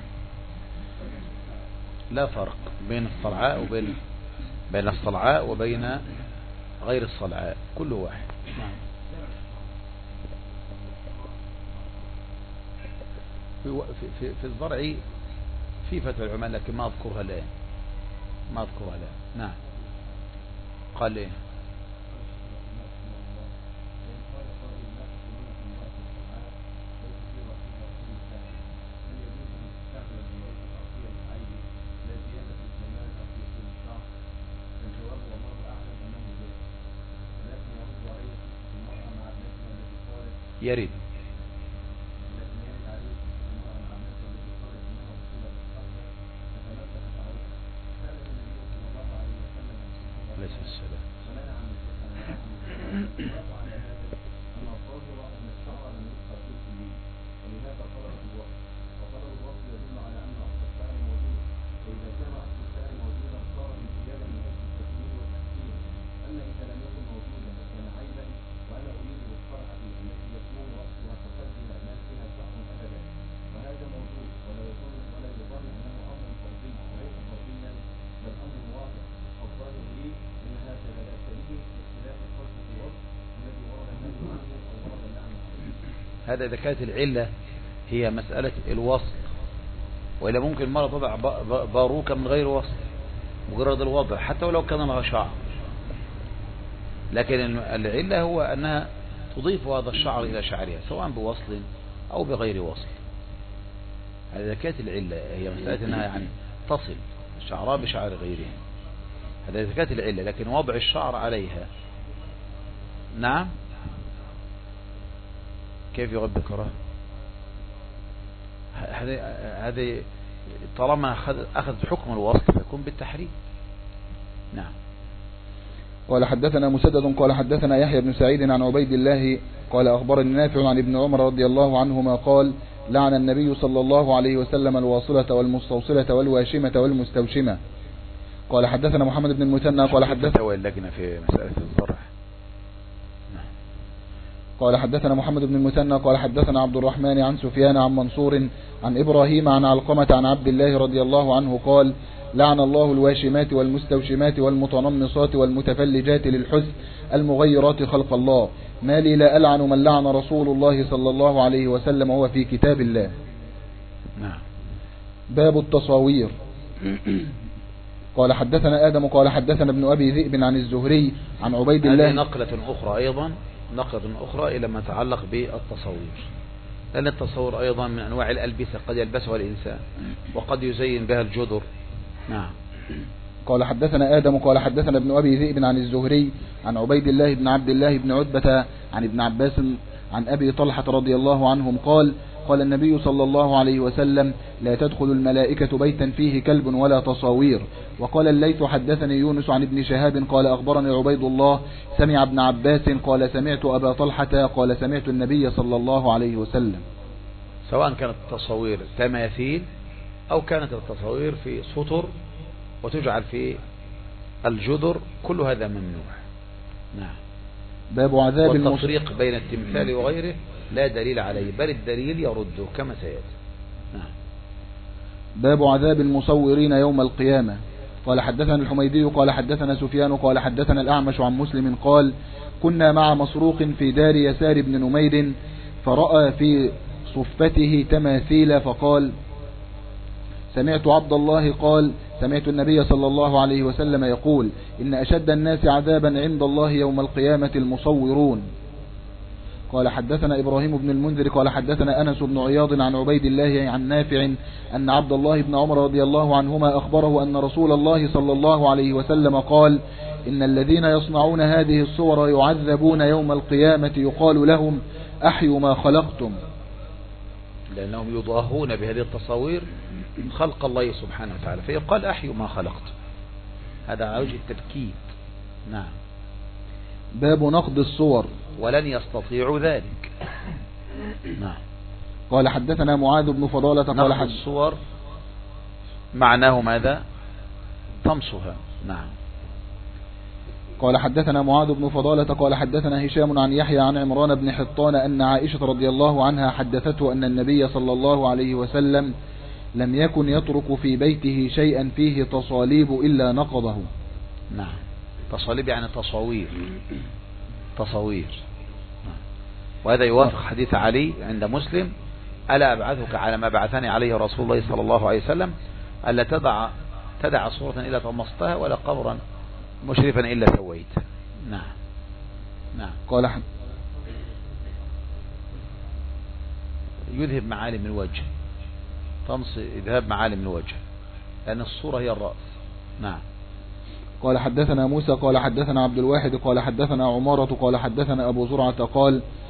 لا فرق بين الصلعاء وبين بين الصلعاء وبين غير الصلعاء، كله واحد. نعم. في في في الزرع في فتوى العلماء لكن ما أذكرها الآن، ما أذكرها الآن. نعم. قال إيه؟ يرد. عليه السلام. هذا إذا كانت العلة هي مسألة الوصل، وإلا ممكن المرأة تضع باروكة من غير وصل، مجرد الوضع حتى ولو كان لها شعر، لكن العلة هو أنها تضيف هذا الشعر إلى شعرها سواء بوصل أو بغير وصل. هذا إذا كانت العلة هي مسألة أنها يعني تصل شعرها بشعر غيرها، هذا إذا كانت العلة. لكن وضع الشعر عليها نعم كيف يغض الكراهة؟ هذه هذه طالما أخذ حكم الوصل فيكون بالتحريم. نعم. قال حدثنا مسدد قال حدثنا يحيى بن سعيد عن عبيد الله قال أخبرني نافع عن ابن عمر رضي الله عنهما قال لعن النبي صلى الله عليه وسلم الواصلة والمستوصلة والواشمة والمستوشمة. قال حدثنا محمد بن المثنى قال حدثنا اللجنة في مسألة الزرع. قال حدثنا محمد بن المثنى قال حدثنا عبد الرحمن عن سفيان عن منصور عن إبراهيم عن علقمة عن عبد الله رضي الله عنه قال لعن الله الواشمات والمستوشمات والمتنمصات والمتفلجات للحسن المغيرات خلق الله، ما لي لا ألعن من لعن رسول الله صلى الله عليه وسلم وهو في كتاب الله. نعم. باب التصاوير. قال حدثنا آدم قال حدثنا ابن أبي ذئب عن الزهري عن عبيد الله. هذه نقلة أخرى أيضا، نقلة أخرى إلى ما يتعلق بالتصوير، لأن التصوير أيضا من أنواع الألبسة قد يلبسها الإنسان وقد يزين بها الجدر. نعم. قال حدثنا آدم قال حدثنا ابن أبي ذئب عن الزهري عن عبيد الله بن عبد الله بن عتبة عن ابن عباس عن أبي طلحة رضي الله عنهم قال قال النبي صلى الله عليه وسلم لا تدخل الملائكة بيتا فيه كلب ولا تصاوير. وقال الليث حدثني يونس عن ابن شهاب قال أخبرني عبيد الله سمع ابن عباس قال سمعت أبا طلحة قال سمعت النبي صلى الله عليه وسلم. سواء كانت التصاوير تماثيل أو كانت التصاوير في سطر وتجعل في الجدر، كل هذا ممنوع. نعم. باب عذاب والتفريق بين التمثال وغيره لا دليل عليه، بل الدليل يرده كما سيأتي. نعم. باب عذاب المصورين يوم القيامة. قال حدثنا الحميدي قال حدثنا سفيان قال حدثنا الأعمش عن مسلم قال كنا مع مسروق في دار يسار بن نمير فرأى في صفته تماثيل فقال سمعت عبد الله قال سمعت النبي صلى الله عليه وسلم يقول إن أشد الناس عذابا عند الله يوم القيامة المصورون. قال حدثنا إبراهيم بن المنذر قال حدثنا أنس بن عياض عن عبيد الله عن نافع أن عبد الله بن عمر رضي الله عنهما أخبره أن رسول الله صلى الله عليه وسلم قال إن الذين يصنعون هذه الصور يعذبون يوم القيامة يقال لهم أحيوا ما خلقتم، لأنهم يضاهون بهذه التصاوير خلق الله سبحانه وتعالى، فيقال أحيوا ما خلقتم، هذا على وجه التبكيت. نعم. باب نقد الصور. ولن يستطيعوا ذلك. نعم. قال حدثنا معاذ بن فضالة قال نقد الصور معناه ماذا؟ طمسها. نعم. قال حدثنا معاذ بن فضالة قال حدثنا هشام عن يحيى عن عمران بن حطان أن عائشة رضي الله عنها حدثته أن النبي صلى الله عليه وسلم لم يكن يترك في بيته شيئا فيه تصاليب إلا نقضه. نعم. تصاليب يعني تصاوير، تصاوير. وهذا يوافق حديث علي عند مسلم ألا أبعثك على ما بعثني عليه رسول الله صلى الله عليه وسلم ألا تدع تدع صورة إلا طمستها ولا قبرا مشرفا إلا سويت. نعم. نعم. قال حد يذهب معالم الوجه، طمس إذهاب معالم الوجه، لأن الصورة هي الرأس. نعم. قال حدثنا موسى قال حدثنا عبد الواحد قال حدثنا عمارة قال حدثنا أبو زرعة قال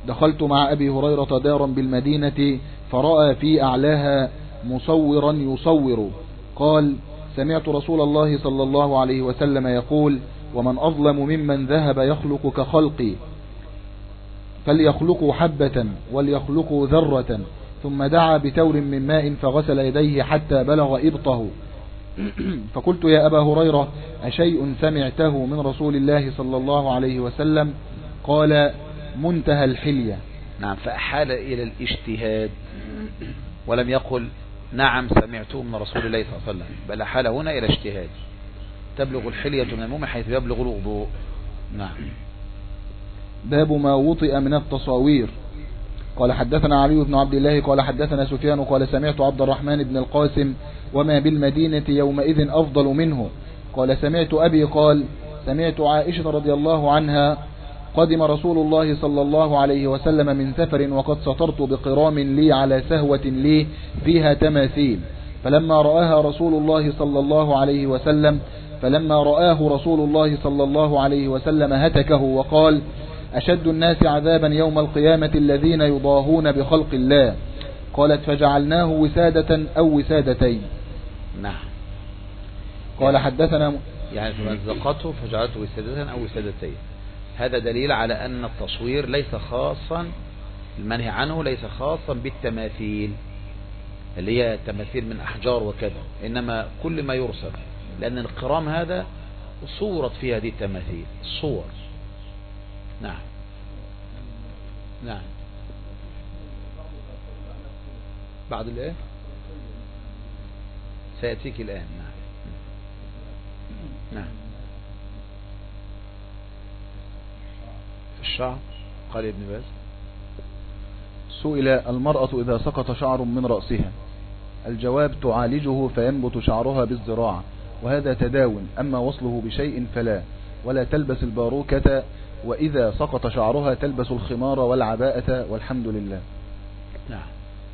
دخلت مع أبي هريرة دارا بالمدينة فرأى في أعلاها مصورا يصور. قال: سمعت رسول الله صلى الله عليه وسلم يقول: ومن أظلم ممن ذهب يخلق كخلقي، فليخلقوا حبة وليخلقوا ذرة. ثم دعا بتور من ماء فغسل يديه حتى بلغ إبطه. فقلت: يا أبا هريرة، أشيء سمعته من رسول الله صلى الله عليه وسلم؟ قال: منتهى الحلية. نعم، فأحال إلى الاجتهاد ولم يقل نعم سمعته من رسول الله صلى الله عليه وسلم، بل أحال هنا إلى اجتهاد. تبلغ الحلية من المؤمن حيث يبلغ الوضوء. نعم. باب ما وطئ من التصاوير. قال: حدثنا علي بن عبد الله قال حدثنا سفيان قال: سمعت عبد الرحمن بن القاسم: وما بالمدينة يومئذ أفضل منه. قال: سمعت أبي قال: سمعت عائشة رضي الله عنها: قدم رسول الله صلى الله عليه وسلم من سفر وقد سطرت بقرام لي على سهوة لي فيها تماثيل، فلما رآها رسول الله صلى الله عليه وسلم فلما رآه رسول الله صلى الله عليه وسلم هتكه وقال: أشد الناس عذابا يوم القيامة الذين يضاهون بخلق الله. قالت: فجعلناه وسادة أو وسادتين. نعم. قال: يعني حدثنا يعني فمزقته فجعلته وسادة أو وسادتين. هذا دليل على أن التصوير ليس خاصا، المنهي عنه ليس خاصا بالتماثيل اللي هي تماثيل من أحجار وكذا، إنما كل ما يرسم، لأن القرام هذا صورت في هذه التماثيل الصور. نعم. نعم. بعد الايه سيأتيك الآن. نعم. نعم. في الشعر قال ابن باز: سئل: المرأة إذا سقط شعر من رأسها، الجواب: تعالجه فينبت شعرها بالزراعة، وهذا تداون، أما وصله بشيء فلا، ولا تلبس الباروكة، وإذا سقط شعرها تلبس الخمار والعباءة، والحمد لله. نعم.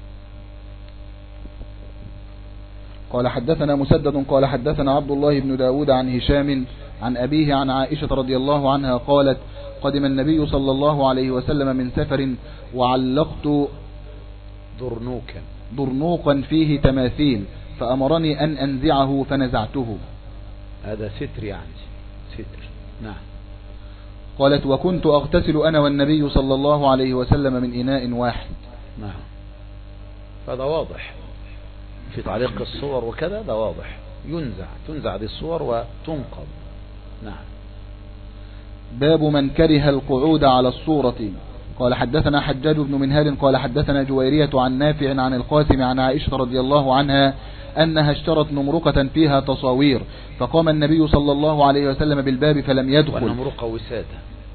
قال: حدثنا مسدد قال حدثنا عبد الله بن داود عن هشام عن أبيه عن عائشة رضي الله عنها قالت: قدم النبي صلى الله عليه وسلم من سفر وعلقت درنوكا درنوقا فيه تماثيل، فأمرني أن أنزعه فنزعته. هذا ستر يعني ستر. نعم. قالت: وكنت أغتسل أنا والنبي صلى الله عليه وسلم من إناء واحد. نعم. فهذا واضح في تعليق الصور وكذا، ده واضح، ينزع تنزع هذه الصور وتنقض. نعم. باب من كره القعود على الصورة. قال: حدثنا حجاج بن منهال قال حدثنا جويرية عن نافع عن القاسم عن عائشة رضي الله عنها أنها اشترت نمرقة فيها تصاوير، فقام النبي صلى الله عليه وسلم بالباب فلم يدخل. والنمرقة وسادة،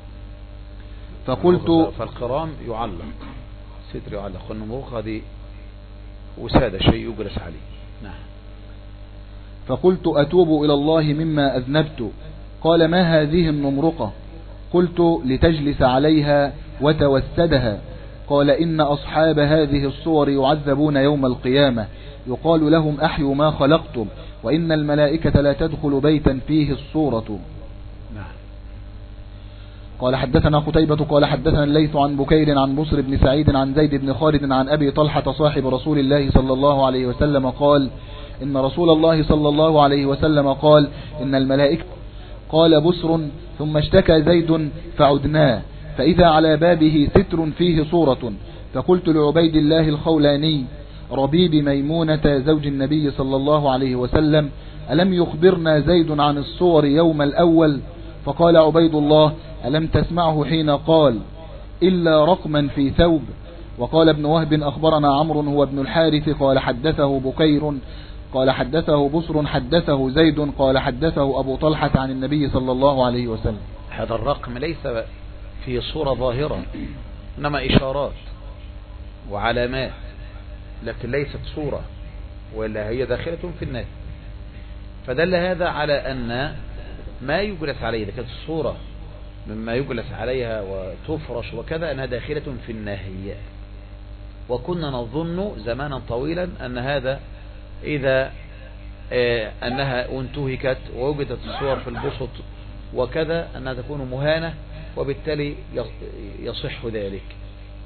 فقلت: فالقرام يعلق، ستر يعلق، والنمرقة دي وسادة، شيء يجلس عليه. نعم. فقلت: أتوب إلى الله مما أذنبت. قال: ما هذه النمرقة؟ قلت: لتجلس عليها وتوسدها. قال: إن أصحاب هذه الصور يعذبون يوم القيامة، يقال لهم: أحيوا ما خلقتم، وإن الملائكة لا تدخل بيتا فيه الصورة. نعم. قال: حدثنا قتيبة قال حدثنا الليث عن بكير عن بصر بن سعيد عن زيد بن خالد عن أبي طلحة صاحب رسول الله صلى الله عليه وسلم قال: إن رسول الله صلى الله عليه وسلم قال: إن الملائكة. قال بصر: ثم اشتكى زيد فعدناه، فإذا على بابه ستر فيه صورة، فقلت لعبيد الله الخولاني ربيب ميمونة زوج النبي صلى الله عليه وسلم: ألم يخبرنا زيد عن الصور يوم الأول؟ فقال عبيد الله: ألم تسمعه حين قال: إلا رقما في ثوب؟ وقال ابن وهب: أخبرنا عمرو هو ابن الحارث قال حدثه بكير قال حدثه بصر حدثه زيد قال حدثه أبو طلحة عن النبي صلى الله عليه وسلم. هذا الرقم ليس فيه صورة ظاهرة، إنما إشارات وعلامات، لكن ليست صورة، ولا هي داخلة في الناس. فدل هذا على أن ما يجلس عليه، إذا كانت الصورة مما يجلس عليها وتفرش وكذا، أنها داخلة في النهي. وكنا نظن زمانا طويلا أن هذا إذا آه أنها انتهكت ووجدت الصور في البسط وكذا، أنها تكون مهانة، وبالتالي يصح ذلك.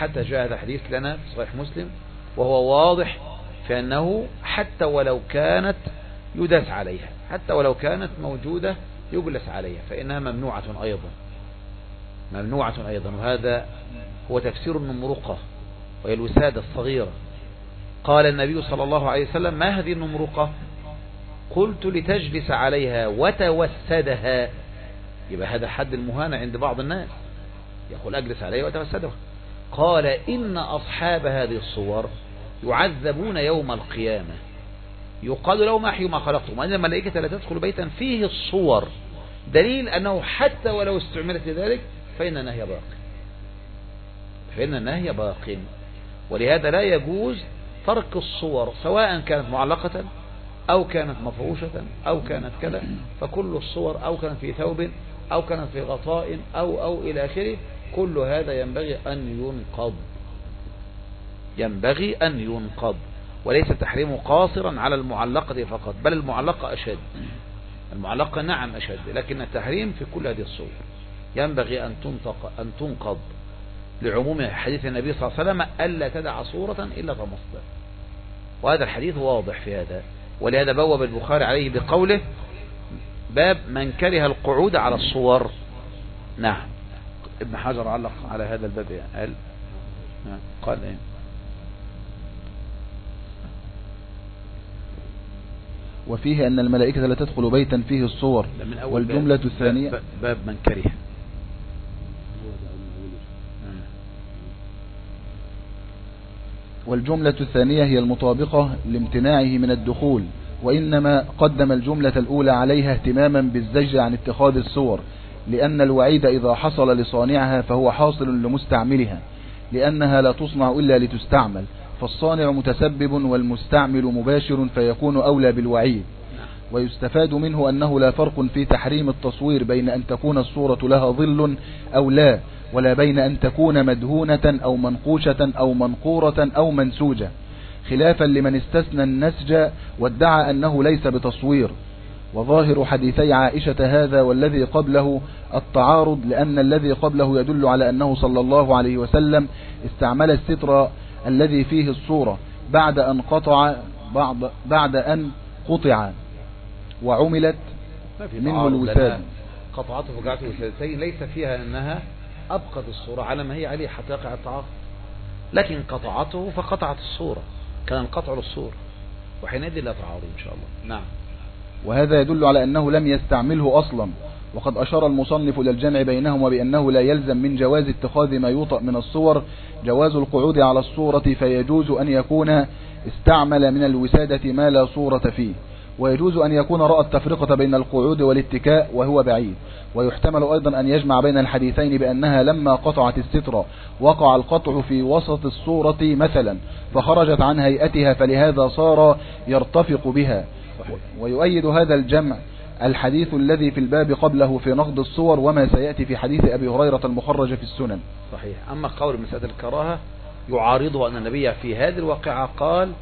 حتى جاء هذا الحديث لنا في صحيح مسلم وهو واضح في أنه حتى ولو كانت يداس عليها، حتى ولو كانت موجودة يجلس عليها، فإنها ممنوعة أيضا، ممنوعة أيضا. وهذا هو تفسير النمرقة، وهي الوسادة الصغيرة. قال النبي صلى الله عليه وسلم: ما هذه النمرقة؟ قلت: لتجلس عليها وتوسدها. يبقى هذا حد المهانة عند بعض الناس، يقول أجلس عليها وتوسدها. قال: إن أصحاب هذه الصور يعذبون يوم القيامة، يقال لهم: أحيوا ما خلقتم. وأن الملائكة لا تدخل بيتا فيه الصور، دليل أنه حتى ولو استعملت لذلك فإن النهي باق، فإن النهي باق. ولهذا لا يجوز ترك الصور، سواء كانت معلقة أو كانت مفروشة أو كانت كذا، فكل الصور، أو كانت في ثوب أو كانت في غطاء أو أو إلى آخره، كل هذا ينبغي أن ينقض، ينبغي أن ينقض. وليس التحريم قاصرا على المعلقة فقط، بل المعلقة أشد، المعلقة نعم أشد، لكن التحريم في كل هذه الصور ينبغي أن تنطق أن تنقض، لعموم حديث النبي صلى الله عليه وسلم: ألا تدع صورة إلا طمستها. وهذا الحديث واضح في هذا، ولهذا بوب البخاري عليه بقوله: باب من كره القعود على الصور. نعم. ابن حجر علق على هذا الباب، قال نعم. قال ايه؟ وفيه أن الملائكة لا تدخل بيتا فيه الصور. والجملة باب الثانية باب, باب من كره. والجملة الثانية هي المطابقة لامتناعه من الدخول، وإنما قدم الجملة الأولى عليها اهتماما بالزجر عن اتخاذ الصور، لأن الوعيد إذا حصل لصانعها فهو حاصل لمستعملها، لأنها لا تصنع إلا لتستعمل، فالصانع متسبب والمستعمل مباشر، فيكون أولى بالوعيد. ويستفاد منه أنه لا فرق في تحريم التصوير بين أن تكون الصورة لها ظل أو لا، ولا بين أن تكون مدهونة أو منقوشة أو منقورة أو منسوجة، خلافا لمن استثنى النسج وادعى أنه ليس بتصوير. وظاهر حديثي عائشة هذا والذي قبله التعارض، لأن الذي قبله يدل على أنه صلى الله عليه وسلم استعمل الستر الذي فيه الصورة بعد أن قطع بعد, بعد أن قطع وعملت منه الوساد. قطعته وقعته وسادتين ليس فيها أنها أبقت الصورة على ما هي عليه حتى يقع التعارض، لكن قطعته فقطعت الصورة، كان القطع للصورة، وحينئذ لا تعارض إن شاء الله. نعم. وهذا يدل على أنه لم يستعمله أصلا. وقد أشار المصنف إلى الجمع بينهما بأنه لا يلزم من جواز اتخاذ ما يوطأ من الصور جواز القعود على الصورة، فيجوز أن يكون استعمل من الوسادة ما لا صورة فيه، ويجوز أن يكون رأى التفرقة بين القعود والاتكاء وهو بعيد. ويحتمل أيضا أن يجمع بين الحديثين بأنها لما قطعت السترة وقع القطع في وسط الصورة مثلا فخرجت عن هيئتها، فلهذا صار يرتفق بها. ويؤيد هذا الجمع الحديث الذي في الباب قبله في نقض الصور، وما سيأتي في حديث أبي هريرة المخرج في السنن. صحيح. أما قول مسألة الكراهة يعارضه أن النبي في هذه الواقعة قال: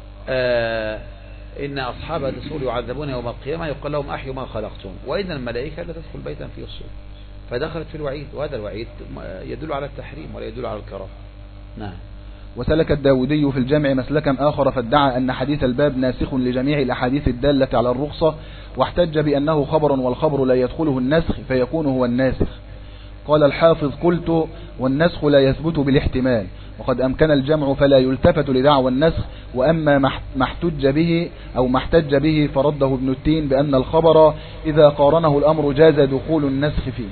آه إن أصحاب هذه الصور يعذبون يوم القيامة، يقال لهم: أحيوا ما خلقتم. وإن الملائكة لا تدخل بيتا فيه الصور، فدخلت في الوعيد، وهذا الوعيد يدل على التحريم ولا يدل على الكراهة. نعم. وسلك الداودي في الجمع مسلكا آخر، فادعى أن حديث الباب ناسخ لجميع الأحاديث الدالة على الرخصة، واحتج بأنه خبر، والخبر لا يدخله النسخ فيكون هو الناسخ. قال الحافظ: قلت: والنسخ لا يثبت بالاحتمال، وقد أمكن الجمع فلا يلتفت لدعوى النسخ. وأما ما احتج به أو ما احتج به فرده ابن التين بأن الخبر إذا قارنه الأمر جاز دخول النسخ فيه.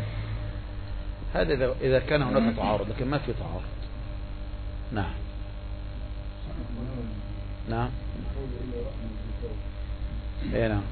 هذا إذا كان هناك تعارض، لكن ما في تعارض. نعم. نعم. ايه نعم.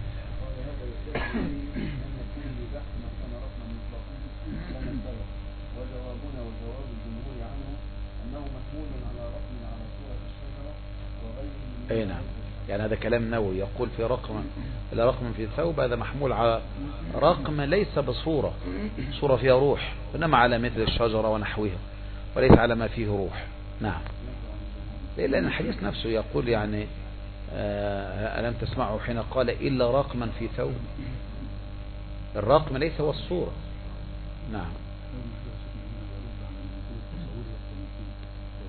ايه نعم. يعني هذا كلام نووي، يقول في رقم لا رقم في ثوب، هذا محمول على رقم ليس بصورة، صورة فيها روح، إنما على مثل الشجرة ونحوها، وليس على ما فيه روح. نعم. لأن الحديث نفسه يقول يعني آه ألم تسمعوا حين قال: إلا رقما في ثوب. الرقم ليس هو الصورة. نعم.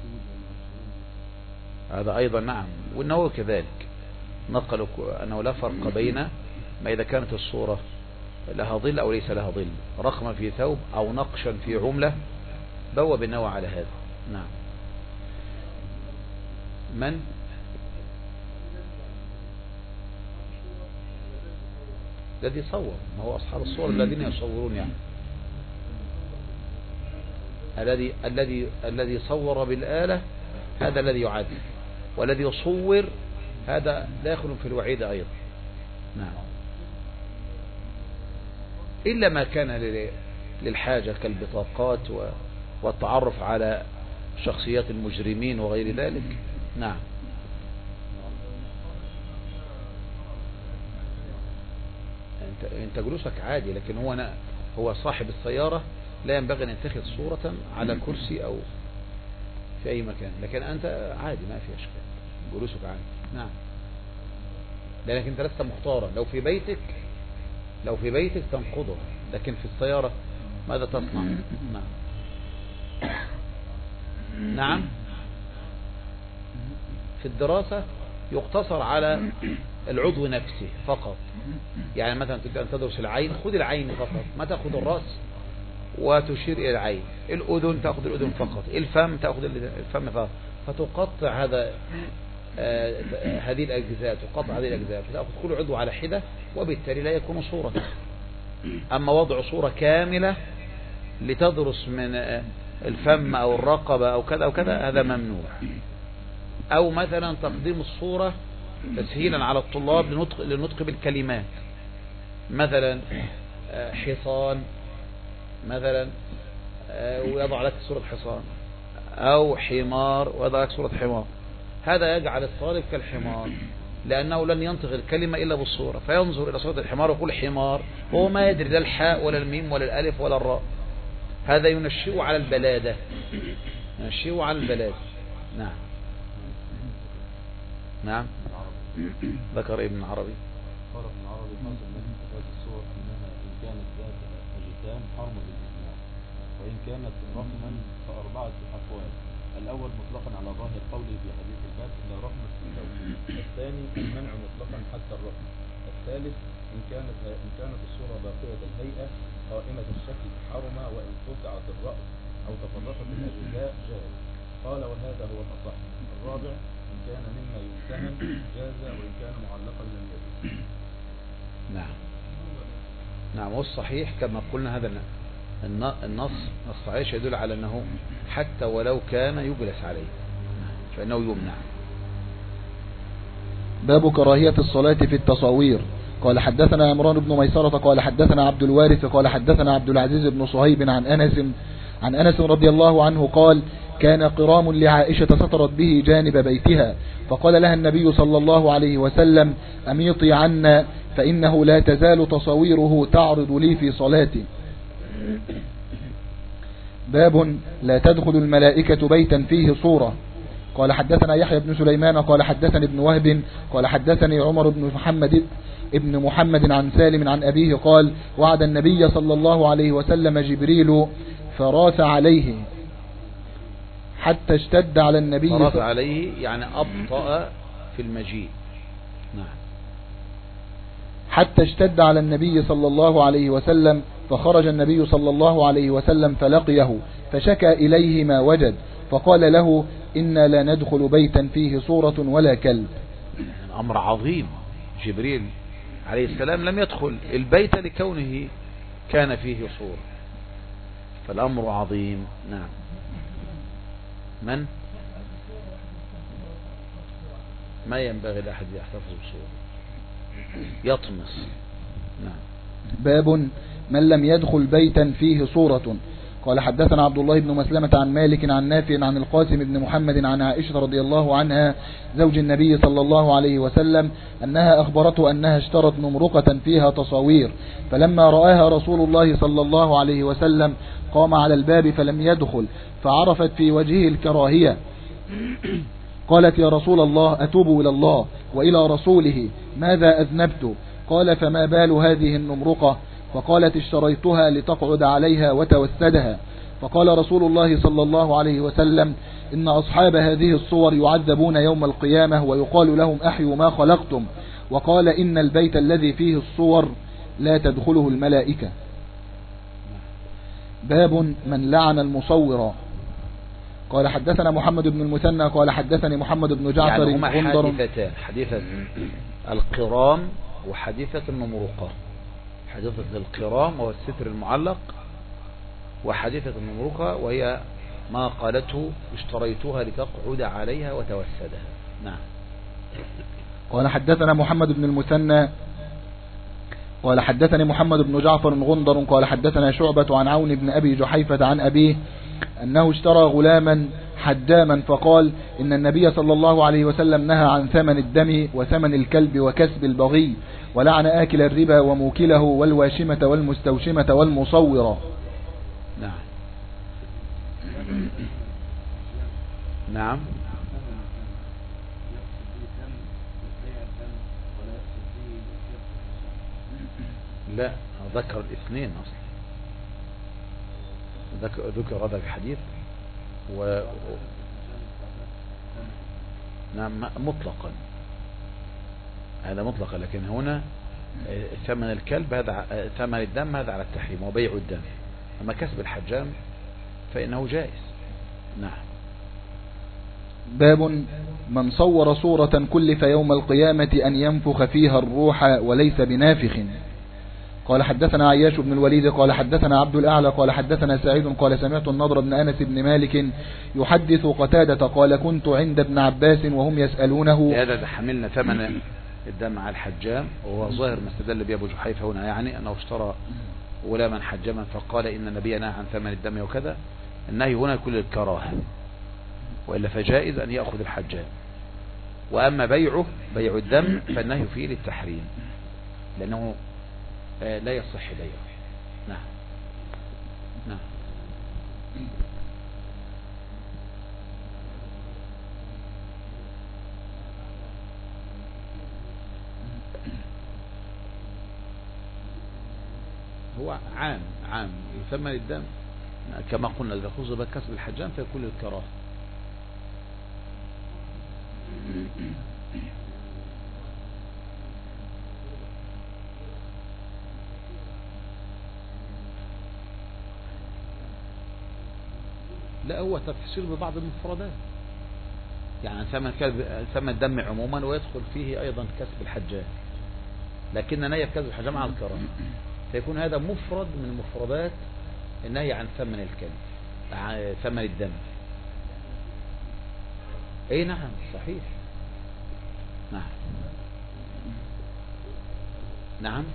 هذا أيضا نعم. والنووي كذلك نقل أنه لا فرق بين ما إذا كانت الصورة لها ظل أو ليس لها ظل، رقما في ثوب أو نقشا في عملة، بوب النووي على هذا. نعم. من الذي صور؟ ما هو أصحاب الصور الذين يصورون يعني. الذي الذي الذي صور بالآلة هذا الذي يعد، والذي يصور هذا داخل في الوعيد أيضا. نعم. إلا ما كان للحاجة كالبطاقات والتعرف على شخصيات المجرمين وغير ذلك. نعم. انت انت جلوسك عادي، لكن هو هو صاحب السيارة لا ينبغي ان يتخذ صورة على كرسي او في اي مكان، لكن انت عادي ما في اشكال، جلوسك عادي. نعم. لانك انت لست مختارا. لو في بيتك لو في بيتك تنقضه، لكن في السيارة ماذا تصنع؟ نعم. نعم. في الدراسة يقتصر على العضو نفسه فقط. يعني مثلا تريد أن تدرس العين، خذ العين فقط، ما تأخذ الرأس وتشير إلى العين. الأذن تأخذ الأذن فقط، الفم تأخذ الفم فقط، فتقطع هذا آه هذه الأجزاء، تقطع هذه الأجزاء، فتأخذ كل عضو على حدة، وبالتالي لا يكون صورة. أما وضع صورة كاملة لتدرس من الفم أو الرقبة أو كذا أو كذا، هذا ممنوع. أو مثلا تقديم الصورة تسهيلا على الطلاب لنطق, لنطق بالكلمات، مثلا حصان مثلا ويضع لك صورة حصان، أو حمار ويضع لك صورة حمار. هذا يجعل الطالب كالحمار، لأنه لن ينطق الكلمة إلا بالصورة، فينظر إلى صورة الحمار ويقول حمار، وهو ما يدري لا الحاء ولا الميم ولا الألف ولا الراء. هذا ينشئ على البلادة، ينشئ على البلادة. نعم. نعم. ذكر ابن عربي. قال ابن عربي حاصل من هذه الصور أنها إن كانت ذات أجسام حرم بالإجماع، وإن كانت رقما فأربعة أقوال. الأول مطلقا على ظاهر قوله في حديث الباب لا رقم في الثوب. الثاني المنع مطلقا حتى الرقم. الثالث إن كانت إن كانت الصورة باقية الهيئة قائمة الشكل حرم، وإن قطعت الرأس أو تفرقت الأجزاء جاز. قال وهذا هو الأصح. الرابع إن كان مما يمتهن جاز، وإن كان معلقا لم يجوز. نعم. نعم. والصحيح كما قلنا هذا النص الصحيح يدل على أنه حتى ولو كان يجلس عليه فإنه يمنع. باب كراهية الصلاة في التصاوير. قال حدثنا عمران بن ميسرة قال حدثنا عبد الوارث قال حدثنا عبد العزيز بن صهيب عن أنس عن أنس رضي الله عنه قال كان قرام لعائشة سترت به جانب بيتها، فقال لها النبي صلى الله عليه وسلم أميطي عنا فإنه لا تزال تصاويره تعرض لي في صلاتي. باب لا تدخل الملائكة بيتا فيه صورة. قال حدثنا يحيى بن سليمان قال حدثني ابن وهب قال حدثني عمر بن محمد ابن محمد عن سالم عن أبيه قال وعد النبي صلى الله عليه وسلم جبريل فراث عليه حتى اشتد على النبي فراث عليه يعني أبطأ في المجيء. نعم. حتى اشتد على النبي صلى الله عليه وسلم، فخرج النبي صلى الله عليه وسلم فلقيه فشكى إليه ما وجد، فقال له إنا لا ندخل بيتا فيه صورة ولا كلب. أمر عظيم. جبريل عليه السلام لم يدخل البيت لكونه كان فيه صورة، فالأمر عظيم. نعم. من ما ينبغي لأحد يحتفظ بصورة يطمس. نعم. باب من لم يدخل بيتا فيه صورة. قال حدثنا عبد الله بن مسلمة عن مالك عن نافع عن القاسم بن محمد عن عائشة رضي الله عنها زوج النبي صلى الله عليه وسلم أنها أخبرته أنها اشترت نمرقة فيها تصاوير، فلما رآها رسول الله صلى الله عليه وسلم قام على الباب فلم يدخل، فعرفت في وجهه الكراهية، قالت يا رسول الله أتوب إلى الله وإلى رسوله ماذا أذنبت؟ قال فما بال هذه النمرقة؟ فقالت اشتريتها لتقعد عليها وتوسدها، فقال رسول الله صلى الله عليه وسلم إن أصحاب هذه الصور يعذبون يوم القيامة ويقال لهم أحيوا ما خلقتم. وقال إن البيت الذي فيه الصور لا تدخله الملائكة. باب من لعن المصور. قال حدثنا محمد بن المثنى قال حدثني محمد بن جعفر يعني هما حديثتان، حديثة القرام وحديثة النمرقة. حديثة القرام وهو الستر المعلق، وحديثة النمرقة وهي ما قالته اشتريتها لتقعد عليها وتوسدها. نعم. قال حدثنا محمد بن المثنى قال حدثني محمد بن جعفر غندر قال حدثنا شعبة عن عون بن أبي جحيفة عن أبيه أنه اشترى غلاما حجاما فقال إن النبي صلى الله عليه وسلم نهى عن ثمن الدم وثمن الكلب وكسب البغي، ولعن آكل الربا وموكله والواشمة والمستوشمة والمصورة. نعم. نعم. لا، ذكر الاثنين اصلا، ذكر, ذكر هذا الحديث و نعم مطلقا، هذا مطلقا، لكن هنا ثمن الكلب هذا، ثمن الدم هذا على التحريم وبيع الدم، اما كسب الحجام فانه جائز. نعم. باب من صور صورة كلف يوم القيامة أن ينفخ فيها الروح وليس بنافخ. قال حدثنا عياش بن الوليد قال حدثنا عبد الأعلى قال حدثنا سعيد قال سمعت النضر بن أنس بن مالك يحدث قتادة قال كنت عند ابن عباس وهم يسألونه. هذا حملنا ثمن الدم على الحجام، وهو ظاهر ما استدل به أبو جحيفة هنا، يعني أنه اشترى غلاما حجاما فقال إن النبي نهى عن ثمن الدم وكذا. النهي هنا كل الكراهة، وإلا فجائز أن يأخذ الحجام. وأما بيعه بيع الدم فالنهي فيه للتحريم، لأنه لا يصح بيعه. نعم. نعم. هو عام عام ثمن الدم كما قلنا إذا خص بكسب الحجام فيكون الكراهة. لا، هو تفسير ببعض المفردات، يعني ثمن ثمن الدم عموما ويدخل فيه أيضا كسب الحجام، لكن نهي كسب الحجام على الكراهة، فيكون هذا مفرد من مفردات النهي عن ثمن الكلب، عن ثمن الدم. اي نعم صحيح. نعم. نعم.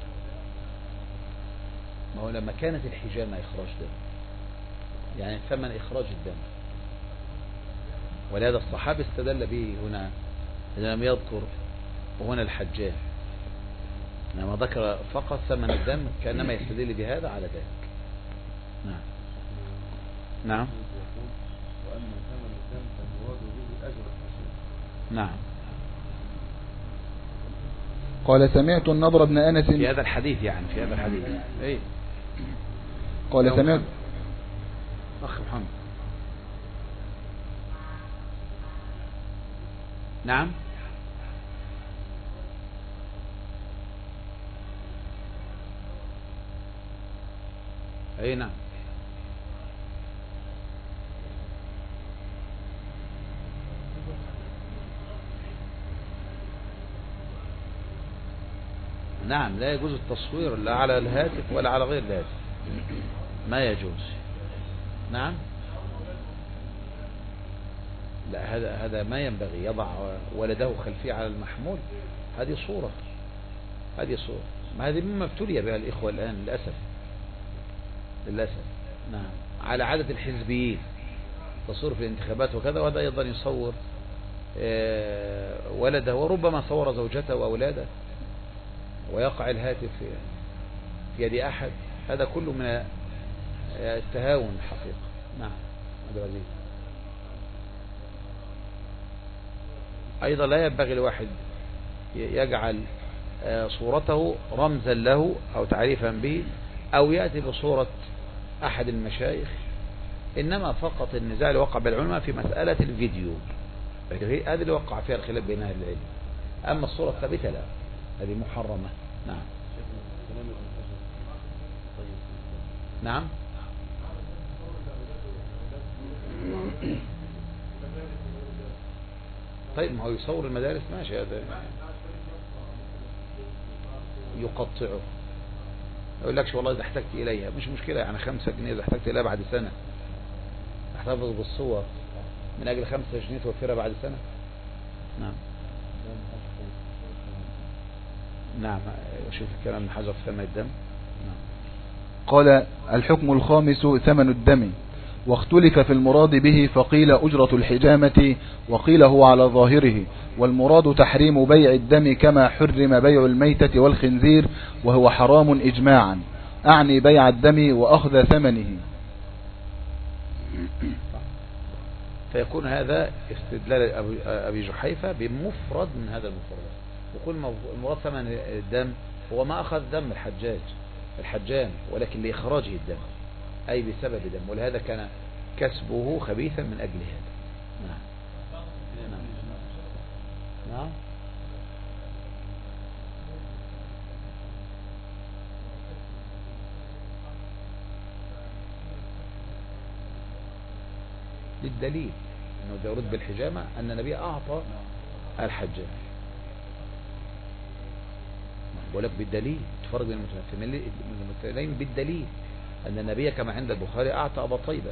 ما هو لما كانت الحجامة إخراج دم، يعني ثمن إخراج الدم، ولهذا الصحابي استدل به هنا إذا لم يذكر هنا الحجام، لما ذكر فقط ثمن الدم كأنما يستدل بهذا على ذلك. نعم. نعم. نعم. قال سمعت النضر بن أنس في هذا الحديث، يعني في هذا الحديث ايه قال سمعت أخ محمد. نعم. اي نعم. نعم، لا يجوز التصوير لا على الهاتف ولا على غير الهاتف، ما يجوز. نعم. لا، هذا هذا ما ينبغي، يضع ولده خلفيه على المحمول، هذه صورة، هذه صورة، ما هذه مما ابتلي بها الإخوة الآن للأسف، للأسف. نعم. على عادة الحزبيين تصوير في الانتخابات وكذا، وهذا أيضا يصور ولده، وربما صور زوجته وأولاده، ويقع الهاتف في يد أحد، هذا كله من التهاون الحقيقة. نعم. عبد العزيز. أيضا لا ينبغي لواحد يجعل صورته رمزا له أو تعريفا به، أو يأتي بصورة أحد المشايخ إنما فقط النزاع اللي وقع بين العلماء في مسألة الفيديو، هذه اللي وقع فيها الخلاف بين أهل العلم. أما الصورة الثابتة لا، هذه محرمة. نعم نعم. طيب ما هو يصور المدارس ماشي، هذا يقطعه، يقول لكش والله إذا احتجت إليها مش مشكلة، يعني خمسة جنيه إذا احتجت إليها بعد سنة، احتفظ بالصور من أجل خمسة جنيه توفرها بعد سنة. نعم نعم. شوف الكلام من حجر ثمن الدم. نعم. قال الحكم الخامس ثمن الدم، واختلف في المراد به، فقيل أجرة الحجامة، وقيل هو على ظاهره، والمراد تحريم بيع الدم كما حرم بيع الميتة والخنزير، وهو حرام إجماعا، أعني بيع الدم وأخذ ثمنه. فيكون هذا استدلال أبي جحيفة بمفرد من هذا المفرد، وكل المراد ثمن الدم هو ما أخذ دم الحجاج الحجام، ولكن لإخراجه الدم، أي بسبب دم، ولهذا كان كسبه خبيثا من أجل هذا. نعم نعم نعم. للدليل أنه يرد بالحجامة أن النبي أعطى الحجام، ولك بالدليل تفرق بين المتمثلين بالدليل أن النبي كما عند البخاري أعطى أبا طيبة.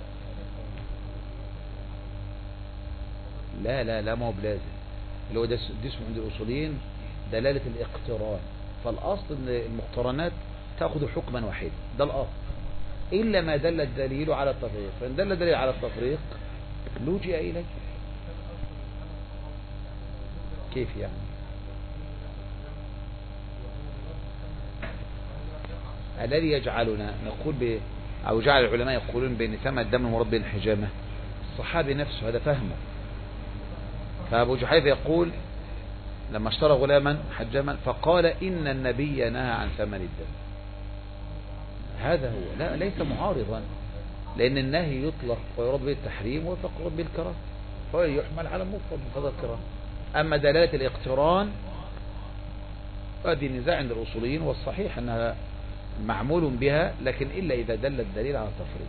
لا لا لا ما هو بلازم، اللي هو ده اسمه عند الأصوليين دلالة الاقتران، فالأصل أن المقترنات تأخذ حكما واحدا، ده الأصل، إلا ما دل الدليل على التفريق، فإن دل الدليل على التفريق لوجئ إليه. كيف يعني؟ الذي يجعلنا نقول ب... أو جعل العلماء يقولون بأن ثمن الدم المراد بين الحجامة، الصحابي نفسه هذا فهمه. فأبو جحيفة يقول لما اشترى غلاما حجاما فقال إن النبي نهى عن ثمن الدم، هذا هو، لا ليس معارضا، لأن النهي يطلق ويراد به التحريم ويراد به الكراهة، فهو يحمل على مفرد مقتضى الكراهة. أما دلالة الاقتران هذه نزاع عند الأصوليين، والصحيح أنها معمول بها، لكن إلا إذا دل الدليل على التفريق.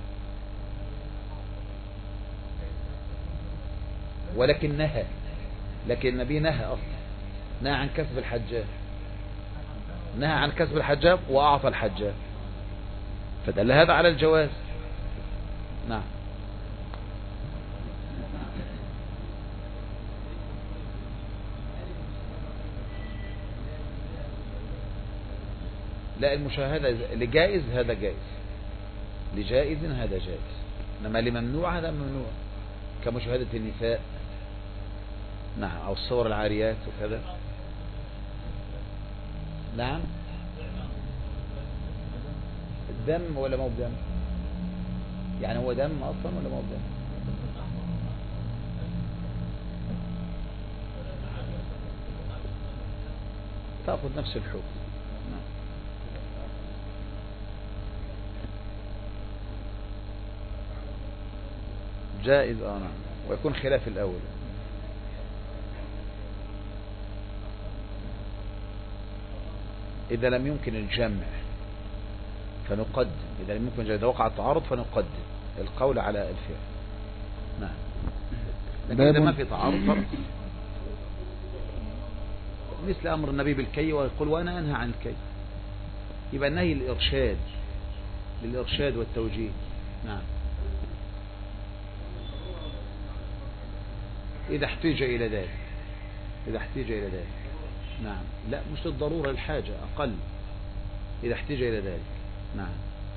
ولكن نهى، لكن النبي نهى أصلا، نهى عن كسب الحجاب، نهى عن كسب الحجاب وأعطى الحجاب، فدل هذا على الجواز. نعم. لا المشاهدة لجائز هذا جائز، لجائز هذا جائز، إنما لممنوع هذا ممنوع، كمشاهدة النساء نعم، أو الصور العاريات وكذا. نعم. الدم ولا مو بدم؟ يعني هو دم أصلا ولا مو بدم؟ تأخذ نفس الحكم. نعم. جائز آه نعم، ويكون خلاف الأول. إذا لم يمكن الجمع فنقدم، إذا لم يمكن إذا وقع التعارض فنقدم القول على الفعل. نعم. لكن إذا ما في تعارض فرق، مثل أمر النبي بالكي ويقول وأنا أنهى عن الكي، يبقى النهي الإرشاد، للإرشاد والتوجيه. نعم. إذا احتاج إلى ذلك، إذا احتاج إلى ذلك. نعم. لا مش للضرورة، الحاجة أقل، إذا احتاج إلى ذلك. نعم.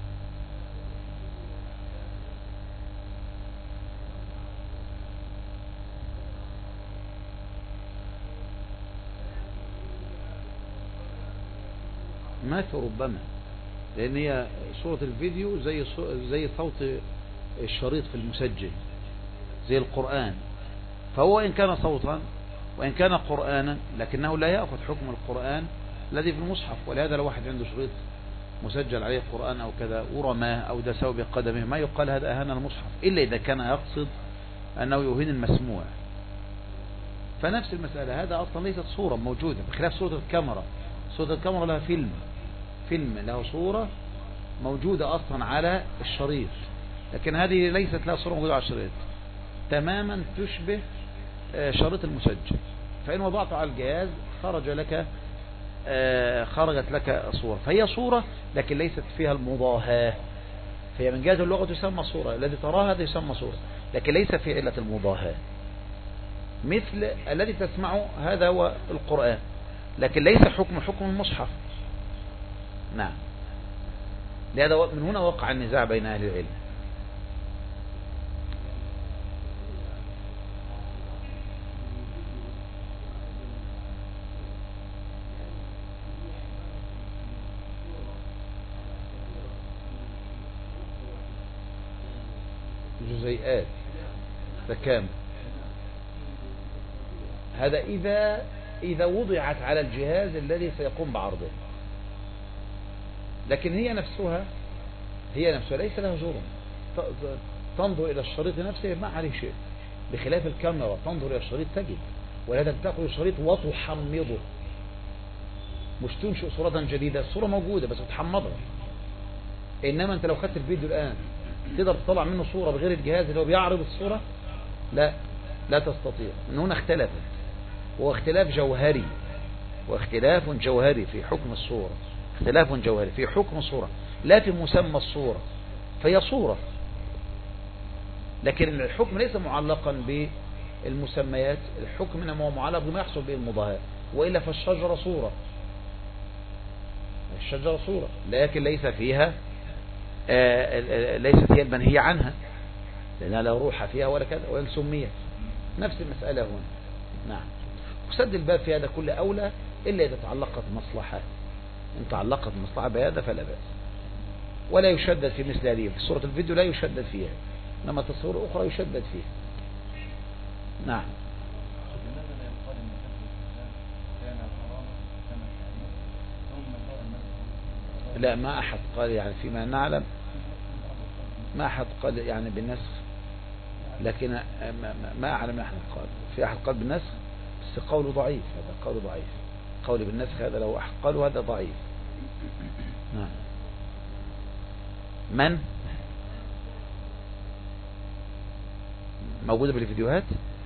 مات ربما، لأن هي صورة الفيديو زي زي صوت الشريط في المسجل، زي القرآن، فهو إن كان صوتا وإن كان قرآنا لكنه لا يأخذ حكم القرآن الذي في المصحف. ولهذا لو واحد عنده شريط مسجل عليه القرآن أو كذا ورماه أو دسه بقدمه، ما يقال هذا أهان المصحف إلا إذا كان يقصد أنه يهين المسموع. فنفس المسألة، هذا أصلا ليست صورة موجودة بخلاف صورة الكاميرا. صورة الكاميرا لها فيلم فيلم له صورة موجودة أصلا على الشريط، لكن هذه ليست لها صورة موجودة على الشريط، تماما تشبه شريط المسجل. فإن وضعته على الجهاز خرج لك خرجت لك صورة، فهي صورة لكن ليست فيها المضاهاة. فهي من جهة اللغة تسمى صورة، الذي تراها هذا يسمى صورة، لكن ليس في علة المضاهاة. مثل الذي تسمعه هذا هو القرآن، لكن ليس حكم حكم المصحف. نعم، لهذا من هنا وقع النزاع بين أهل العلم. جزيئات تكامل، هذا إذا إذا وضعت على الجهاز الذي سيقوم بعرضه، لكن هي نفسها هي نفسها ليس لها جرم. تنظر إلى الشريط نفسه ما عليه شيء، بخلاف الكاميرا تنظر إلى الشريط تجد، ولا تأخذ الشريط وتحمضه، مش تنشئ صورة جديدة. الصورة موجودة بس تحمضها. إنما أنت لو خدت الفيديو الآن تقدر تطلع منه صورة بغير الجهاز اللي هو بيعرض الصورة؟ لا لا تستطيع. من هنا اختلفت، هو اختلاف جوهري، واختلاف جوهري في حكم الصورة، اختلاف جوهري في حكم الصورة لا في مسمى الصورة. فهي صورة، لكن الحكم ليس معلقا بالمسميات، الحكم انما هو معلق بما يحصل به المضاهاة. وإلا فالشجرة صورة، الشجرة صورة لكن ليس فيها آه ليست هي المنهي عنها، لأنها لا روح فيها ولا كذا، وإن سميت. نفس المسألة هنا. نعم، وسد الباب في هذا كله أولى إلا إذا تعلقت مصلحة. إن تعلقت مصلحة بهذا فلا بأس، ولا يشدد في مثل هذه. في صورة الفيديو لا يشدد فيها، إنما تصوير أخرى يشدد فيها. نعم. لا، ما أحد قال يعني فيما نعلم، ما أحد قال يعني بالنسخ، لكن ما أعلم أحد قال. في أحد قال بالنسخ بس قوله ضعيف، هذا قوله ضعيف. قولي بالنسخ هذا لو أحد قالوا هذا ضعيف. نعم. من موجودة بالفيديوهات؟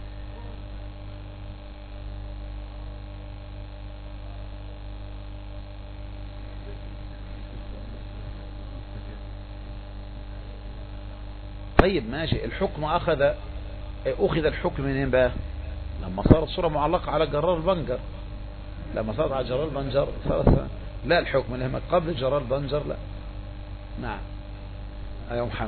طيب ماشي. الحكم أخذ أخذ الحكم منين بقى؟ لما صارت صورة معلقة على جرار البنجر، لما صارت على جرار البنجر صارت لا الحكم لما قبل جرار البنجر لا. نعم يا محمد.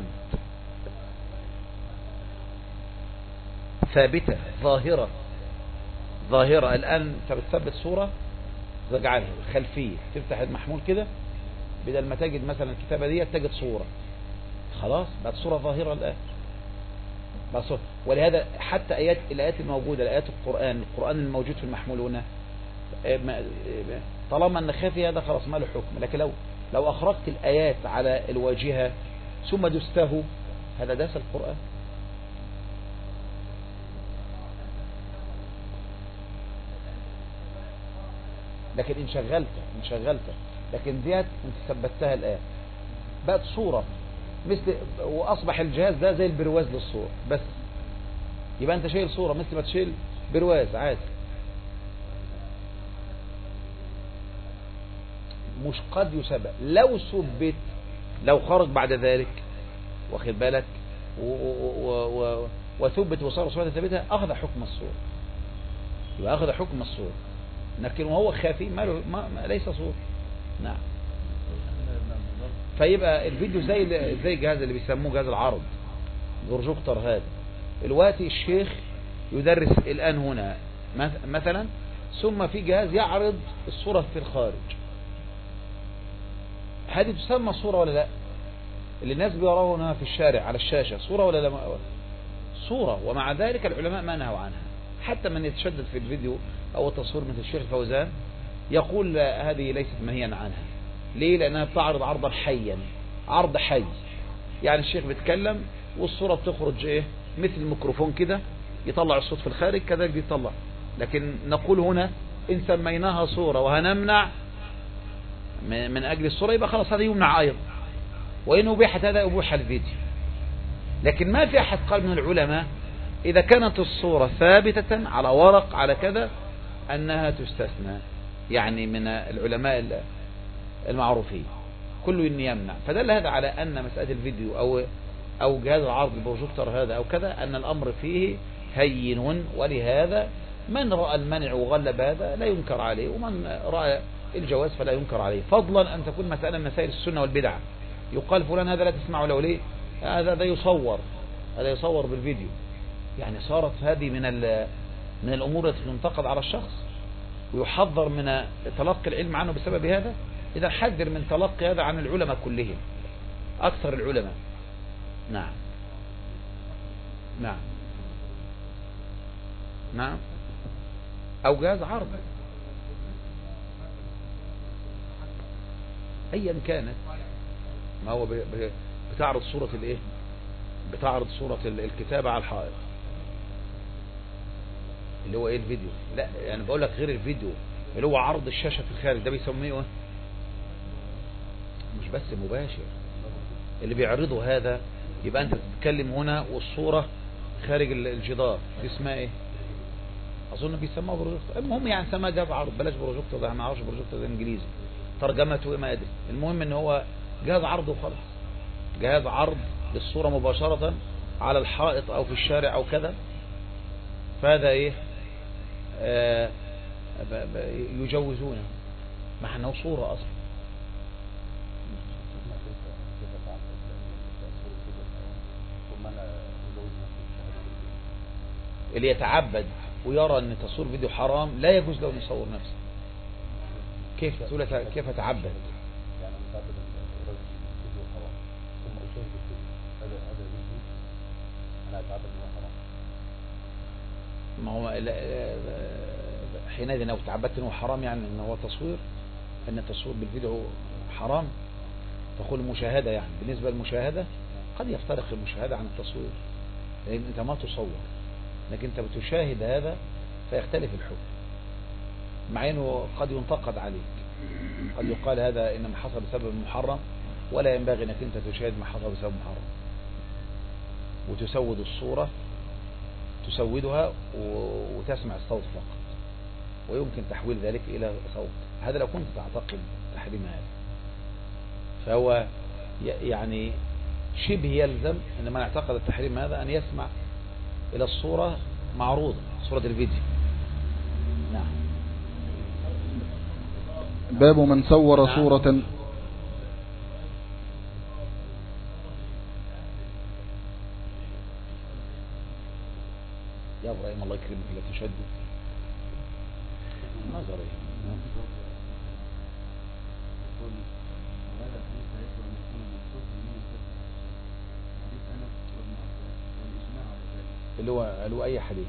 ثابتة ظاهرة ظاهرة. الآن انت بتثبت صورة تجعلها خلفية، تفتح المحمول كده بدل ما تجد مثلا الكتابة دي تجد صورة، خلاص بقت صورة ظاهرة الآن. ولهذا حتى آيات الآيات الموجودة، الآيات القرآن القرآن الموجود في المحمول هنا طالما أن خافي هذا خلاص ما له حكم. لكن لو لو أخرجت الآيات على الواجهة ثم دسته هذا داس القرآن. لكن إن شغلت إن شغلت لكن ديت أنت ثبتها الآن بقت صورة مثل، وأصبح الجهاز ده زي البرواز للصور بس. يبقى أنت شايل صورة مثل ما تشيل برواز عادي، مش قد يثبت. لو ثبت لو خرج بعد ذلك واخد بالك وثبت وصار صورة ثابتة أخذ حكم الصورة، يبقى أخذ حكم الصورة. لكن وهو خافي ما, ما, ما ليس صورة. نعم. فيبقى الفيديو زي زي الجهاز اللي بيسموه جهاز العرض بروجيكتور. هذا دلوقتي الشيخ يدرس الآن هنا مثلا، ثم في جهاز يعرض الصورة في الخارج، هذه تسمى صورة ولا لا؟ اللي الناس بيرونها في الشارع على الشاشة صورة ولا لا؟ صورة. ومع ذلك العلماء ما نهوا عنها. حتى من يتشدد في الفيديو أو التصوير مثل الشيخ الفوزان يقول هذه ليست منهيا عنها، ليه؟ لأنها بتعرض عرضا حيا، عرض حي، يعني الشيخ بيتكلم والصورة بتخرج ايه مثل الميكروفون كده، يطلع الصوت في الخارج كذلك بيطلع. لكن نقول هنا إن سميناها صورة وهنمنع من أجل الصورة يبقى خلاص هذا يمنع أيضا، وإن أبيحت هذا أبوح الفيديو. لكن ما في أحد قال من العلماء إذا كانت الصورة ثابتة على ورق على كذا أنها تستثنى، يعني من العلماء المعروفين كله إن يمنع. فدل هذا على أن مسألة الفيديو أو أو جهاز العرض البروجيكتور هذا أو كذا أن الأمر فيه هين، ولهذا من رأى المنع وغلب هذا لا ينكر عليه، ومن رأى الجواز فلا ينكر عليه، فضلا أن تكون مسألة من مسائل السنة والبدعة. يقال فلان هذا لا تسمعه له ليه؟ هذا ده يصور، هذا يصور بالفيديو. يعني صارت هذه من من الأمور التي تنتقد على الشخص ويحذر من تلقي العلم عنه بسبب هذا. إذا حذر من تلقي هذا عن العلماء كلهم، أكثر العلماء. نعم نعم نعم أو جهاز عرض أيا كانت، ما هو بتعرض صورة الايه، بتعرض صورة الكتابة على الحائط اللي هو ايه الفيديو. لا يعني بقول لك غير الفيديو اللي هو عرض الشاشة في الخارج، ده بيسميه ايه؟ مش بس مباشر اللي بيعرضه هذا، يبقى انت تتكلم هنا والصورة خارج الجدار، دي اسمها ايه؟ اظن بيسموها بروجيكتور. المهم يعني سماها جهاز عرض، بلاش بروجيكتور ده، ما اعرفش بروجيكتور ده انجليزي ترجمته ايه ما ادري. المهم ان هو جهاز عرض وخلاص، جهاز عرض للصورة مباشرة على الحائط او في الشارع او كذا. فهذا ايه آه يجوزونه مع انه صورة اصلا. اللي يتعبد ويرى ان تصوير فيديو حرام لا يجوز له ان يصور نفسه. كيف تقول كيف اتعبد؟ يعني متعبد الفيديو حرام ثم اشاهد الفيديو، هذا هذا فيديو انا اتعبد انه حرام. ما هو حينئذ لو تعبدت انه حرام يعني ان هو تصوير، ان التصوير بالفيديو حرام، تقول المشاهدة يعني بالنسبة للمشاهدة قد يفترق المشاهدة عن التصوير، لان انت ما تصور لكن انت بتشاهد هذا فيختلف الحكم، مع انه قد ينتقد عليك، قد يقال هذا انما حصل بسبب محرم، ولا ينبغي انك انت تشاهد ما حصل بسبب محرم وتسود الصورة، تسودها وتسمع الصوت فقط، ويمكن تحويل ذلك الى صوت. هذا لو كنت تعتقد تحريم هذا، فهو يعني شبه يلزم ان من اعتقد التحريم هذا ان يسمع الى الصورة معروضة، صورة الفيديو. نعم. باب من صور نعم. صورة يا ابراهيم الله يكرمك لا تشدد نظري. اللي هو اللي هو اي حديث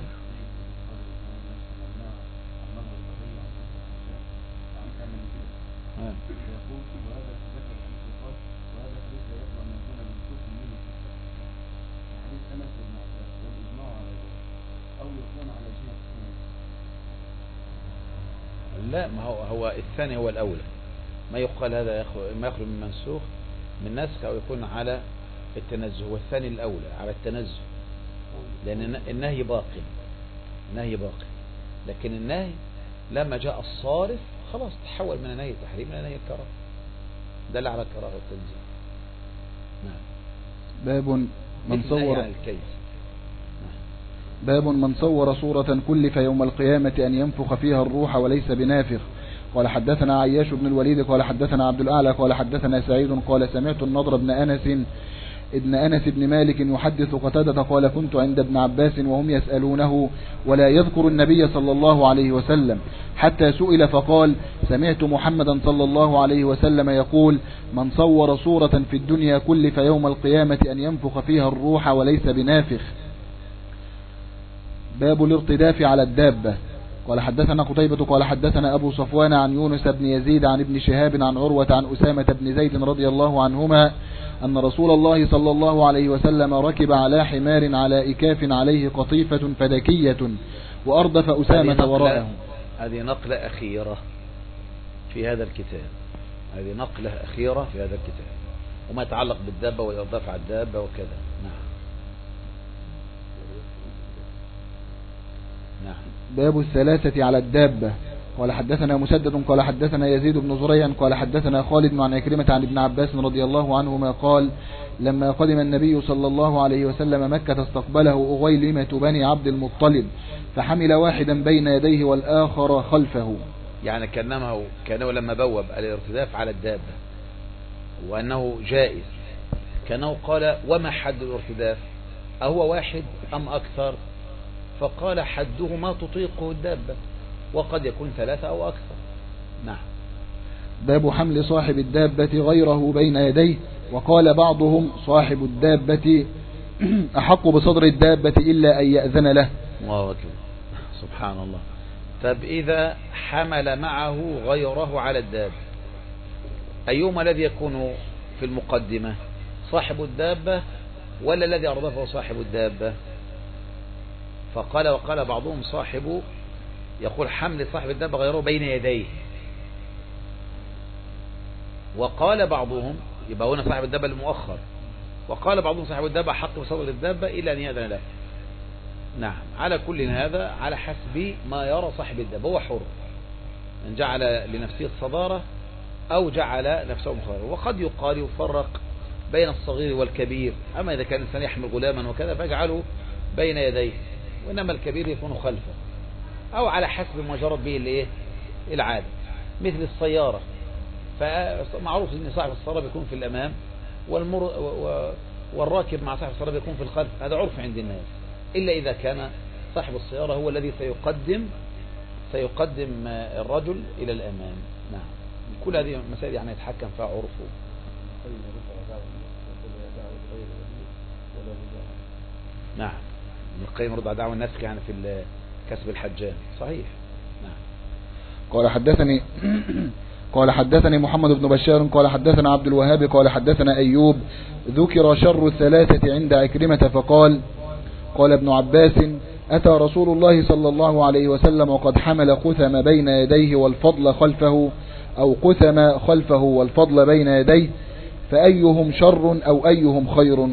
اه لا، ما هو هو الثاني هو الأولى، ما يقال هذا ما يخرج من منسوخ من نسخ أو يكون على التنزه، والثاني الأولى على التنزه، لأن النهي باقي، النهي باقي، لكن النهي لما جاء الصارف خلاص تحول من نهي التحريم إلى نهي الكراهة، دل على الكراهة والتنزيه. نعم. باب من صور يعني الكيس. باب من صور صورة كلف يوم القيامة أن ينفخ فيها الروح وليس بنافخ. قال حدثنا عياش بن الوليد قال حدثنا عبد الأعلى قال حدثنا سعيد قال سمعت النضر بن أنس ابن أنس بن مالك يحدث قتادة قال كنت عند ابن عباس وهم يسألونه ولا يذكر النبي صلى الله عليه وسلم حتى سئل فقال سمعت محمدا صلى الله عليه وسلم يقول من صور صورة في الدنيا كلف يوم القيامة أن ينفخ فيها الروح وليس بنافخ. باب الارتداف على الدابة. قال حدثنا قتيبة قال حدثنا أبو صفوان عن يونس بن يزيد عن ابن شهاب عن عروة عن أسامة بن زيد رضي الله عنهما أن رسول الله صلى الله عليه وسلم ركب على حمار على إكاف عليه قطيفة فدكية وأردف أسامة وراءه. هذه نقلة أخيرة في هذا الكتاب، هذه نقلة أخيرة في هذا الكتاب، وما يتعلق بالدابة والإضافة على الدابة وكذا. نعم. نعم. باب الثلاثة على الدابة. قال حدثنا مسدد قال حدثنا يزيد بن زريع قال حدثنا خالد عن عكرمة عن ابن عباس رضي الله عنهما قال لما قدم النبي صلى الله عليه وسلم مكة استقبله أغيلمة بني عبد المطلب فحمل واحدا بين يديه والآخر خلفه. يعني كأنه, كأنه لما بوب الارتداف على الدابة وأنه جائز، كأنه قال وما حد الارتداف، أهو واحد أم أكثر؟ فقال حده ما تطيقه الدابة، وقد يكون ثلاثة أو أكثر. نعم. باب حمل صاحب الدابة غيره بين يديه. وقال بعضهم صاحب الدابة أحق بصدر الدابة إلا أن يأذن له. الله أكبر، سبحان الله. طب إذا حمل معه غيره على الدابة، أيهما الذي يكون في المقدمة، صاحب الدابة ولا الذي أردفه صاحب الدابة؟ فقال وقال بعضهم صاحب، يقول حمل صاحب الدابة غيره بين يديه، وقال بعضهم يبقى هنا صاحب الدابة المؤخر، وقال بعضهم صاحب الدابة حق بصدر الدابة إلا أن يأذن له. نعم. على كل هذا على حسب ما يرى صاحب الدابة، هو حر ان جعل لنفسه الصدارة أو جعل نفسه مخيرا. وقد يقال يفرق بين الصغير والكبير، أما إذا كان الإنسان يحمل غلاما وكذا فاجعله بين يديه، وإنما الكبير يكون خلفه، أو على حسب ما جرت به الايه العادة، مثل السيارة، فمعروف ان صاحب السيارة بيكون في الأمام والمر والراكب مع صاحب السيارة بيكون في الخلف، هذا عرف عند الناس، إلا إذا كان صاحب السيارة هو الذي سيقدم سيقدم الرجل إلى الأمام. نعم. كل هذه مسائل يعني يتحكم فيها عرفه. نعم. ابن القيم رد على دعوى الناس يعني في كسب الحجام. صحيح. نعم. قال حدثني قال حدثني محمد بن بشار قال حدثنا عبد الوهاب قال حدثنا أيوب ذكر شر الثلاثة عند عكرمة فقال قال ابن عباس أتى رسول الله صلى الله عليه وسلم وقد حمل قثم بين يديه والفضل خلفه، أو قثم خلفه والفضل بين يديه، فأيهم شر أو أيهم خير؟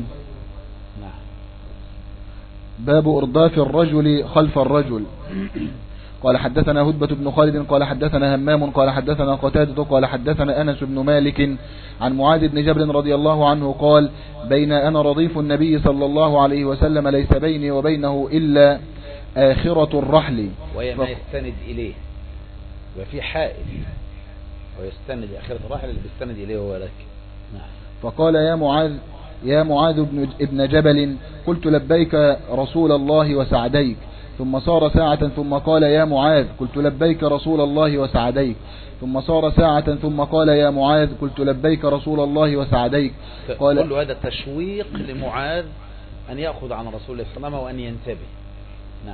باب إرضاف الرجل خلف الرجل. قال حدثنا هدبة بن خالد قال حدثنا همام قال حدثنا قتادة قال حدثنا أنس بن مالك عن معاذ بن جبل رضي الله عنه قال بين أنا رضيف النبي صلى الله عليه وسلم ليس بيني وبينه إلا آخرة الرحل، وهي ما يستند إليه، وفي حائل ويستند آخرة الرحل اللي بيستند إليه هو لك. فقال يا معاذ يا معاذ ابن جبل قلت لبيك رسول الله وسعديك، ثم صار ساعة ثم قال يا معاذ قلت لبيك رسول الله وسعديك، ثم صار ساعة ثم قال يا معاذ قلت لبيك رسول الله وسعديك. قال كل هذا تشويق لمعاذ أن يأخذ عن رسول الله صلى الله عليه وسلم وأن ينتبه. نعم.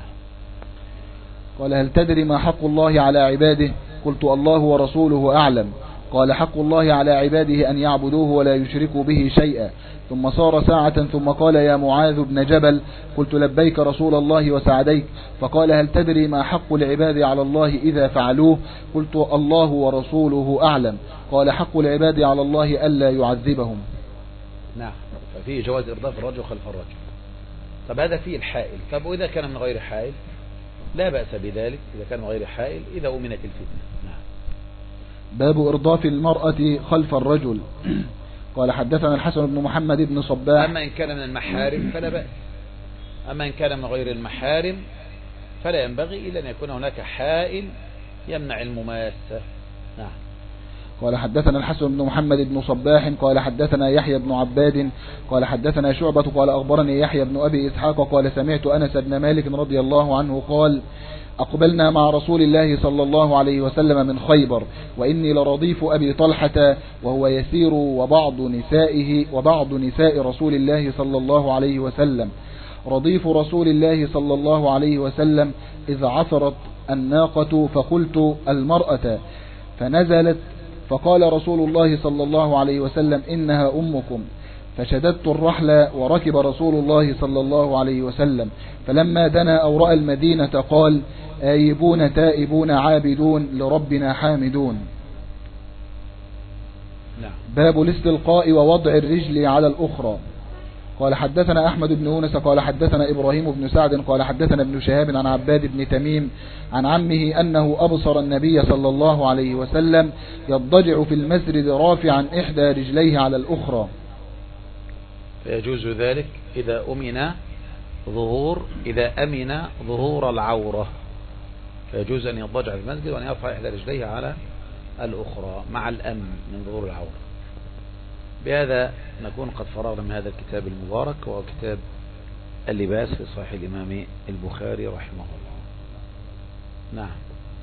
قال هل تدري ما حق الله على عباده؟ قلت الله ورسوله أعلم. قال حق الله على عباده أن يعبدوه ولا يشركوا به شيئا. ثم صار ساعة ثم قال يا معاذ بن جبل قلت لبيك رسول الله وسعديك. فقال هل تدري ما حق العباد على الله إذا فعلوه؟ قلت الله ورسوله أعلم. قال حق العباد على الله ألا يعذبهم. نعم. ففيه جواز إرضاف الرجل خلف الرجل. طب هذا فيه الحائل. طب وإذا كان من غير حائل لا بأس بذلك، إذا كان من غير حائل إذا أمنت الفتنة. نعم. باب إرضاف المرأة خلف الرجل. قال حدثنا الحسن بن محمد بن صباح. أما إن كان من المحارم فلا بأس، أما إن كان من غير المحارم فلا ينبغي إلا أن يكون هناك حائل يمنع المماسة. نعم. قال حدثنا الحسن بن محمد بن صباح قال حدثنا يحيى بن عباد قال حدثنا شعبة قال أخبرني يحيى بن أبي إسحاق قال سمعت أنس بن مالك رضي الله عنه قال أقبلنا مع رسول الله صلى الله عليه وسلم من خيبر وإني لرضيف أبي طلحة وهو يسير وبعض نسائه وبعض نساء رسول الله صلى الله عليه وسلم. رضيف رسول الله صلى الله عليه وسلم إذ عثرت الناقة فقلت المرأة فنزلت فقال رسول الله صلى الله عليه وسلم إنها أمكم فشددت الرحل وركب رسول الله صلى الله عليه وسلم فلما دنا أو رأى المدينة قال آيبون تائبون عابدون لربنا حامدون. باب الاستلقاء ووضع الرجل على الأخرى. قال حدثنا أحمد بن يونس قال حدثنا إبراهيم بن سعد قال حدثنا ابن شهاب عن عباد بن تميم عن عمه أنه أبصر النبي صلى الله عليه وسلم يضجع في المسجد رافعا إحدى رجليه على الأخرى. فيجوز ذلك إذا أمن ظهور إذا أمن ظهور العورة، فيجوز أن يضجع في المسجد وأن يرفع إحدى رجليه على الأخرى مع الأمن من ظهور العورة. بهذا نكون قد فرغنا من هذا الكتاب المبارك وهو كتاب اللباس في صحيح الإمام البخاري رحمه الله. نعم.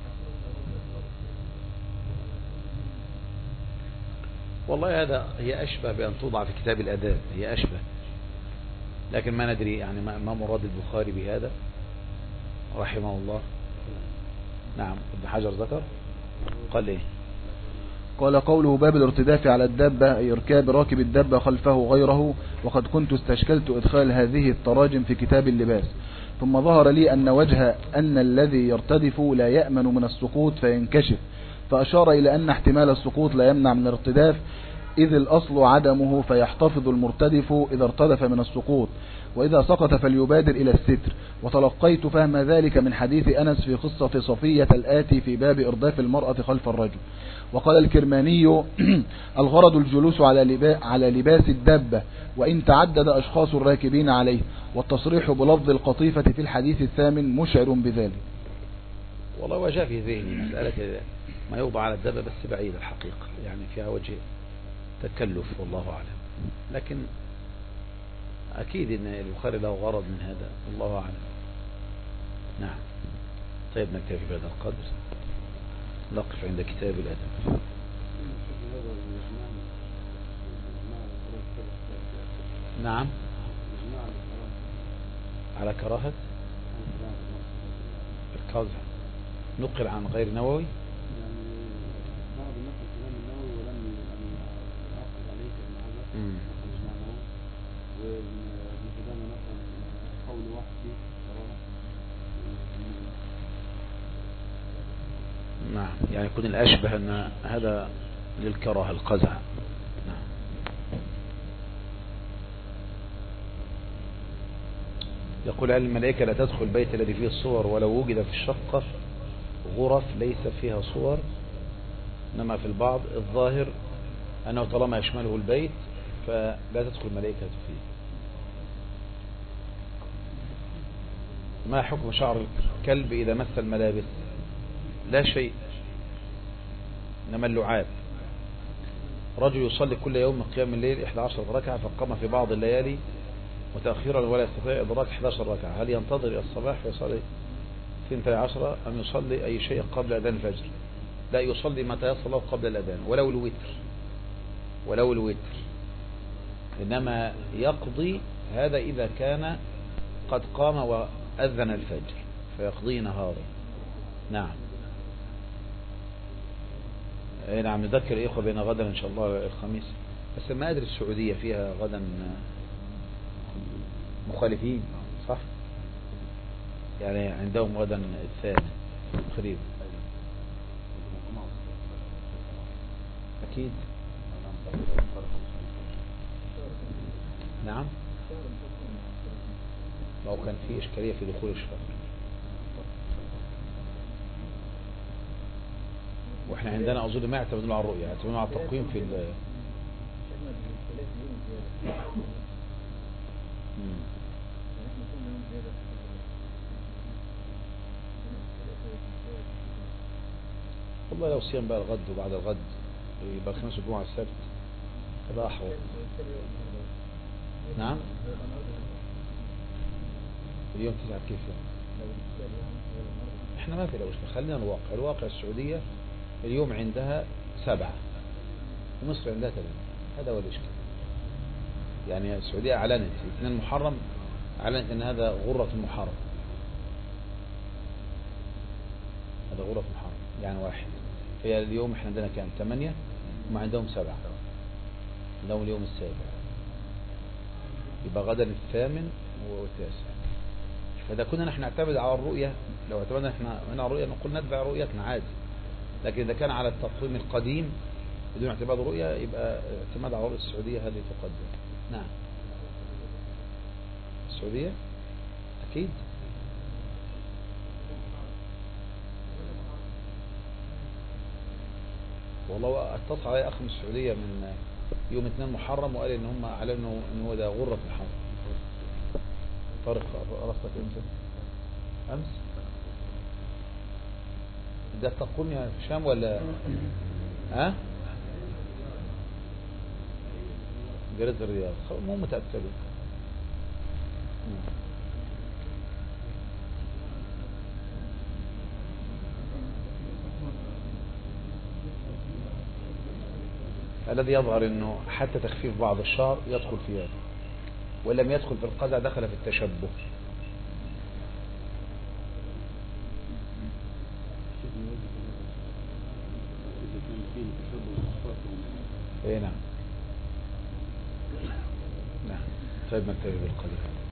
والله هذا هي أشبه بأن توضع في كتاب الأداب، هي أشبه، لكن ما ندري يعني ما مراد البخاري بهذا رحمه الله. نعم. ابن حجر ذكر قال إيه؟ قال قوله باب الارتداف على الدابة أي إركاب راكب الدابة خلفه غيره، وقد كنت استشكلت إدخال هذه التراجم في كتاب اللباس، ثم ظهر لي أن وجه أن الذي يرتدف لا يأمن من السقوط فينكشف، فأشار إلى أن احتمال السقوط لا يمنع من الارتداف، إذ الأصل عدمه فيحتفظ المرتدف إذا ارتدف من السقوط، وإذا سقط فليبادر إلى الستر. وتلقيت فهم ذلك من حديث أنس في قصة صفية الآتي في باب إرداف المرأة خلف الرجل. وقال الكرماني الغرض الجلوس على على لباس الدابة وإن تعدد أشخاص الراكبين عليه، والتصريح بلفظ القطيفة في الحديث الثامن مشعر بذلك. والله وجاء في ذهني مسألة ما يوضع على الدابة بس بعيد الحقيقة، يعني فيها وجه تكلف والله أعلم، لكن أكيد أن البخاري له غرض من هذا والله أعلم. نعم. طيب نكتفي بهذا القدر، نقف عند كتاب الأدب. نعم. على كراهة القزح نقل عن غير نووي. نعم، يعني يكون الأشبه أن هذا للكراهة القزع. نعم. يقول علم الملائكة لا تدخل البيت الذي فيه الصور ولو وجد في الشقة غرف ليس فيها صور، إنما في البعض الظاهر أنه طالما يشمله البيت فلا تدخل الملائكة فيه. ما حكم شعر الكلب إذا مس الملابس؟ لا شيء، إنما اللعاب. رجل يصلي كل يوم من قيام الليل إحدى عشرة ركعة فقام في بعض الليالي متأخرا ولا يستطيع إدراك إحدى عشرة ركعة، هل ينتظر إلى الصباح فيصلي اثنتي عشرة أم يصلي أي شيء قبل أذان الفجر؟ لا، يصلي ما تيسر له قبل الأذان ولو الوتر ولو الوتر إنما يقضي هذا إذا كان قد قام وأذن الفجر فيقضي نهارا. نعم. نعم. نذكر الإخوة بين غدا إن شاء الله الخميس، بس ما أدري السعودية فيها غدا مخالفين صح؟ يعني عندهم غدا الثاني قريب أكيد. نعم. لو كان في إشكالية في دخول الشهر، واحنا عندنا اظن ما يعتمدون على الرؤيه، يعتمدون على التقويم في ال والله لو صيام بقى الغد وبعد الغد يبقى الخميس والجمعه السبت يبقى احوط. نعم. اليوم تسعة كيف يعني؟ احنا ما في لو خلينا الواقع الواقع السعودية اليوم عندها سبعة ومصر عندها ثلاثة، هذا هو الاشكال. يعني السعودية اعلنت اثنين محرم، اعلنت ان هذا غرة المحرم، غرف محرم يعني واحد. هي اليوم احنا عندنا كام؟ ثمانية، وما عندهم سبعة، عندهم اليوم السابع، يبقى غدا الثامن والتاسع. فإذا كنا نحن نعتمد على الرؤية، لو اعتمدنا احنا من الرؤية نقول نتبع رؤيتنا عادي، لكن إذا كان على التقويم القديم بدون اعتماد الرؤية يبقى اعتماد على الرؤية السعودية هذه تقدم. نعم السعودية أكيد. والله اتصل علي أخ من السعودية من يوم اثنين محرم وقال إن هم أعلنوا إن هو ده غرة محرم. طارق رصدك امتى؟ أمس؟ ده التقويم يا هشام ولا ها؟ جريدة الرياض، مو متأكد. الذي يظهر انه حتى تخفيف بعض الشهر يدخل في هذا، ولم يدخل في القزع دخل في التشبه. ايه نعم نعم. طيب نكتفي بالقليل.